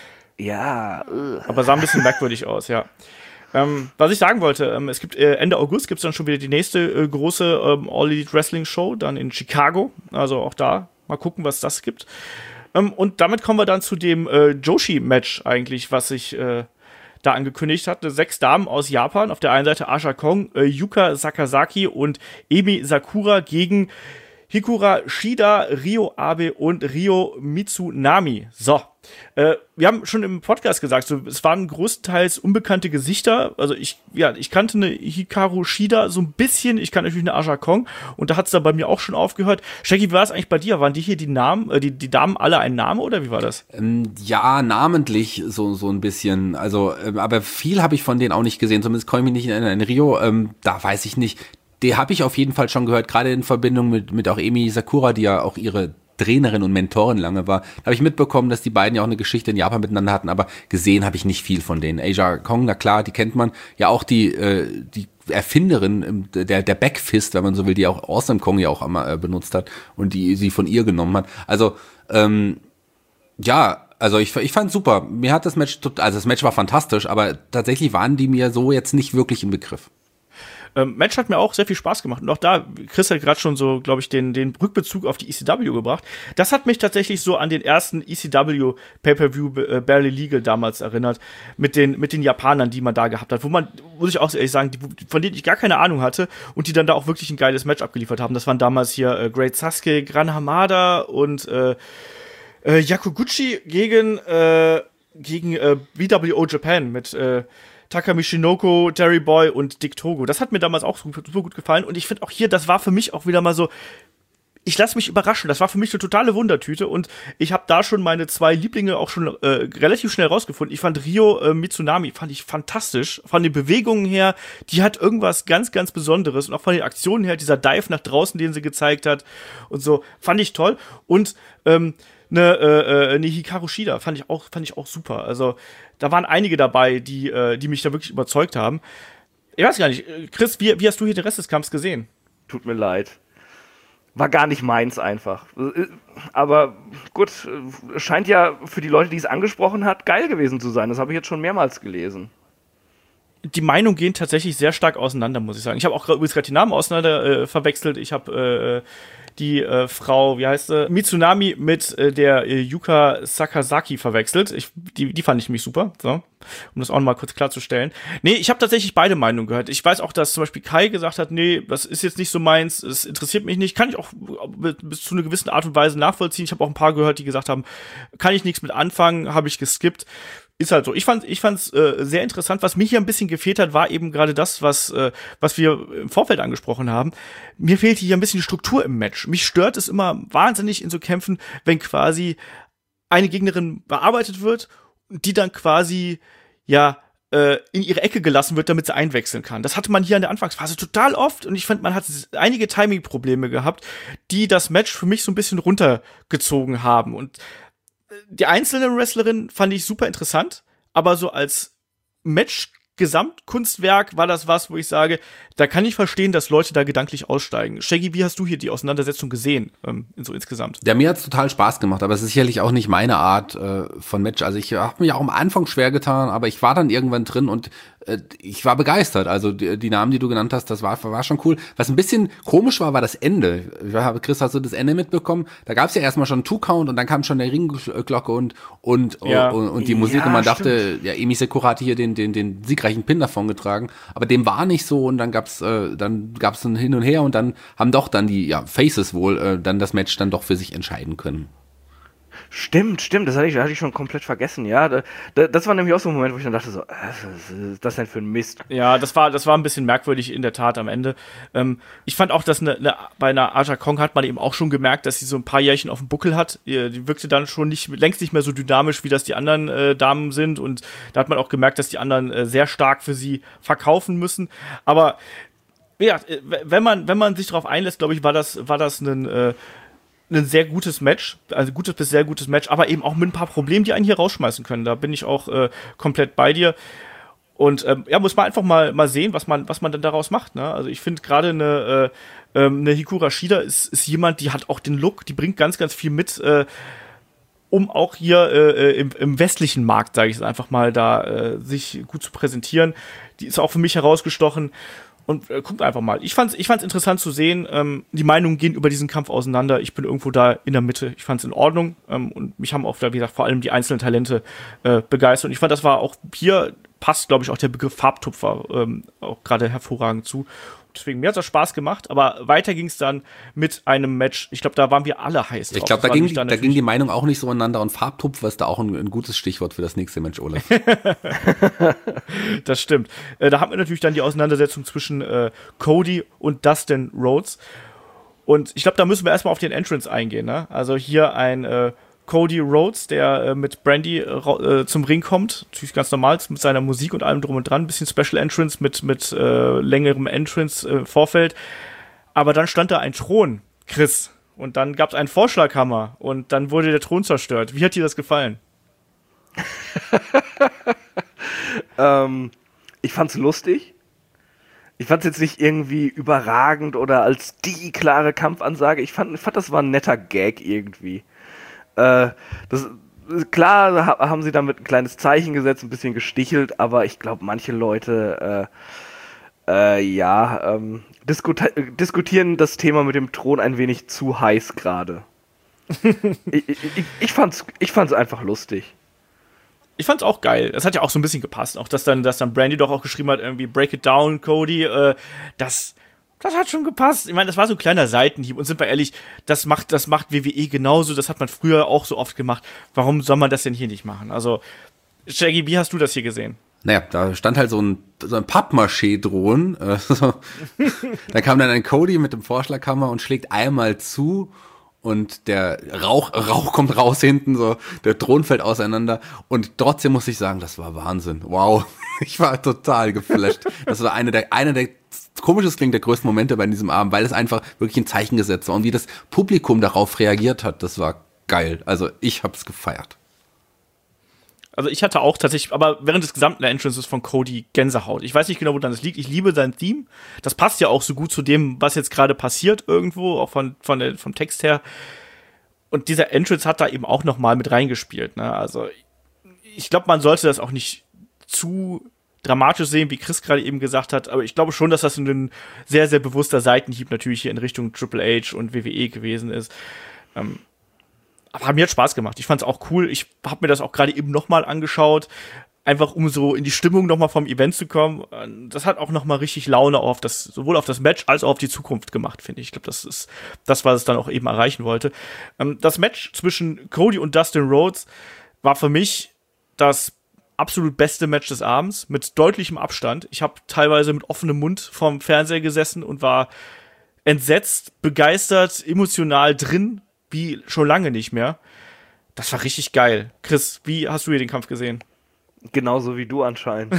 Ja. Ugh. Aber sah ein bisschen merkwürdig aus, ja. Ähm, was ich sagen wollte, ähm, es gibt äh, Ende August gibt es dann schon wieder die nächste äh, große ähm, All Elite Wrestling Show, dann in Chicago. Also auch da mal gucken, was das gibt. Ähm, und damit kommen wir dann zu dem äh, Joshi-Match eigentlich, was sich äh, da angekündigt hatte. Sechs Damen aus Japan. Auf der einen Seite Asha Kong, äh, Yuka Sakazaki und Emi Sakura gegen Hikura Shida, Ryo Abe und Ryo Mitsunami. So, äh, wir haben schon im Podcast gesagt, so, es waren größtenteils unbekannte Gesichter. Also ich, ja, ich kannte eine Hikaru Shida so ein bisschen, ich kannte natürlich eine Asha Kong und da hat es dann bei mir auch schon aufgehört. Shaggy, wie war es eigentlich bei dir? Waren die hier die Namen, äh, die, die Damen alle ein Name oder wie war das? Ähm, ja, namentlich so so ein bisschen. Also, ähm, aber viel habe ich von denen auch nicht gesehen. Zumindest komme ich mich nicht in ein Rio. Ähm, da weiß ich nicht. Die habe ich auf jeden Fall schon gehört, gerade in Verbindung mit, mit auch Emi Sakura, die ja auch ihre Trainerin und Mentorin lange war. Da habe ich mitbekommen, dass die beiden ja auch eine Geschichte in Japan miteinander hatten, aber gesehen habe ich nicht viel von denen. Asia Kong, na klar, die kennt man. Ja auch die, äh, die Erfinderin der, der Backfist, wenn man so will, die auch Awesome Kong ja auch einmal äh, benutzt hat und die sie von ihr genommen hat. Also, ähm, ja, also ich, ich fand super. Mir hat das Match, also das Match war fantastisch, aber tatsächlich waren die mir so jetzt nicht wirklich im Begriff. Ähm, Match hat mir auch sehr viel Spaß gemacht. Und auch da, Chris hat gerade schon so, glaube ich, den, den Rückbezug auf die E C W gebracht. Das hat mich tatsächlich so an den ersten E C W Pay-Per-View äh, Barely Legal damals erinnert. Mit den, mit den Japanern, die man da gehabt hat. Wo man, muss ich auch ehrlich sagen, die, von denen ich gar keine Ahnung hatte und die dann da auch wirklich ein geiles Match abgeliefert haben. Das waren damals hier äh, Great Sasuke, Gran Hamada und äh, äh, Yakuguchi gegen, äh, gegen äh, B W O Japan mit äh, Taka Michinoku, Terry Boy und Dick Togo. Das hat mir damals auch super, super gut gefallen. Und ich finde auch hier, das war für mich auch wieder mal so, ich lasse mich überraschen. Das war für mich eine totale Wundertüte. Und ich habe da schon meine zwei Lieblinge auch schon äh, relativ schnell rausgefunden. Ich fand Ryo äh, Mitsunami, fand ich fantastisch. Von den Bewegungen her, die hat irgendwas ganz, ganz Besonderes. Und auch von den Aktionen her, dieser Dive nach draußen, den sie gezeigt hat. Und so, fand ich toll. Und ähm, eine, äh, eine Hikaru Shida fand ich auch, fand ich auch super. Also da waren einige dabei, die, äh, die mich da wirklich überzeugt haben. Ich weiß gar nicht, Chris, wie, wie hast du hier den Rest des Kampfs gesehen? Tut mir leid. War gar nicht meins einfach. Aber gut, scheint ja für die Leute, die es angesprochen hat, geil gewesen zu sein. Das habe ich jetzt schon mehrmals gelesen. Die Meinungen gehen tatsächlich sehr stark auseinander, muss ich sagen. Ich habe auch übrigens gerade die Namen auseinander äh, verwechselt. Ich habe äh, die äh, Frau, wie heißt sie, Mitsunami mit äh, der äh, Yuka Sakazaki verwechselt. Ich, die, die fand ich nämlich super, so, um das auch noch mal kurz klarzustellen. Nee, ich habe tatsächlich beide Meinungen gehört. Ich weiß auch, dass zum Beispiel Kai gesagt hat, nee, das ist jetzt nicht so meins, es interessiert mich nicht. Kann ich auch bis zu einer gewissen Art und Weise nachvollziehen. Ich habe auch ein paar gehört, die gesagt haben, kann ich nichts mit anfangen, habe ich geskippt. Ist halt so. Ich fand, ich fand's äh, sehr interessant. Was mir hier ein bisschen gefehlt hat, war eben gerade das, was, äh, was wir im Vorfeld angesprochen haben. Mir fehlt hier ein bisschen die Struktur im Match. Mich stört es immer wahnsinnig in so Kämpfen, wenn quasi eine Gegnerin bearbeitet wird, die dann quasi, ja, äh, in ihre Ecke gelassen wird, damit sie einwechseln kann. Das hatte man hier in der Anfangsphase total oft und ich fand, man hat einige Timing-Probleme gehabt, die das Match für mich so ein bisschen runtergezogen haben. Und die einzelnen Wrestlerinnen fand ich super interessant, aber so als Match Gesamtkunstwerk war das was, wo ich sage, da kann ich verstehen, dass Leute da gedanklich aussteigen. Shaggy, wie hast du hier die Auseinandersetzung gesehen, ähm, so insgesamt? Ja, mir hat's total Spaß gemacht, aber es ist sicherlich auch nicht meine Art äh, von Match. Also ich habe mich auch am Anfang schwer getan, aber ich war dann irgendwann drin und äh, ich war begeistert. Also die, die Namen, die du genannt hast, das war, war schon cool. Was ein bisschen komisch war, war das Ende. Ja, Chris, hast du das Ende mitbekommen? Da gab's ja erstmal schon einen Two-Count und dann kam schon der Ringglocke und und, ja. und und die Musik Ja, und man stimmt. dachte, ja, Emi Sekura hatte hier den den den siegreichen Pin davon getragen, aber dem war nicht so und dann gab's äh, dann gab's ein Hin und Her und dann haben doch dann die ja, Faces wohl äh, dann das Match dann doch für sich entscheiden können. Stimmt, stimmt, das hatte ich, hatte ich schon komplett vergessen, ja. Da, da, das war nämlich auch so ein Moment, wo ich dann dachte so, äh, was ist das denn für ein Mist? Ja, das war, das war ein bisschen merkwürdig in der Tat am Ende. Ähm, ich fand auch, dass eine, eine, bei einer Aja Kong hat man eben auch schon gemerkt, dass sie so ein paar Jährchen auf dem Buckel hat. Die, die wirkte dann schon nicht, längst nicht mehr so dynamisch, wie das die anderen äh, Damen sind. Und da hat man auch gemerkt, dass die anderen äh, sehr stark für sie verkaufen müssen. Aber ja, wenn man, wenn man sich darauf einlässt, glaube ich, war das, war das ein, äh, ein sehr gutes Match, also gutes bis sehr gutes Match, aber eben auch mit ein paar Problemen, die einen hier rausschmeißen können. Da bin ich auch äh, komplett bei dir. Und ähm, ja, muss man einfach mal, mal sehen, was man, was man dann daraus macht. Ne? Also ich finde gerade eine, äh, ähm, eine Hikaru Shida ist, ist jemand, die hat auch den Look, die bringt ganz, ganz viel mit, äh, um auch hier äh, im, im westlichen Markt, sage ich es einfach mal, da äh, sich gut zu präsentieren. Die ist auch für mich herausgestochen. Und äh, guckt einfach mal. Ich fand's, ich fand's interessant zu sehen. Ähm, die Meinungen gehen über diesen Kampf auseinander. Ich bin irgendwo da in der Mitte. Ich fand's in Ordnung. Ähm, und mich haben auch, wie gesagt, vor allem die einzelnen Talente äh, begeistert. Und ich fand, das war auch hier, passt, glaube ich, auch der Begriff Farbtupfer ähm, auch gerade hervorragend zu. Deswegen, mir hat das Spaß gemacht, aber weiter ging es dann mit einem Match. Ich glaube, da waren wir alle heiß drauf. Ich glaube, da, ging, da ging die Meinung auch nicht so aneinander und Farbtupfer ist da auch ein, ein gutes Stichwort für das nächste Match, Olaf. Das stimmt. Äh, da haben wir natürlich dann die Auseinandersetzung zwischen äh, Cody und Dustin Rhodes. Und ich glaube, da müssen wir erstmal auf den Entrance eingehen. Ne? Also hier ein äh, Cody Rhodes, der äh, mit Brandy äh, zum Ring kommt. Natürlich ganz normal, mit seiner Musik und allem drum und dran. Ein bisschen Special Entrance mit, mit äh, längerem Entrance im äh, Vorfeld. Aber dann stand da ein Thron, Chris. Und dann gab es einen Vorschlaghammer. Und dann wurde der Thron zerstört. Wie hat dir das gefallen? ähm, ich fand's lustig. Ich fand's jetzt nicht irgendwie überragend oder als die klare Kampfansage. Ich fand, ich fand das war ein netter Gag irgendwie. Äh, das, klar ha, haben sie damit ein kleines Zeichen gesetzt, ein bisschen gestichelt, aber ich glaube, manche Leute äh, äh, ja, ähm, diskuta- diskutieren das Thema mit dem Thron ein wenig zu heiß gerade. ich, ich, ich, fand's, ich fand's einfach lustig. Ich fand's auch geil. Das hat ja auch so ein bisschen gepasst. Auch, dass dann, dass dann Brandy doch auch geschrieben hat, irgendwie Break it down, Cody. Äh, das, das hat schon gepasst. Ich meine, das war so ein kleiner Seitenhieb. Und sind wir ehrlich, das macht, das macht W W E genauso. Das hat man früher auch so oft gemacht. Warum soll man das denn hier nicht machen? Also, Shaggy, wie hast du das hier gesehen? Naja, da stand halt so ein, so ein Pappmaché-Drohnen. Äh, so. Da kam dann ein Cody mit dem Vorschlaghammer und schlägt einmal zu. Und der Rauch, Rauch kommt raus hinten, so, der Thron fällt auseinander. Und trotzdem muss ich sagen, das war Wahnsinn. Wow. Ich war total geflasht. Das war einer der, einer der, komisches klingt, der größten Momente bei diesem Abend, weil es einfach wirklich ein Zeichen gesetzt war. Und wie das Publikum darauf reagiert hat, das war geil. Also ich hab's gefeiert. Also ich hatte auch tatsächlich, aber während des gesamten Entrances von Cody Gänsehaut. Ich weiß nicht genau, wo dann das liegt. Ich liebe sein Theme. Das passt ja auch so gut zu dem, was jetzt gerade passiert irgendwo, auch von, von der, vom Text her. Und dieser Entrance hat da eben auch noch mal mit reingespielt. Ne? Also ich glaube, man sollte das auch nicht zu dramatisch sehen, wie Chris gerade eben gesagt hat. Aber ich glaube schon, dass das ein sehr, sehr bewusster Seitenhieb natürlich hier in Richtung Triple H und W W E gewesen ist. Ähm, Aber mir hat Spaß gemacht. Ich fand's auch cool. Ich habe mir das auch gerade eben nochmal angeschaut, einfach um so in die Stimmung nochmal vom Event zu kommen. Das hat auch nochmal richtig Laune auf das, sowohl auf das Match als auch auf die Zukunft gemacht, finde ich. Ich glaube, das ist das, was es dann auch eben erreichen wollte. Das Match zwischen Cody und Dustin Rhodes war für mich das absolut beste Match des Abends mit deutlichem Abstand. Ich habe teilweise mit offenem Mund vorm Fernseher gesessen und war entsetzt, begeistert, emotional drin, wie schon lange nicht mehr. Das war richtig geil. Chris, wie hast du hier den Kampf gesehen? Genauso wie du anscheinend.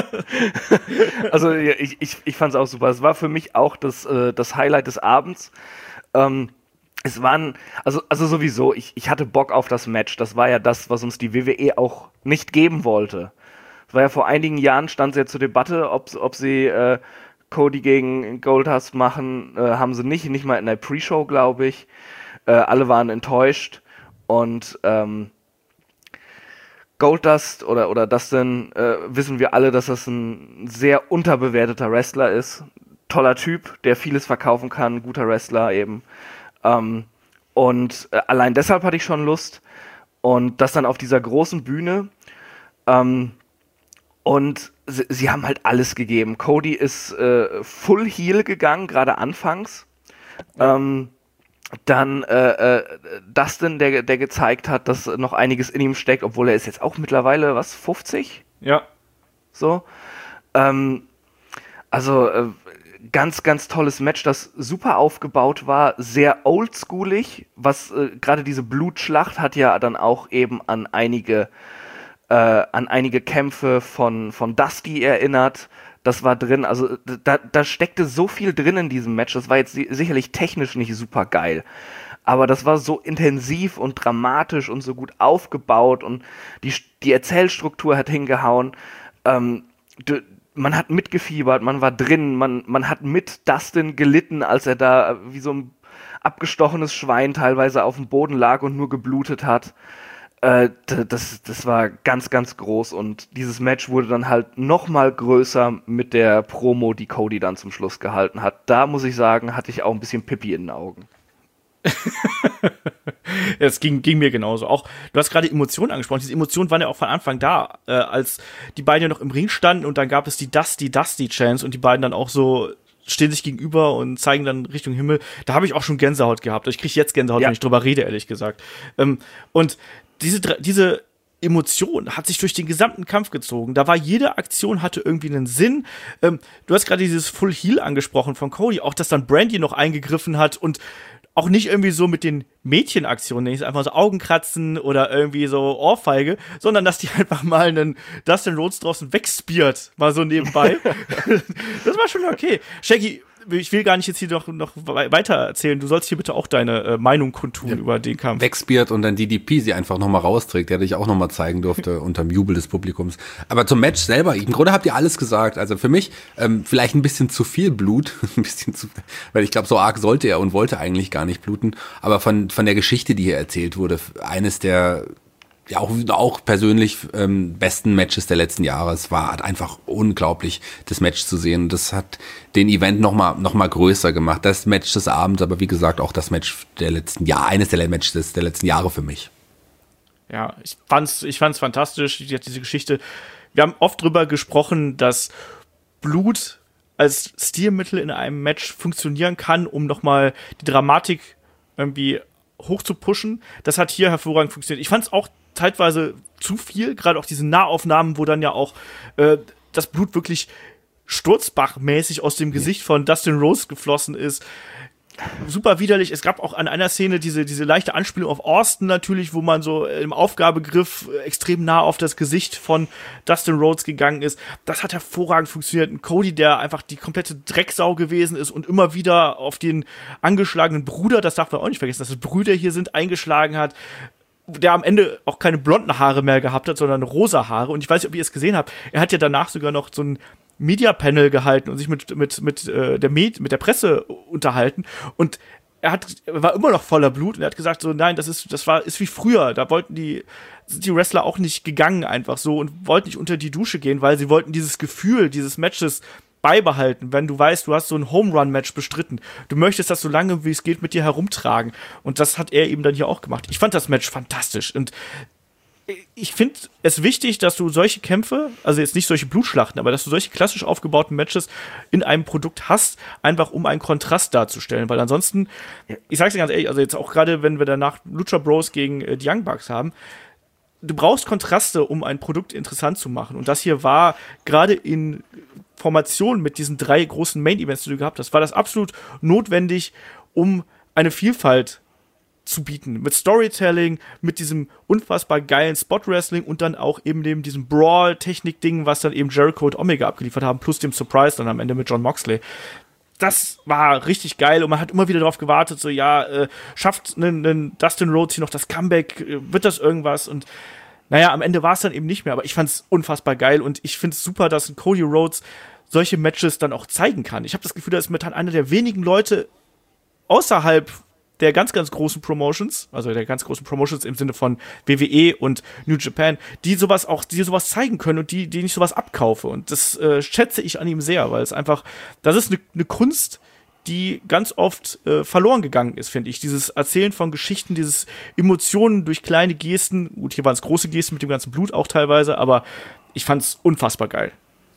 Also ja, ich, ich, ich fand es auch super. Es war für mich auch das, äh, das Highlight des Abends. Ähm, es waren, also, also sowieso, ich, ich hatte Bock auf das Match. Das war ja das, was uns die W W E auch nicht geben wollte. Es war ja vor einigen Jahren, stand ja zur Debatte, ob, ob sie äh, Cody gegen Goldust machen, äh, haben sie nicht, nicht mal in der Pre-Show, glaube ich. Äh, alle waren enttäuscht und ähm, Goldust oder, oder Dustin, äh, wissen wir alle, dass das ein sehr unterbewerteter Wrestler ist. Toller Typ, der vieles verkaufen kann, guter Wrestler eben. Ähm, und äh, allein deshalb hatte ich schon Lust. Und das dann auf dieser großen Bühne. Ähm, und sie, sie haben halt alles gegeben. Cody ist äh, Full Heel gegangen, gerade anfangs. Ja. Ähm, Dann äh, äh, Dustin, der, der gezeigt hat, dass noch einiges in ihm steckt, obwohl er ist jetzt auch mittlerweile, was, fünfzig? Ja. So. Ähm, also äh, ganz, ganz tolles Match, das super aufgebaut war, sehr oldschoolig, was äh, gerade diese Blutschlacht hat ja dann auch eben an einige, äh, an einige Kämpfe von, von Dusty erinnert. Das war drin, also da, da steckte so viel drin in diesem Match, das war jetzt sicherlich technisch nicht super geil, aber das war so intensiv und dramatisch und so gut aufgebaut und die, die Erzählstruktur hat hingehauen, ähm, d- man hat mitgefiebert, man war drin, man, man hat mit Dustin gelitten, als er da wie so ein abgestochenes Schwein teilweise auf dem Boden lag und nur geblutet hat. Äh, das, das war ganz, ganz groß und dieses Match wurde dann halt noch mal größer mit der Promo, die Cody dann zum Schluss gehalten hat. Da muss ich sagen, hatte ich auch ein bisschen Pipi in den Augen. Es ging, ging mir genauso. Auch, du hast gerade Emotionen angesprochen. Diese Emotionen waren ja auch von Anfang da, äh, als die beiden ja noch im Ring standen und dann gab es die Dusty Dusty Chance und die beiden dann auch so stehen sich gegenüber und zeigen dann Richtung Himmel. Da habe ich auch schon Gänsehaut gehabt. Ich kriege jetzt Gänsehaut, ja. wenn ich drüber rede, ehrlich gesagt. Ähm, und Diese, diese Emotion hat sich durch den gesamten Kampf gezogen. Da war jede Aktion hatte irgendwie einen Sinn. Ähm, du hast gerade dieses Full Heel angesprochen von Cody, auch dass dann Brandy noch eingegriffen hat und auch nicht irgendwie so mit den Mädchenaktionen, nicht einfach so Augenkratzen oder irgendwie so Ohrfeige, sondern dass die einfach mal einen Dustin Rhodes draußen wegspiert, mal so nebenbei. Das war schon okay. Shaggy, ich will gar nicht jetzt hier noch, noch weiter erzählen. Du sollst hier bitte auch deine äh, Meinung kundtun ja. über den Kampf. Wegspiert und dann D D P sie einfach nochmal rausträgt, der dich auch nochmal zeigen durfte unterm Jubel des Publikums. Aber zum Match selber, im Grunde habt ihr alles gesagt. Also für mich ähm, vielleicht ein bisschen zu viel Blut, ein bisschen zu, weil ich glaube, so arg sollte er und wollte eigentlich gar nicht bluten. Aber von, von der Geschichte, die hier erzählt wurde, eines der ja auch, auch persönlich ähm, besten Matches der letzten Jahre. Es war hat einfach unglaublich, das Match zu sehen. Das hat den Event nochmal noch mal größer gemacht. Das Match des Abends, aber wie gesagt auch das Match der letzten Jahre, eines der Matches der letzten Jahre für mich. Ja, ich fand's, ich fand's fantastisch, diese Geschichte. Wir haben oft drüber gesprochen, dass Blut als Stilmittel in einem Match funktionieren kann, um nochmal die Dramatik irgendwie hoch zu pushen. Das hat hier hervorragend funktioniert. Ich fand's auch zeitweise zu viel, gerade auch diese Nahaufnahmen, wo dann ja auch äh, das Blut wirklich sturzbachmäßig aus dem Gesicht von Dustin Rhodes geflossen ist. Super widerlich. Es gab auch an einer Szene diese, diese leichte Anspielung auf Austin natürlich, wo man so im Aufgabegriff extrem nah auf das Gesicht von Dustin Rhodes gegangen ist. Das hat hervorragend funktioniert. Ein Cody, der einfach die komplette Drecksau gewesen ist und immer wieder auf den angeschlagenen Bruder, das darf man auch nicht vergessen, dass es Brüder hier sind, eingeschlagen hat, der am Ende auch keine blonden Haare mehr gehabt hat, sondern rosa Haare. Und ich weiß nicht, ob ihr es gesehen habt. Er hat ja danach sogar noch so ein Media-Panel gehalten und sich mit, mit, mit, äh, der Med- mit der Presse unterhalten. Und er hat, er war immer noch voller Blut und er hat gesagt so, nein, das ist, das war, ist wie früher. Da wollten die, sind die Wrestler auch nicht gegangen einfach so und wollten nicht unter die Dusche gehen, weil sie wollten dieses Gefühl dieses Matches beibehalten, wenn du weißt, du hast so ein Home-Run-Match bestritten. Du möchtest das so lange, wie es geht, mit dir herumtragen. Und das hat er eben dann hier auch gemacht. Ich fand das Match fantastisch. Und ich finde es wichtig, dass du solche Kämpfe, also jetzt nicht solche Blutschlachten, aber dass du solche klassisch aufgebauten Matches in einem Produkt hast, einfach um einen Kontrast darzustellen. Weil ansonsten, ich sag's dir ganz ehrlich, also jetzt auch gerade, wenn wir danach Lucha Bros gegen äh, die Young Bucks haben, du brauchst Kontraste, um ein Produkt interessant zu machen. Und das hier war gerade in Formation mit diesen drei großen Main-Events, die du gehabt hast, war das absolut notwendig, um eine Vielfalt zu bieten. Mit Storytelling, mit diesem unfassbar geilen Spot-Wrestling und dann auch eben dem, diesem Brawl-Technik-Ding, was dann eben Jericho und Omega abgeliefert haben, plus dem Surprise dann am Ende mit Jon Moxley. Das war richtig geil und man hat immer wieder darauf gewartet, so ja, äh, schafft einen Dustin Rhodes hier noch das Comeback, äh, wird das irgendwas? Und naja, am Ende war es dann eben nicht mehr, aber ich fand's unfassbar geil und ich find's super, dass ein Cody Rhodes solche Matches dann auch zeigen kann. Ich habe das Gefühl, er ist momentan einer der wenigen Leute außerhalb der ganz, ganz großen Promotions, also der ganz großen Promotions im Sinne von W W E und New Japan, die sowas auch, die sowas zeigen können und die, die ich sowas abkaufe. Und das äh, schätze ich an ihm sehr, weil es einfach, das ist eine ne Kunst, die ganz oft äh, verloren gegangen ist, finde ich. Dieses Erzählen von Geschichten, dieses Emotionen durch kleine Gesten. Gut, hier waren es große Gesten mit dem ganzen Blut auch teilweise, aber ich fand's unfassbar geil.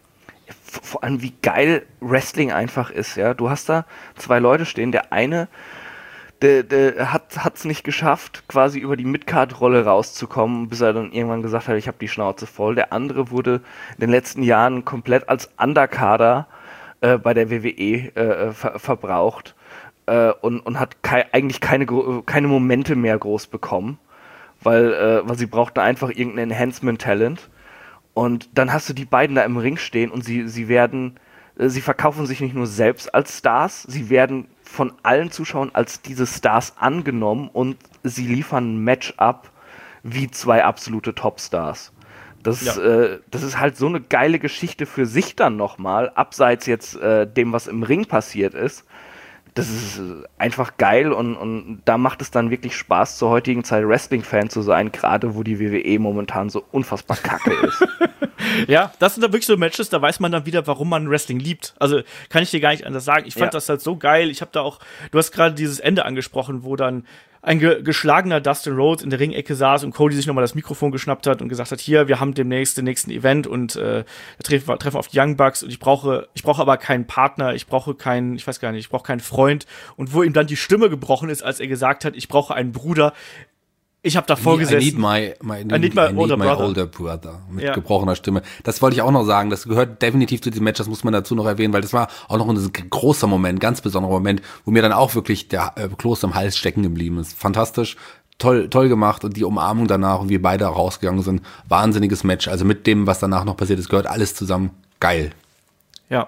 Vor allem, wie geil Wrestling einfach ist, ja. Du hast da zwei Leute stehen, der eine Der, der hat es nicht geschafft, quasi über die Midcard-Rolle rauszukommen, bis er dann irgendwann gesagt hat, ich habe die Schnauze voll. Der andere wurde in den letzten Jahren komplett als Undercarder äh, bei der W W E äh, ver verbraucht äh, und, und hat kei eigentlich keine, keine Momente mehr groß bekommen, weil, äh, weil sie brauchten einfach irgendein Enhancement-Talent. Und dann hast du die beiden da im Ring stehen und sie, sie werden... Sie verkaufen sich nicht nur selbst als Stars, sie werden von allen Zuschauern als diese Stars angenommen und sie liefern ein Match ab wie zwei absolute Topstars. Das, ja. äh, das ist halt so eine geile Geschichte für sich dann nochmal, abseits jetzt äh, dem, was im Ring passiert ist. Das ist einfach geil und, und da macht es dann wirklich Spaß, zur heutigen Zeit Wrestling-Fan zu sein, gerade wo die W W E momentan so unfassbar kacke ist. Ja, das sind da wirklich so Matches, da weiß man dann wieder, warum man Wrestling liebt. Also kann ich dir gar nicht anders sagen. Ich fand ja. das halt so geil. Ich habe da auch, du hast gerade dieses Ende angesprochen, wo dann ein ge geschlagener Dustin Rhodes in der Ringecke saß und Cody sich nochmal das Mikrofon geschnappt hat und gesagt hat, hier, wir haben demnächst den nächsten Event und äh, da treffen wir treffen auf die Young Bucks und ich brauche, ich brauche aber keinen Partner, ich brauche keinen, ich weiß gar nicht, ich brauche keinen Freund. Und wo ihm dann die Stimme gebrochen ist, als er gesagt hat, ich brauche einen Bruder. Ich habe davor gesessen. I need my, my, I need, I need my, I need older, my brother. older brother. Mit ja. gebrochener Stimme. Das wollte ich auch noch sagen. Das gehört definitiv zu diesem Match. Das muss man dazu noch erwähnen, weil das war auch noch ein großer Moment, ganz besonderer Moment, wo mir dann auch wirklich der äh, Kloß im Hals stecken geblieben ist. Fantastisch. Toll, toll gemacht. Und die Umarmung danach und wie beide rausgegangen sind. Wahnsinniges Match. Also mit dem, was danach noch passiert ist, gehört alles zusammen. Geil. Ja.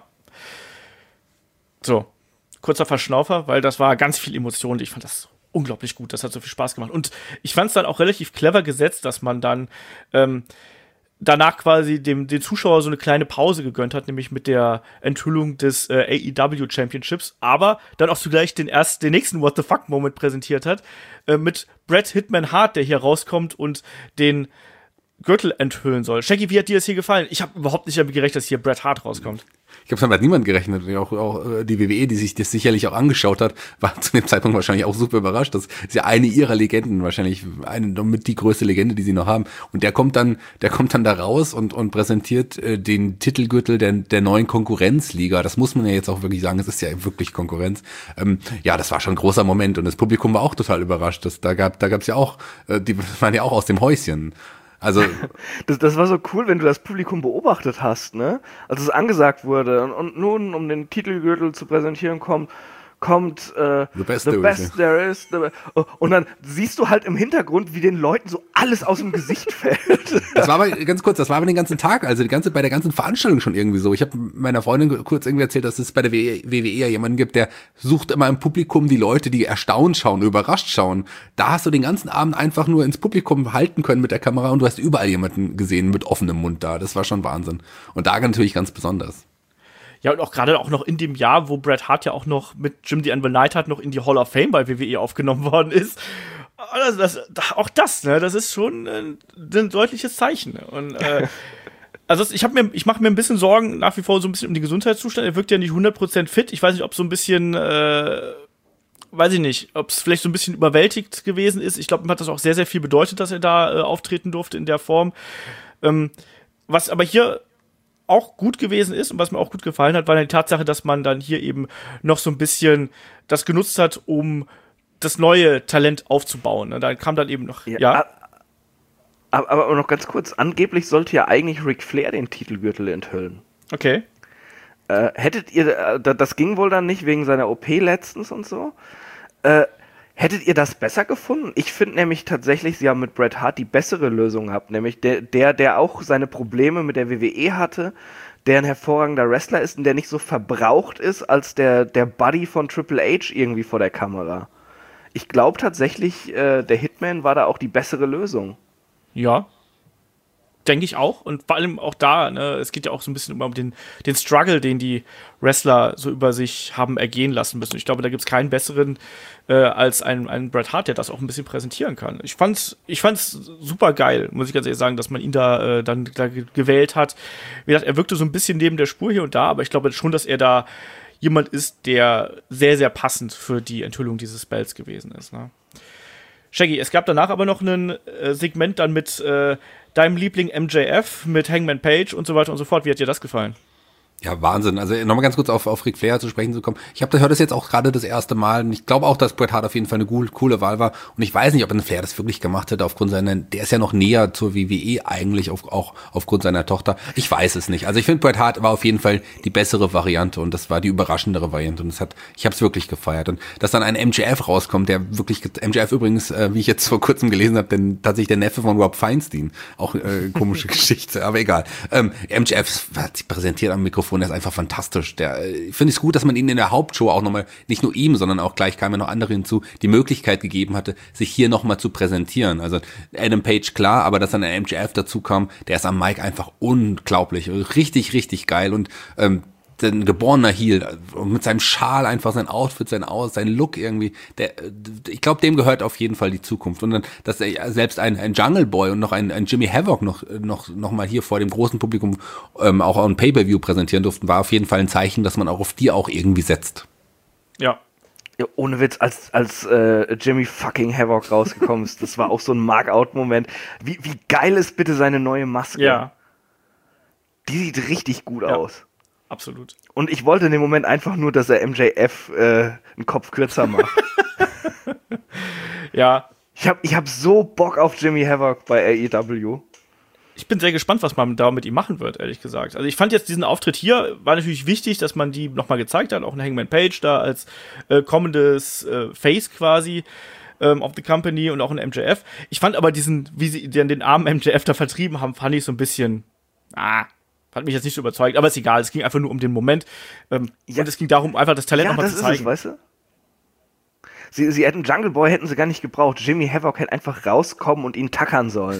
So. Kurzer Verschnaufer, weil das war ganz viel Emotion. Ich fand das unglaublich gut, das hat so viel Spaß gemacht. Und ich fand es dann auch relativ clever gesetzt, dass man dann ähm, danach quasi dem den Zuschauer so eine kleine Pause gegönnt hat, nämlich mit der Enthüllung des äh, A E W Championships, aber dann auch zugleich den ersten, den nächsten What the fuck Moment präsentiert hat, äh, mit Bret Hitman Hart, der hier rauskommt und den Gürtel enthüllen soll. Shaggy, wie hat dir das hier gefallen? Ich habe überhaupt nicht damit gerechnet, dass hier Bret Hart rauskommt. Ich glaube, es hat niemand gerechnet. Auch, auch die W W E, die sich das sicherlich auch angeschaut hat, war zu dem Zeitpunkt wahrscheinlich auch super überrascht. Das ist ja eine ihrer Legenden, wahrscheinlich eine mit die größte Legende, die sie noch haben. Und der kommt dann, der kommt dann da raus und, und präsentiert äh, den Titelgürtel der, der neuen Konkurrenzliga. Das muss man ja jetzt auch wirklich sagen. Es ist ja wirklich Konkurrenz. Ähm, ja, das war schon ein großer Moment und das Publikum war auch total überrascht. Das, da gab, da gab's ja auch, äh, die waren ja auch aus dem Häuschen. Also das, das war so cool, wenn du das Publikum beobachtet hast, ne? Als es angesagt wurde und, und nun, um den Titelgürtel zu präsentieren, kommt, kommt äh, The Best, the there, best is. there is. The und dann siehst du halt im Hintergrund, wie den Leuten so alles aus dem Gesicht fällt. Das war aber, ganz kurz, das war aber den ganzen Tag, also die ganze, bei der ganzen Veranstaltung schon irgendwie so. Ich habe meiner Freundin kurz irgendwie erzählt, dass es bei der W W E ja jemanden gibt, der sucht immer im Publikum die Leute, die erstaunt schauen, überrascht schauen. Da hast du den ganzen Abend einfach nur ins Publikum halten können mit der Kamera und du hast überall jemanden gesehen mit offenem Mund da. Das war schon Wahnsinn. Und da natürlich ganz besonders. Ja, und auch gerade auch noch in dem Jahr, wo Bret Hart ja auch noch mit Jim the Anvil Neidhart noch in die Hall of Fame bei W W E aufgenommen worden ist. Also das, auch das, ne, das ist schon ein, ein deutliches Zeichen. Und äh, also ich habe mir, ich mache mir ein bisschen Sorgen nach wie vor so ein bisschen um den Gesundheitszustand. Er wirkt ja nicht hundert Prozent fit. Ich weiß nicht, ob so ein bisschen, äh, weiß ich nicht, ob es vielleicht so ein bisschen überwältigt gewesen ist. Ich glaube, ihm hat das auch sehr, sehr viel bedeutet, dass er da äh, auftreten durfte in der Form. Ähm, was aber hier auch gut gewesen ist und was mir auch gut gefallen hat, war die Tatsache, dass man dann hier eben noch so ein bisschen das genutzt hat, um das neue Talent aufzubauen. Und dann kam dann eben noch, ja. ja. Aber, aber noch ganz kurz, angeblich sollte ja eigentlich Ric Flair den Titelgürtel enthüllen. Okay. Äh, hättet ihr, äh, das ging wohl dann nicht wegen seiner O P letztens und so, äh, hättet ihr das besser gefunden? Ich finde nämlich tatsächlich, sie haben mit Bret Hart die bessere Lösung gehabt, nämlich der, der, der auch seine Probleme mit der W W E hatte, der ein hervorragender Wrestler ist und der nicht so verbraucht ist als der, der Buddy von Triple H irgendwie vor der Kamera. Ich glaube tatsächlich, äh, der Hitman war da auch die bessere Lösung. Ja, denke ich auch. Und vor allem auch da, ne, es geht ja auch so ein bisschen immer um den, den Struggle, den die Wrestler so über sich haben ergehen lassen müssen. Ich glaube, da gibt es keinen besseren äh, als einen, einen Bret Hart, der das auch ein bisschen präsentieren kann. Ich fand's, ich fand's super geil, muss ich ganz ehrlich sagen, dass man ihn da äh, dann da gewählt hat. Wie gesagt, er wirkte so ein bisschen neben der Spur hier und da, aber ich glaube schon, dass er da jemand ist, der sehr, sehr passend für die Enthüllung dieses Spells gewesen ist. Ne? Shaggy, es gab danach aber noch ein äh, Segment dann mit äh, deinem Liebling M J F, mit Hangman Page und so weiter und so fort. Wie hat dir das gefallen? Ja, Wahnsinn. Also nochmal ganz kurz auf, auf Ric Flair zu sprechen zu kommen. Ich habe höre das jetzt auch gerade das erste Mal und ich glaube auch, dass Bret Hart auf jeden Fall eine cool, coole Wahl war. Und ich weiß nicht, ob ein Flair das wirklich gemacht hätte aufgrund seiner, der ist ja noch näher zur W W E eigentlich, auf, auch aufgrund seiner Tochter. Ich weiß es nicht. Also ich finde, Bret Hart war auf jeden Fall die bessere Variante und das war die überraschendere Variante und das hat, ich habe es wirklich gefeiert. Und dass dann ein M J F rauskommt, der wirklich, M J F übrigens, äh, wie ich jetzt vor kurzem gelesen habe, denn tatsächlich der Neffe von Rob Feinstein. Auch äh, komische Geschichte, aber egal. Ähm, M J F hat sich präsentiert am Mikrofon, der ist einfach fantastisch. Der, ich finde es gut, dass man ihn in der Hauptshow auch nochmal, nicht nur ihm, sondern auch gleich kamen ja noch andere hinzu, die Möglichkeit gegeben hatte, sich hier nochmal zu präsentieren. Also Adam Page, klar, aber dass dann der M J F dazu kam, der ist am Mic einfach unglaublich, richtig, richtig geil und ähm, ein geborener Heel mit seinem Schal einfach, sein Outfit, sein Aus, sein Look irgendwie, der, ich glaube, dem gehört auf jeden Fall die Zukunft und dann, dass er selbst ein, ein Jungle Boy und noch ein, ein Jimmy Havoc noch, noch, noch mal hier vor dem großen Publikum ähm, auch on Pay-Per-View präsentieren durften, war auf jeden Fall ein Zeichen, dass man auch auf die auch irgendwie setzt. Ja. Ja, ohne Witz, als, als äh, Jimmy fucking Havoc rausgekommen ist, das war auch so ein Mark-Out-Moment. Wie, wie geil ist bitte seine neue Maske? Ja. Die sieht richtig gut Ja. aus. Absolut. Und ich wollte in dem Moment einfach nur, dass er M J F äh, einen Kopf kürzer macht. Ja. Ich hab, ich hab so Bock auf Jimmy Havoc bei A E W. Ich bin sehr gespannt, was man da mit ihm machen wird, ehrlich gesagt. Also ich fand jetzt diesen Auftritt hier, war natürlich wichtig, dass man die nochmal gezeigt hat, auch ein Hangman Page da als äh, kommendes äh, Face quasi ähm, of the Company und auch ein M J F. Ich fand aber diesen, wie sie den, den armen M J F da vertrieben haben, fand ich so ein bisschen, ah, hat mich jetzt nicht so überzeugt, aber ist egal, es ging einfach nur um den Moment. Ähm, ja. Und es ging darum, einfach das Talent Ja, nochmal das zu ist zeigen. es, weißt du? Sie, sie hätten Jungle Boy hätten sie gar nicht gebraucht. Jimmy Havoc hätte einfach rauskommen und ihn tackern sollen.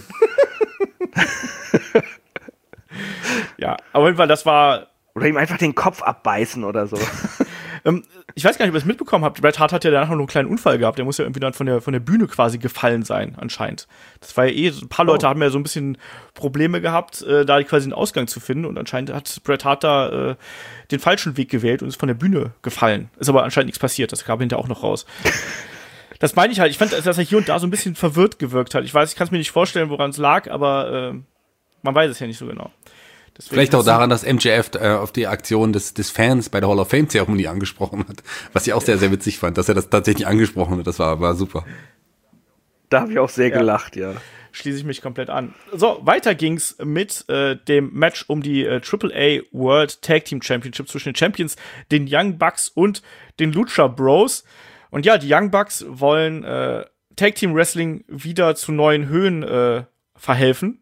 Ja, auf jeden Fall, das war. Oder ihm einfach den Kopf abbeißen oder so. ähm, ich weiß gar nicht, ob ihr es mitbekommen habt. Bret Hart hat ja danach noch einen kleinen Unfall gehabt. Der muss ja irgendwie dann von der, von der Bühne quasi gefallen sein, anscheinend. Das war ja eh, ein paar Leute Oh. haben ja so ein bisschen Probleme gehabt, äh, da quasi einen Ausgang zu finden. Und anscheinend hat Bret Hart da äh, den falschen Weg gewählt und ist von der Bühne gefallen. Ist aber anscheinend nichts passiert. Das kam hinterher auch noch raus. Das meine ich halt. Ich fand, dass er hier und da so ein bisschen verwirrt gewirkt hat. Ich weiß, ich kann es mir nicht vorstellen, woran es lag, aber äh, man weiß es ja nicht so genau. Deswegen Vielleicht auch daran, dass M J F äh, auf die Aktion des, des Fans bei der Hall of Fame-Zeremonie angesprochen hat. Was ich auch sehr, sehr witzig fand, dass er das tatsächlich angesprochen hat. Das war, war super. Da habe ich auch sehr Ja. gelacht, ja. Schließe ich mich komplett an. So, weiter ging's mit äh, dem Match um die äh, Triple A World Tag Team Championship zwischen den Champions, den Young Bucks und den Lucha Bros. Und ja, die Young Bucks wollen äh, Tag Team Wrestling wieder zu neuen Höhen äh, verhelfen.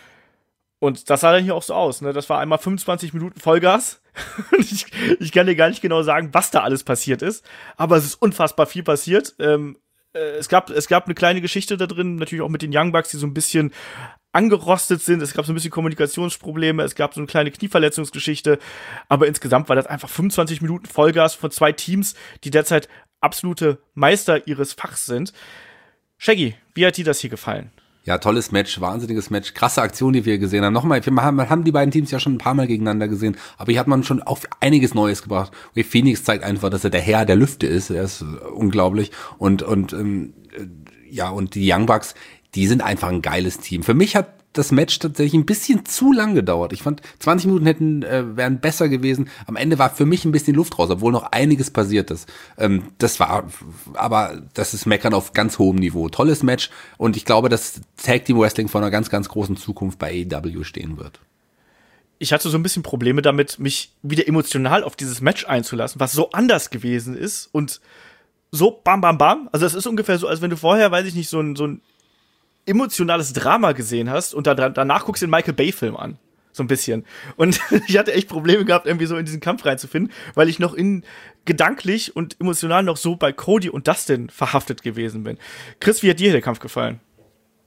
Und das sah dann hier auch so aus, ne? Das war einmal fünfundzwanzig Minuten Vollgas. ich, ich kann dir gar nicht genau sagen, was da alles passiert ist. Aber es ist unfassbar viel passiert. Ähm, äh, es gab, es gab eine kleine Geschichte da drin, natürlich auch mit den Young Bucks, die so ein bisschen angerostet sind. Es gab so ein bisschen Kommunikationsprobleme. Es gab so eine kleine Knieverletzungsgeschichte. Aber insgesamt war das einfach fünfundzwanzig Minuten Vollgas von zwei Teams, die derzeit absolute Meister ihres Fachs sind. Shaggy, wie hat dir das hier gefallen? Ja, tolles Match, wahnsinniges Match, krasse Aktion, die wir gesehen haben. Nochmal, wir haben, haben die beiden Teams ja schon ein paar Mal gegeneinander gesehen, aber hier hat man schon auf einiges Neues gebracht. Ray Phoenix zeigt einfach, dass er der Herr der Lüfte ist. Er ist unglaublich. Und, und ähm, ja, und die Young Bucks, die sind einfach ein geiles Team. Für mich hat das Match tatsächlich ein bisschen zu lang gedauert. Ich fand, zwanzig Minuten hätten äh, wären besser gewesen. Am Ende war für mich ein bisschen Luft raus, obwohl noch einiges passiert ist. Ähm, das war, aber das ist Meckern auf ganz hohem Niveau. Tolles Match und ich glaube, dass Tag Team Wrestling vor einer ganz, ganz großen Zukunft bei A E W stehen wird. Ich hatte so ein bisschen Probleme damit, mich wieder emotional auf dieses Match einzulassen, was so anders gewesen ist und so bam, bam, bam. Also es ist ungefähr so, als wenn du vorher, weiß ich nicht, so ein, so ein emotionales Drama gesehen hast und da, danach guckst du den Michael Bay-Film an. So ein bisschen. Und ich hatte echt Probleme gehabt, irgendwie so in diesen Kampf reinzufinden, weil ich noch in gedanklich und emotional noch so bei Cody und Dustin verhaftet gewesen bin. Chris, wie hat dir der Kampf gefallen?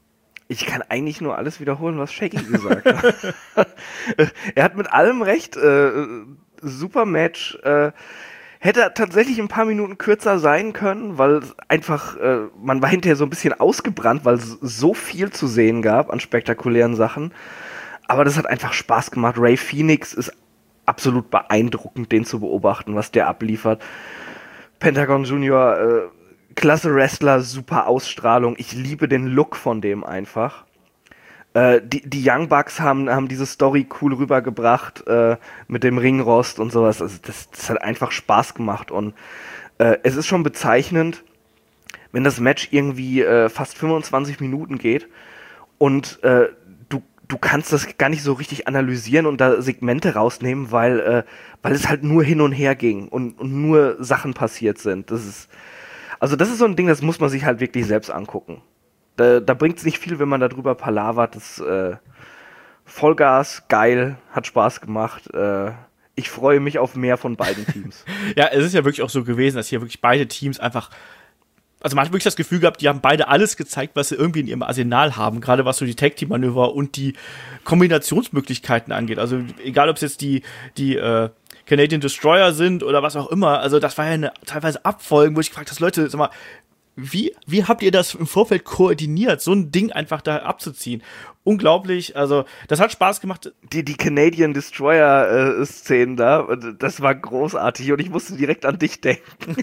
Ich kann eigentlich nur alles wiederholen, was Shaggy gesagt hat. Er hat mit allem recht. Äh, super Match. Äh, hätte tatsächlich ein paar Minuten kürzer sein können, weil einfach, äh, man war hinterher so ein bisschen ausgebrannt, weil es so viel zu sehen gab an spektakulären Sachen. Aber das hat einfach Spaß gemacht. Ray Phoenix ist absolut beeindruckend, den zu beobachten, was der abliefert. Pentagon Junior, äh, klasse Wrestler, super Ausstrahlung. Ich liebe den Look von dem einfach. Äh, die, die Young Bucks haben, haben diese Story cool rübergebracht äh, mit dem Ringrost und sowas. Also das, das hat einfach Spaß gemacht. Und äh, es ist schon bezeichnend, wenn das Match irgendwie äh, fast fünfundzwanzig Minuten geht und äh, du, du kannst das gar nicht so richtig analysieren und da Segmente rausnehmen, weil, äh, weil es halt nur hin und her ging und, und nur Sachen passiert sind. Das ist Also das ist so ein Ding, das muss man sich halt wirklich selbst angucken. Da, da bringt es nicht viel, wenn man darüber palavert. Das äh, Vollgas, geil, hat Spaß gemacht. Äh, ich freue mich auf mehr von beiden Teams. Ja, es ist ja wirklich auch so gewesen, dass hier wirklich beide Teams einfach, also man hat wirklich das Gefühl gehabt, die haben beide alles gezeigt, was sie irgendwie in ihrem Arsenal haben, gerade was so die Tag-Team-Manöver und die Kombinationsmöglichkeiten angeht. Also egal, ob es jetzt die, die äh, Canadian Destroyer sind oder was auch immer, also das war ja eine teilweise Abfolgen, wo ich gefragt habe, Leute, sag mal, wie, wie habt ihr das im Vorfeld koordiniert, so ein Ding einfach da abzuziehen? Unglaublich, also das hat Spaß gemacht. Die, die Canadian Destroyer-Szenen äh, da, das war großartig und ich musste direkt an dich denken.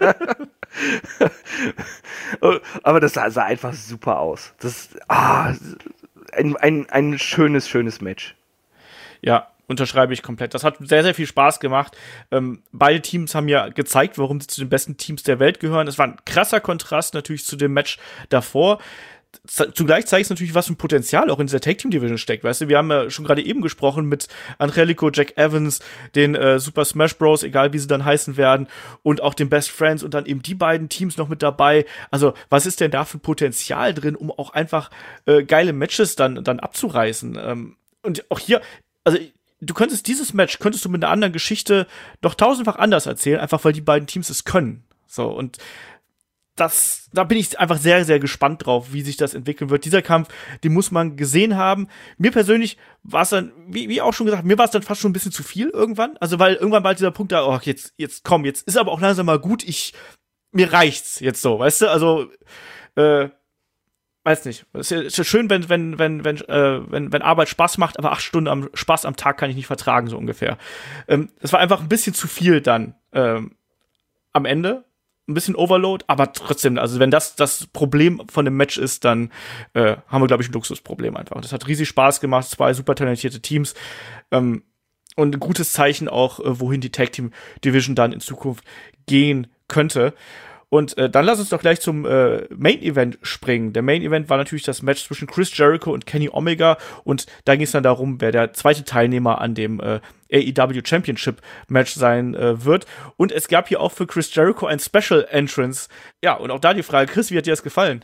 Aber das sah, sah einfach super aus. Das, ah, ein, ein, ein schönes, schönes Match. Ja, unterschreibe ich komplett. Das hat sehr, sehr viel Spaß gemacht. Ähm, beide Teams haben ja gezeigt, warum sie zu den besten Teams der Welt gehören. Es war ein krasser Kontrast natürlich zu dem Match davor. Z- zugleich zeigt es natürlich, was für ein Potenzial auch in dieser Tag-Team-Division steckt. Weißt du, wir haben ja schon gerade eben gesprochen mit Angelico, Jack Evans, den äh, Super Smash Bros., egal wie sie dann heißen werden, und auch den Best Friends und dann eben die beiden Teams noch mit dabei. Also, was ist denn da für ein Potenzial drin, um auch einfach äh, geile Matches dann, dann abzureißen? Ähm, und auch hier, also du könntest dieses Match, könntest du mit einer anderen Geschichte doch tausendfach anders erzählen, einfach weil die beiden Teams es können. So, und das, da bin ich einfach sehr, sehr gespannt drauf, wie sich das entwickeln wird. Dieser Kampf, den muss man gesehen haben. Mir persönlich war es dann, wie, wie auch schon gesagt, mir war es dann fast schon ein bisschen zu viel irgendwann. Also, weil irgendwann war halt dieser Punkt da, oh, jetzt, jetzt komm, jetzt ist aber auch langsam mal gut, ich, mir reicht's jetzt so, weißt du? Also, äh, weiß nicht. Es ist ja schön, wenn, wenn, wenn, wenn, äh, wenn, wenn Arbeit Spaß macht, aber acht Stunden am Spaß am Tag kann ich nicht vertragen, so ungefähr. Ähm, das war einfach ein bisschen zu viel dann, ähm, am Ende. Ein bisschen Overload, aber trotzdem, also wenn das das Problem von dem Match ist, dann äh, haben wir, glaube ich, ein Luxusproblem einfach. Das hat riesig Spaß gemacht, zwei super talentierte Teams ähm, und ein gutes Zeichen auch, äh, wohin die Tag Team Division dann in Zukunft gehen könnte. Und äh, dann lass uns doch gleich zum äh, Main Event springen. Der Main Event war natürlich das Match zwischen Chris Jericho und Kenny Omega und da ging es dann darum, wer der zweite Teilnehmer an dem äh, A E W Championship Match sein äh, wird. Und es gab hier auch für Chris Jericho ein Special Entrance. Ja, und auch da die Frage, Chris, wie hat dir das gefallen?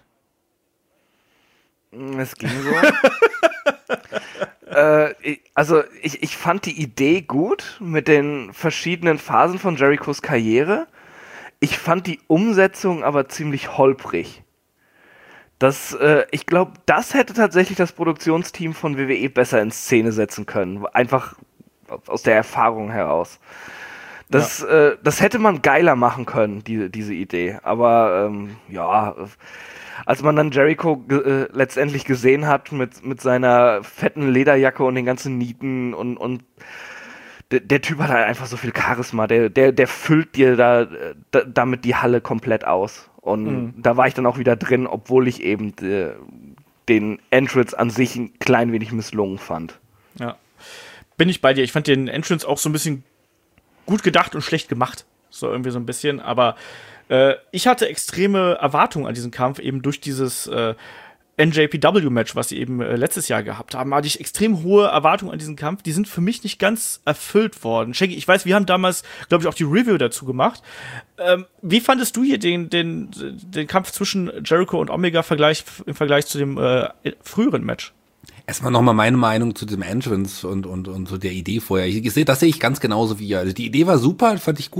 Es ging so. äh, ich, also ich, ich fand die Idee gut mit den verschiedenen Phasen von Jerichos Karriere. Ich fand die Umsetzung aber ziemlich holprig. Das, äh, ich glaube, das hätte tatsächlich das Produktionsteam von W W E besser in Szene setzen können. Einfach aus der Erfahrung heraus. Das, ja. äh, das hätte man geiler machen können, die, diese Idee. Aber ähm, ja, als man dann Jericho ge- äh, letztendlich gesehen hat mit, mit seiner fetten Lederjacke und den ganzen Nieten und, und der, der Typ hat halt einfach so viel Charisma, der, der, der füllt dir da, da damit die Halle komplett aus. Und mhm. da war ich dann auch wieder drin, obwohl ich eben de, den Entrance an sich ein klein wenig misslungen fand. Ja, bin ich bei dir. Ich fand den Entrance auch so ein bisschen gut gedacht und schlecht gemacht. So irgendwie so ein bisschen. Aber äh, ich hatte extreme Erwartungen an diesen Kampf, eben durch dieses äh, N J P W-Match, was sie eben äh, letztes Jahr gehabt haben, hatte ich extrem hohe Erwartungen an diesen Kampf. Die sind für mich nicht ganz erfüllt worden. Shaggy, ich weiß, wir haben damals, glaube ich, auch die Review dazu gemacht. Ähm, wie fandest du hier den, den, den Kampf zwischen Jericho und Omega Vergleich, im Vergleich zu dem äh, früheren Match? Erstmal nochmal meine Meinung zu dem Entrance und, und, und so der Idee vorher. Ich sehe, das sehe ich ganz genauso wie ihr. Also die Idee war super, fand ich gut.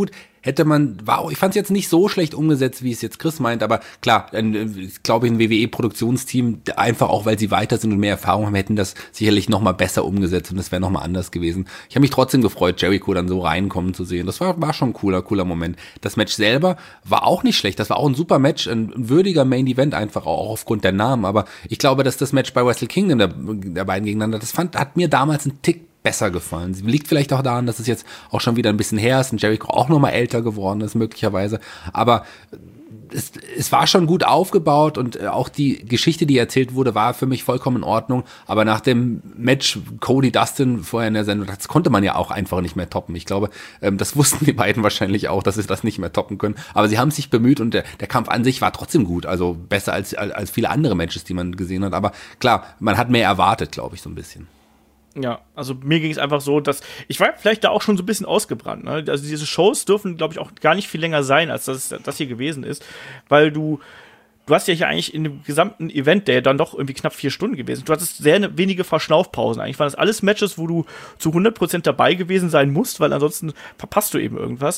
hätte man, war, ich fand es jetzt nicht so schlecht umgesetzt, wie es jetzt Chris meint, aber klar, ich glaube, ein W W E-Produktionsteam, einfach auch, weil sie weiter sind und mehr Erfahrung haben, hätten das sicherlich nochmal besser umgesetzt und das wäre nochmal anders gewesen. Ich habe mich trotzdem gefreut, Jericho dann so reinkommen zu sehen. Das war, war schon ein cooler, cooler Moment. Das Match selber war auch nicht schlecht, das war auch ein super Match, ein würdiger Main-Event einfach, auch aufgrund der Namen, aber ich glaube, dass das Match bei Wrestle Kingdom der, der beiden gegeneinander, das fand, hat mir damals einen Tick besser gefallen. Sie liegt vielleicht auch daran, dass es jetzt auch schon wieder ein bisschen her ist und Jericho auch nochmal älter geworden ist, möglicherweise. Aber es, es war schon gut aufgebaut und auch die Geschichte, die erzählt wurde, war für mich vollkommen in Ordnung. Aber nach dem Match Cody Dustin vorher in der Sendung, das konnte man ja auch einfach nicht mehr toppen. Ich glaube, das wussten die beiden wahrscheinlich auch, dass sie das nicht mehr toppen können. Aber sie haben sich bemüht und der, der Kampf an sich war trotzdem gut. Also besser als, als viele andere Matches, die man gesehen hat. Aber klar, man hat mehr erwartet, glaube ich, so ein bisschen. Ja, also mir ging es einfach so, dass ich war vielleicht da auch schon so ein bisschen ausgebrannt. Ne? Also diese Shows dürfen, glaube ich, auch gar nicht viel länger sein, als das, das hier gewesen ist, weil du du hast ja hier eigentlich in dem gesamten Event, der ja dann doch irgendwie knapp vier Stunden gewesen, du hattest sehr wenige Verschnaufpausen. Eigentlich waren das alles Matches, wo du zu hundert Prozent dabei gewesen sein musst, weil ansonsten verpasst du eben irgendwas.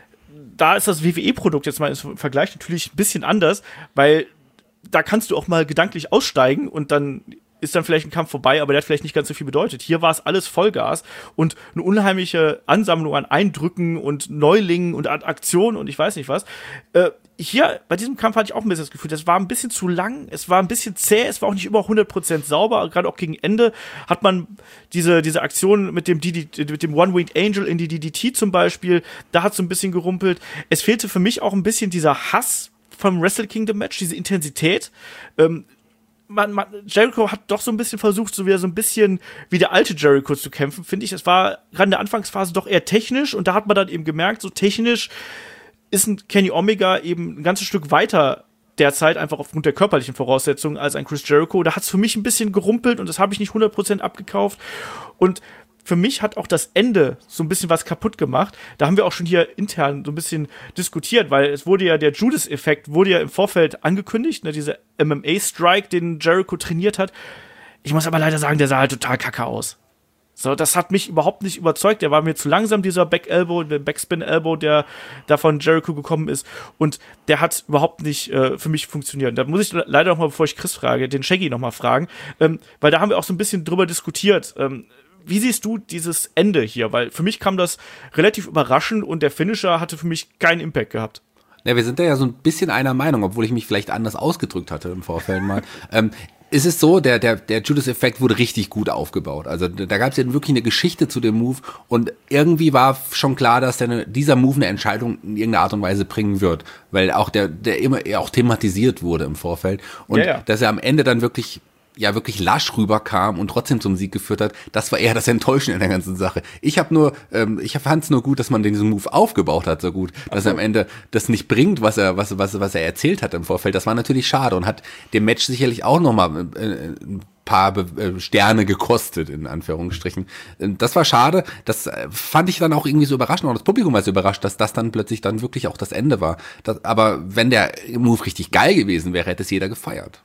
Da ist das W W E-Produkt jetzt mal im Vergleich natürlich ein bisschen anders, weil da kannst du auch mal gedanklich aussteigen und dann ist dann vielleicht ein Kampf vorbei, aber der hat vielleicht nicht ganz so viel bedeutet. Hier war es alles Vollgas und eine unheimliche Ansammlung an Eindrücken und Neulingen und Aktionen und ich weiß nicht was. Äh, hier, bei diesem Kampf hatte ich auch ein bisschen das Gefühl, das war ein bisschen zu lang, es war ein bisschen zäh, es war auch nicht über hundert Prozent sauber, gerade auch gegen Ende hat man diese, diese Aktion mit dem, D D, mit dem One-Winged Angel in die D D T zum Beispiel, da hat es so ein bisschen gerumpelt. Es fehlte für mich auch ein bisschen dieser Hass vom Wrestle Kingdom Match, diese Intensität. Ähm, Man, man, Jericho hat doch so ein bisschen versucht, so wieder so ein bisschen wie der alte Jericho zu kämpfen, finde ich. Es war gerade in der Anfangsphase doch eher technisch und da hat man dann eben gemerkt, so technisch ist ein Kenny Omega eben ein ganzes Stück weiter derzeit, einfach aufgrund der körperlichen Voraussetzungen, als ein Chris Jericho. Da hat es für mich ein bisschen gerumpelt und das habe ich nicht hundert Prozent abgekauft. Und für mich hat auch das Ende so ein bisschen was kaputt gemacht. Da haben wir auch schon hier intern so ein bisschen diskutiert, weil es wurde ja, der Judas-Effekt wurde ja im Vorfeld angekündigt, ne, dieser M M A-Strike, den Jericho trainiert hat. Ich muss aber leider sagen, der sah halt total kacke aus. So, das hat mich überhaupt nicht überzeugt. Der war mir zu langsam, dieser Back-Elbow, der Backspin-Elbow, der da von Jericho gekommen ist. Und der hat überhaupt nicht äh, für mich funktioniert. Da muss ich leider noch mal, bevor ich Chris frage, den Shaggy noch mal fragen, ähm, weil da haben wir auch so ein bisschen drüber diskutiert. Ähm, Wie siehst du dieses Ende hier? Weil für mich kam das relativ überraschend und der Finisher hatte für mich keinen Impact gehabt. Ja, wir sind da ja so ein bisschen einer Meinung, obwohl ich mich vielleicht anders ausgedrückt hatte im Vorfeld mal. ähm, es ist so, der, der, der Judas-Effekt wurde richtig gut aufgebaut. Also da gab es ja wirklich eine Geschichte zu dem Move und irgendwie war schon klar, dass der, dieser Move eine Entscheidung in irgendeiner Art und Weise bringen wird, weil auch der, der immer auch thematisiert wurde im Vorfeld und ja, ja. dass er am Ende dann wirklich ja wirklich lasch rüberkam und trotzdem zum Sieg geführt hat, das war eher das Enttäuschende in der ganzen Sache. Ich habe nur, ähm, ich fand es nur gut, dass man diesen Move aufgebaut hat, so gut, dass so. er am Ende das nicht bringt, was er, was, was, was er erzählt hat im Vorfeld. Das war natürlich schade und hat dem Match sicherlich auch nochmal äh, ein paar äh, Sterne gekostet, in Anführungsstrichen. Das war schade, das fand ich dann auch irgendwie so überraschend, auch das Publikum war so überrascht, dass das dann plötzlich dann wirklich auch das Ende war. Das, aber wenn der Move richtig geil gewesen wäre, hätte es jeder gefeiert.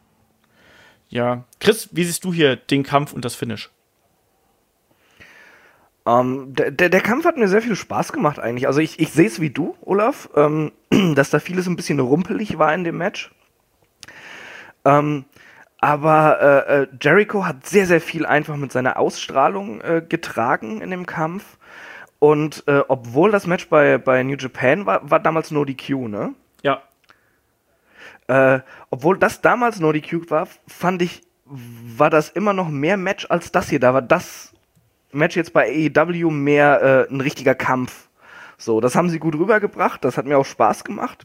Ja, Chris, wie siehst du hier den Kampf und das Finish? Ähm, der, der, der Kampf hat mir sehr viel Spaß gemacht eigentlich. Also ich, ich sehe es wie du, Olaf, ähm, dass da vieles ein bisschen rumpelig war in dem Match. Ähm, aber äh, Jericho hat sehr, sehr viel einfach mit seiner Ausstrahlung äh, getragen in dem Kampf. Und äh, obwohl das Match bei, bei New Japan war, war damals No D Q, ne? Ja. Äh, obwohl das damals No D Q war, fand ich, war das immer noch mehr Match als das hier. Da war das Match jetzt bei A E W mehr äh, ein richtiger Kampf. So, das haben sie gut rübergebracht, das hat mir auch Spaß gemacht.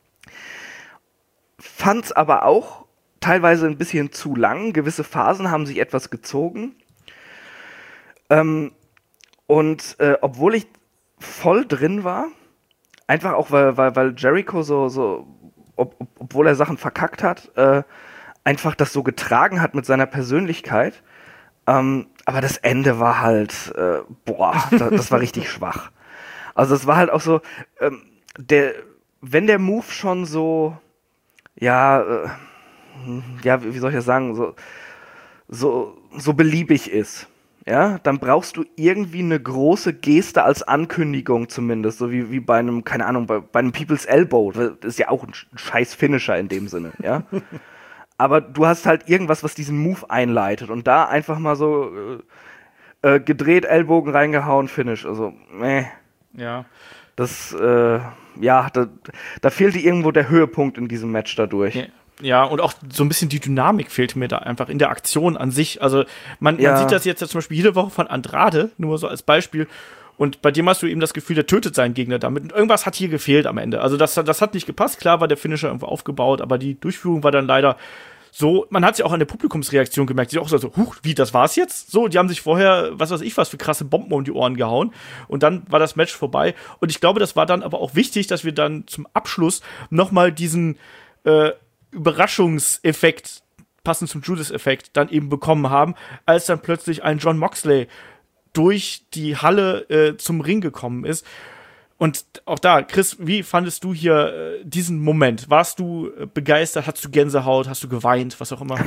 Fand's aber auch teilweise ein bisschen zu lang. Gewisse Phasen haben sich etwas gezogen. Ähm, und äh, obwohl ich voll drin war, einfach auch, weil, weil, weil Jericho so, so Ob, ob, obwohl er Sachen verkackt hat, äh, einfach das so getragen hat mit seiner Persönlichkeit. Ähm, aber das Ende war halt, äh, boah, das, das war richtig schwach. Also es war halt auch so, ähm, der, wenn der Move schon so, ja, äh, ja, wie soll ich das sagen, so, so, so beliebig ist, ja, dann brauchst du irgendwie eine große Geste als Ankündigung zumindest, so wie, wie bei einem, keine Ahnung, bei, bei einem People's Elbow. Das ist ja auch ein scheiß Finisher in dem Sinne, ja. Aber du hast halt irgendwas, was diesen Move einleitet und da einfach mal so äh, äh, gedreht, Ellbogen reingehauen, Finish. Also, meh. Ja. Das, äh, ja, da, da fehlte irgendwo der Höhepunkt in diesem Match dadurch. Ja. Ja, und auch so ein bisschen die Dynamik fehlt mir da einfach in der Aktion an sich. Also man, Ja. man sieht das jetzt ja zum Beispiel jede Woche von Andrade, nur so als Beispiel. Und bei dem hast du eben das Gefühl, der tötet seinen Gegner damit. Und irgendwas hat hier gefehlt am Ende. Also das, das hat nicht gepasst. Klar war der Finisher irgendwo aufgebaut, aber die Durchführung war dann leider so, man hat es ja auch an der Publikumsreaktion gemerkt, die auch so, huch, wie, das war's jetzt? So, die haben sich vorher, was weiß ich was, für krasse Bomben um die Ohren gehauen. Und dann war das Match vorbei. Und ich glaube, das war dann aber auch wichtig, dass wir dann zum Abschluss nochmal diesen äh, Überraschungseffekt, passend zum Judas-Effekt, dann eben bekommen haben, als dann plötzlich ein Jon Moxley durch die Halle äh, zum Ring gekommen ist. Und auch da, Chris, wie fandest du hier äh, diesen Moment? Warst du äh, begeistert? Hattest du Gänsehaut? Hast du geweint? Was auch immer?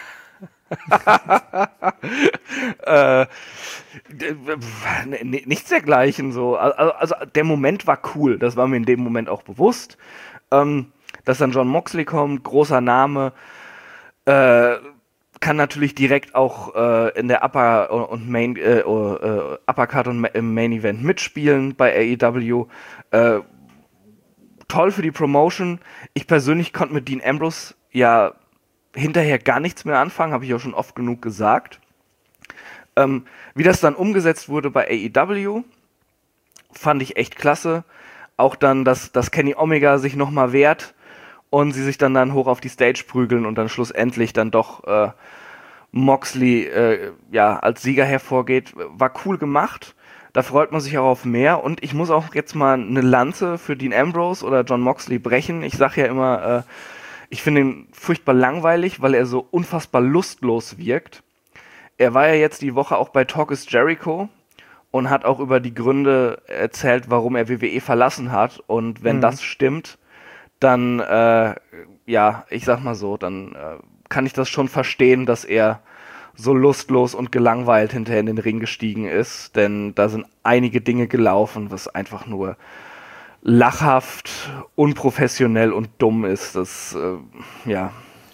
äh, n- nichts dergleichen so. Also, also der Moment war cool, das war mir in dem Moment auch bewusst. Ähm, dass dann Jon Moxley kommt, großer Name, äh, kann natürlich direkt auch äh, in der Upper und Main äh, äh, Uppercard und im Main Event mitspielen bei A E W. Äh, toll für die Promotion. Ich persönlich konnte mit Dean Ambrose ja hinterher gar nichts mehr anfangen, habe ich auch schon oft genug gesagt. Ähm, wie das dann umgesetzt wurde bei A E W, fand ich echt klasse. Auch dann, dass, dass Kenny Omega sich nochmal wehrt und sie sich dann, dann hoch auf die Stage prügeln und dann schlussendlich dann doch äh, Moxley äh, ja, als Sieger hervorgeht, war cool gemacht. Da freut man sich auch auf mehr. Und ich muss auch jetzt mal eine Lanze für Dean Ambrose oder Jon Moxley brechen. Ich sage ja immer, äh, ich finde ihn furchtbar langweilig, weil er so unfassbar lustlos wirkt. Er war ja jetzt die Woche auch bei Talk is Jericho und hat auch über die Gründe erzählt, warum er W W E verlassen hat. Und wenn mhm. das stimmt, dann, äh, ja, ich sag mal so, dann äh, kann ich das schon verstehen, dass er so lustlos und gelangweilt hinterher in den Ring gestiegen ist. Denn da sind einige Dinge gelaufen, was einfach nur lachhaft, unprofessionell und dumm ist. Das, äh, ja,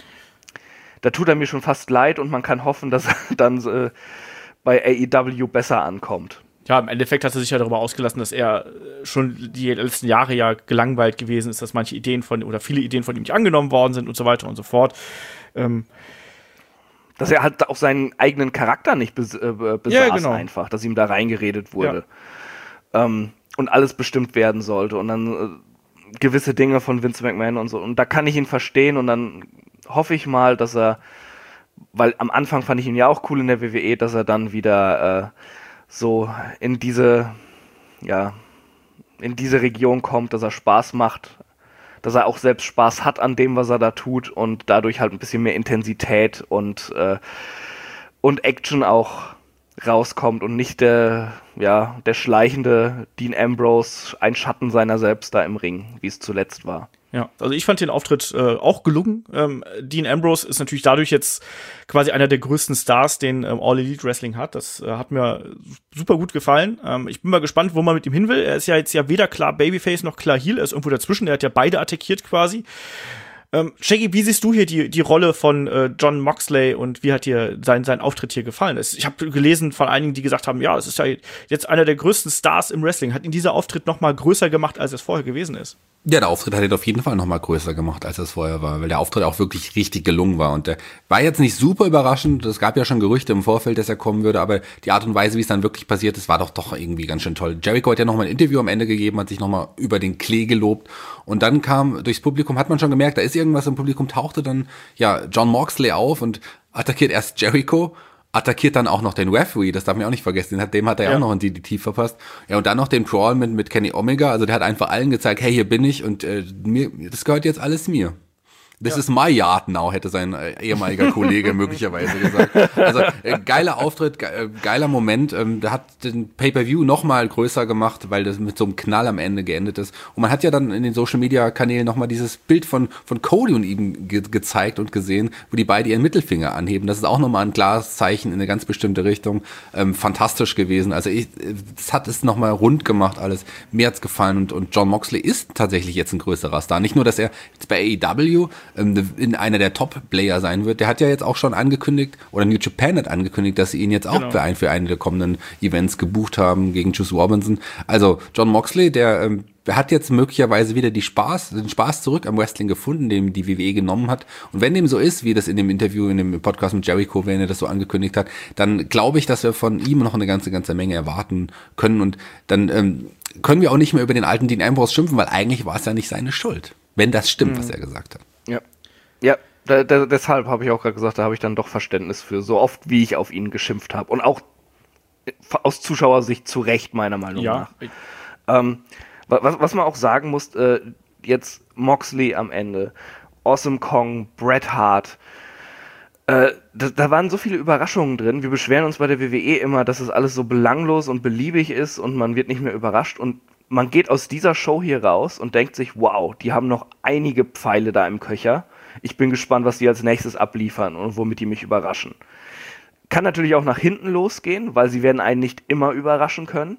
da tut er mir schon fast leid und man kann hoffen, dass er dann äh, bei A E W besser ankommt. Ja, im Endeffekt hat er sich ja darüber ausgelassen, dass er schon die letzten Jahre ja gelangweilt gewesen ist, dass manche Ideen von, oder viele Ideen von ihm nicht angenommen worden sind und so weiter und so fort. Ähm dass er halt auch seinen eigenen Charakter nicht bes- äh, besaß, ja, genau. einfach, dass ihm da reingeredet wurde. Ja. Ähm, und alles bestimmt werden sollte und dann äh, gewisse Dinge von Vince McMahon und so. Und da kann ich ihn verstehen und dann hoffe ich mal, dass er, weil am Anfang fand ich ihn ja auch cool in der W W E, dass er dann wieder äh, so in diese, ja, in diese Region kommt, dass er Spaß macht, dass er auch selbst Spaß hat an dem, was er da tut und dadurch halt ein bisschen mehr Intensität und, äh, und Action auch rauskommt und nicht der, ja, der schleichende Dean Ambrose, ein Schatten seiner selbst da im Ring, wie es zuletzt war. Ja, also ich fand den Auftritt äh, auch gelungen. Ähm, Dean Ambrose ist natürlich dadurch jetzt quasi einer der größten Stars, den ähm, All Elite Wrestling hat. Das äh, hat mir super gut gefallen. Ähm, ich bin mal gespannt, wo man mit ihm hin will. Er ist ja jetzt ja weder klar Babyface noch klar Heel. Er ist irgendwo dazwischen. Er hat ja beide attackiert quasi. Ähm, Shaggy, wie siehst du hier die, die Rolle von äh, Jon Moxley und wie hat dir sein, sein Auftritt hier gefallen? Ich habe gelesen von einigen, die gesagt haben, ja, es ist ja jetzt einer der größten Stars im Wrestling. Hat ihn dieser Auftritt noch mal größer gemacht, als es vorher gewesen ist? Ja, der Auftritt hat ihn auf jeden Fall noch mal größer gemacht, als es vorher war, weil der Auftritt auch wirklich richtig gelungen war. Und der war jetzt nicht super überraschend. Es gab ja schon Gerüchte im Vorfeld, dass er kommen würde, aber die Art und Weise, wie es dann wirklich passiert ist, war doch doch irgendwie ganz schön toll. Jericho hat ja noch mal ein Interview am Ende gegeben, hat sich noch mal über den Klee gelobt. Und dann kam durchs Publikum, hat man schon gemerkt, da ist irgendwas im Publikum, tauchte dann ja Jon Moxley auf und attackiert erst Jericho, attackiert dann auch noch den Referee, das darf man auch nicht vergessen, dem hat er ja auch noch ein D D T verpasst. Ja, und dann noch den Brawl mit, mit Kenny Omega, also der hat einfach allen gezeigt, hey, hier bin ich und äh, mir, das gehört jetzt alles mir. This ja. is my yard now, hätte sein äh, ehemaliger Kollege möglicherweise gesagt. Also äh, geiler Auftritt, ge äh, geiler Moment. Ähm, der hat den Pay-Per-View nochmal größer gemacht, weil das mit so einem Knall am Ende geendet ist. Und man hat ja dann in den Social-Media-Kanälen nochmal dieses Bild von von Cody und ihm ge gezeigt und gesehen, wo die beide ihren Mittelfinger anheben. Das ist auch nochmal ein klares Zeichen in eine ganz bestimmte Richtung. Ähm, fantastisch gewesen. Also ich, das hat es nochmal rund gemacht alles. Mir hat's gefallen und, und Jon Moxley ist tatsächlich jetzt ein größerer Star. Nicht nur, dass er jetzt bei A E W in einer der Top-Player sein wird. Der hat ja jetzt auch schon angekündigt, oder New Japan hat angekündigt, dass sie ihn jetzt auch genau. für, ein, für einen der kommenden Events gebucht haben gegen Juice Robinson. Also Jon Moxley, der, ähm, der hat jetzt möglicherweise wieder die Spaß, den Spaß zurück am Wrestling gefunden, den die W W E genommen hat. Und wenn dem so ist, wie das in dem Interview, in dem Podcast mit Jericho, wenn er das so angekündigt hat, dann glaube ich, dass wir von ihm noch eine ganze, ganze Menge erwarten können. Und dann ähm, können wir auch nicht mehr über den alten Dean Ambrose schimpfen, weil eigentlich war es ja nicht seine Schuld, wenn das stimmt, mhm. was er gesagt hat. Ja, ja, da, da, deshalb habe ich auch gerade gesagt, da habe ich dann doch Verständnis für, so oft wie ich auf ihn geschimpft habe. Und auch aus Zuschauersicht zu Recht, meiner Meinung ja. nach. Ähm, was, was man auch sagen muss, äh, jetzt Moxley am Ende, Awesome Kong, Bret Hart, äh, da, da waren so viele Überraschungen drin. Wir beschweren uns bei der W W E immer, dass es alles so belanglos und beliebig ist und man wird nicht mehr überrascht. Und man geht aus dieser Show hier raus und denkt sich, wow, die haben noch einige Pfeile da im Köcher. Ich bin gespannt, was die als nächstes abliefern und womit die mich überraschen. Kann natürlich auch nach hinten losgehen, weil sie werden einen nicht immer überraschen können.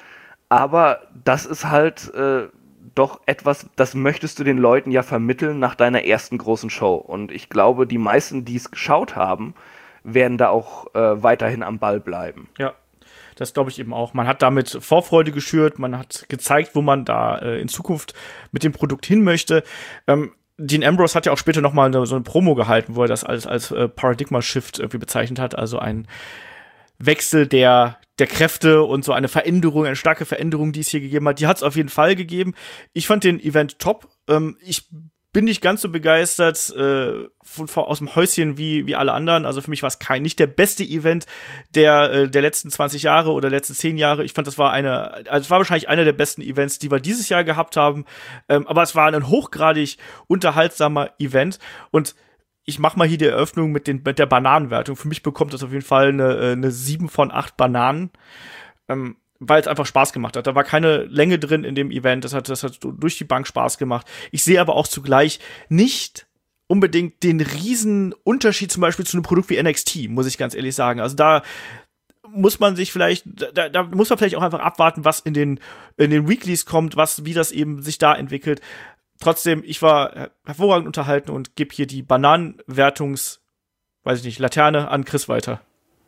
Aber das ist halt äh, doch etwas, das möchtest du den Leuten ja vermitteln nach deiner ersten großen Show. Und ich glaube, die meisten, die es geschaut haben, werden da auch äh, weiterhin am Ball bleiben. Ja. Das glaube ich eben auch. Man hat damit Vorfreude geschürt, man hat gezeigt, wo man da äh, in Zukunft mit dem Produkt hin möchte. Ähm, Dean Ambrose hat ja auch später noch mal eine, so eine Promo gehalten, wo er das als, als äh, Paradigma-Shift irgendwie bezeichnet hat. Also ein Wechsel der, der Kräfte und so eine Veränderung, eine starke Veränderung, die es hier gegeben hat. Die hat es auf jeden Fall gegeben. Ich fand den Event top. Ähm, ich bin nicht ganz so begeistert äh, von, von, aus dem Häuschen wie wie alle anderen. Also für mich war es kein nicht der beste Event der äh, der letzten zwanzig Jahre oder letzten zehn Jahre. Ich fand, das war eine, also es war wahrscheinlich einer der besten Events, die wir dieses Jahr gehabt haben. Ähm, aber es war ein hochgradig unterhaltsamer Event. Und ich mach mal hier die Eröffnung mit den mit der Bananenwertung. Für mich bekommt das auf jeden Fall eine eine sieben von acht Bananen. Ähm, weil es einfach Spaß gemacht hat. Da war keine Länge drin in dem Event. Das hat, das hat durch die Bank Spaß gemacht. Ich sehe aber auch zugleich nicht unbedingt den riesen Unterschied zum Beispiel zu einem Produkt wie N X T, muss ich ganz ehrlich sagen. Also da muss man sich vielleicht, da, da muss man vielleicht auch einfach abwarten, was in den, in den Weeklies kommt, was, wie das eben sich da entwickelt. Trotzdem, ich war hervorragend unterhalten und gebe hier die Bananenwertungs, weiß ich nicht, Laterne an Chris weiter.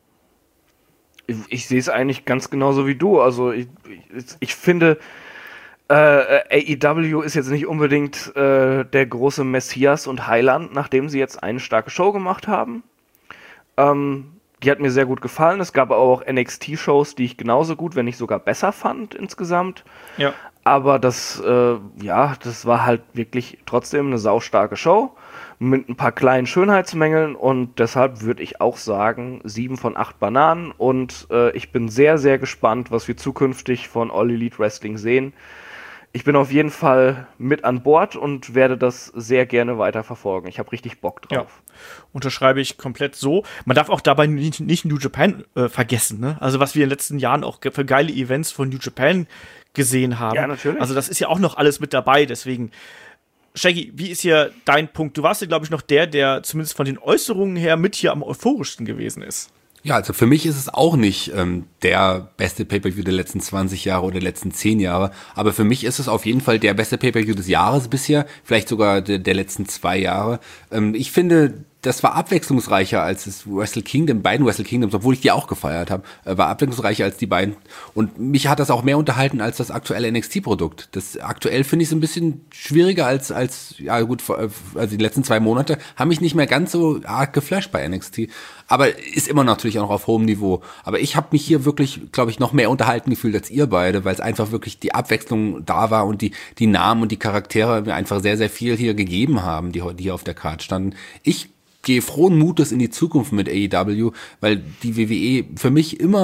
Ich, ich sehe es eigentlich ganz genauso wie du. Also ich, ich, ich finde, äh, A E W ist jetzt nicht unbedingt äh, der große Messias und Heiland, nachdem sie jetzt eine starke Show gemacht haben. Ähm, die hat mir sehr gut gefallen. Es gab auch N X T-Shows, die ich genauso gut, wenn nicht sogar besser fand insgesamt. Ja. Aber das, äh, ja, das war halt wirklich trotzdem eine saustarke Show mit ein paar kleinen Schönheitsmängeln und deshalb würde ich auch sagen, sieben von acht Bananen und äh, ich bin sehr, sehr gespannt, was wir zukünftig von All Elite Wrestling sehen. Ich bin auf jeden Fall mit an Bord und werde das sehr gerne weiter verfolgen. Ich habe richtig Bock drauf. Ja, unterschreibe ich komplett so. Man darf auch dabei nicht, nicht New Japan äh, vergessen, ne? Also was wir in den letzten Jahren auch für geile Events von New Japan gesehen haben. Ja, natürlich. Also das ist ja auch noch alles mit dabei, deswegen Shaggy, wie ist hier dein Punkt? Du warst ja, glaube ich, noch der, der zumindest von den Äußerungen her mit hier am euphorischsten gewesen ist. Ja, also für mich ist es auch nicht ähm, der beste Pay-Per-View der letzten zwanzig Jahre oder der letzten zehn Jahre, aber für mich ist es auf jeden Fall der beste Pay-Per-View des Jahres bisher, vielleicht sogar der, der letzten zwei Jahre. Ähm, ich finde, das war abwechslungsreicher als das Wrestle Kingdom, beiden Wrestle Kingdoms, obwohl ich die auch gefeiert habe, war abwechslungsreicher als die beiden. Und mich hat das auch mehr unterhalten als das aktuelle N X T-Produkt. Das aktuell finde ich es ein bisschen schwieriger als, als, ja gut, also die letzten zwei Monate haben mich nicht mehr ganz so arg geflasht bei N X T. Aber ist immer natürlich auch noch auf hohem Niveau. Aber ich habe mich hier wirklich, glaube ich, noch mehr unterhalten gefühlt als ihr beide, weil es einfach wirklich die Abwechslung da war und die, die Namen und die Charaktere mir einfach sehr, sehr viel hier gegeben haben, die, die hier auf der Karte standen. Ich gehe frohen Mutes in die Zukunft mit A E W, weil die W W E für mich immer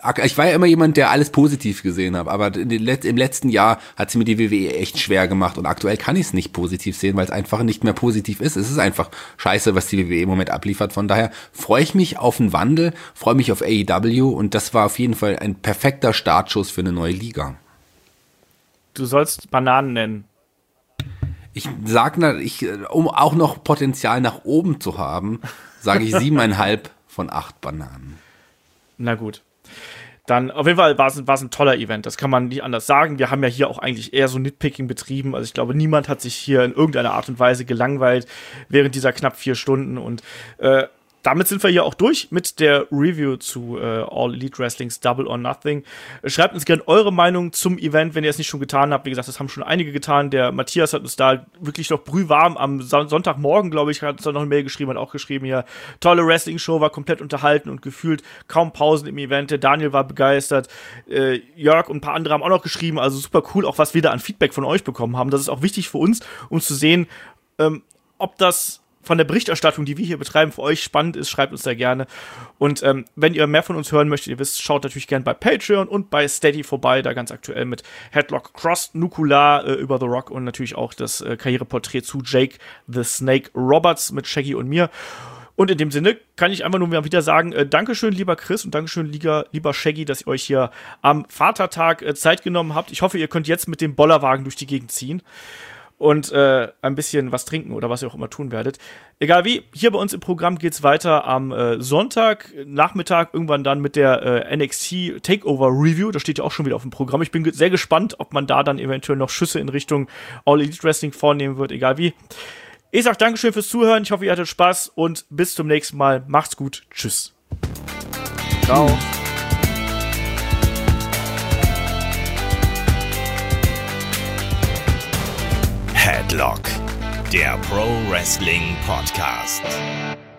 ich war ja immer jemand, der alles positiv gesehen hat, aber im letzten Jahr hat sie mir die W W E echt schwer gemacht und aktuell kann ich es nicht positiv sehen, weil es einfach nicht mehr positiv ist. Es ist einfach scheiße, was die W W E im Moment abliefert. Von daher freue ich mich auf einen Wandel, freue mich auf A E W und das war auf jeden Fall ein perfekter Startschuss für eine neue Liga. Du sollst Bananen nennen. Ich sag, ich, um auch noch Potenzial nach oben zu haben, sage ich siebeneinhalb von acht Bananen. Na gut. Dann, auf jeden Fall war es, war es ein toller Event, das kann man nicht anders sagen. Wir haben ja hier auch eigentlich eher so Nitpicking betrieben, also ich glaube, niemand hat sich hier in irgendeiner Art und Weise gelangweilt während dieser knapp vier Stunden und äh, damit sind wir hier auch durch mit der Review zu äh, All Elite Wrestlings Double or Nothing. Schreibt uns gerne eure Meinung zum Event, wenn ihr es nicht schon getan habt. Wie gesagt, das haben schon einige getan. Der Matthias hat uns da wirklich noch brühwarm am Son- Sonntagmorgen, glaube ich, hat uns da noch eine Mail geschrieben, hat auch geschrieben hier, tolle Wrestling-Show, war komplett unterhalten und gefühlt kaum Pausen im Event. Der Daniel war begeistert. Äh, Jörg und ein paar andere haben auch noch geschrieben. Also super cool, auch was wir da an Feedback von euch bekommen haben. Das ist auch wichtig für uns, um zu sehen, ähm, ob das von der Berichterstattung, die wir hier betreiben, für euch spannend ist, schreibt uns da gerne. Und ähm, wenn ihr mehr von uns hören möchtet, ihr wisst, schaut natürlich gerne bei Patreon und bei Steady vorbei, da ganz aktuell mit Headlock Cross, Nukular äh, über The Rock und natürlich auch das äh, Karriereporträt zu Jake the Snake Roberts mit Shaggy und mir. Und in dem Sinne kann ich einfach nur wieder sagen, äh, Dankeschön, lieber Chris und Dankeschön, lieber, lieber Shaggy, dass ihr euch hier am Vatertag äh, Zeit genommen habt. Ich hoffe, ihr könnt jetzt mit dem Bollerwagen durch die Gegend ziehen und äh, ein bisschen was trinken oder was ihr auch immer tun werdet. Egal wie, hier bei uns im Programm geht's weiter am äh, Sonntag, Nachmittag, irgendwann dann mit der äh, N X T Takeover Review. Das steht ja auch schon wieder auf dem Programm. Ich bin ge- sehr gespannt, ob man da dann eventuell noch Schüsse in Richtung All Elite Wrestling vornehmen wird, egal wie. Ich sag Dankeschön fürs Zuhören. Ich hoffe, ihr hattet Spaß und bis zum nächsten Mal. Macht's gut. Tschüss. Ciao. Headlock, der Pro Wrestling Podcast.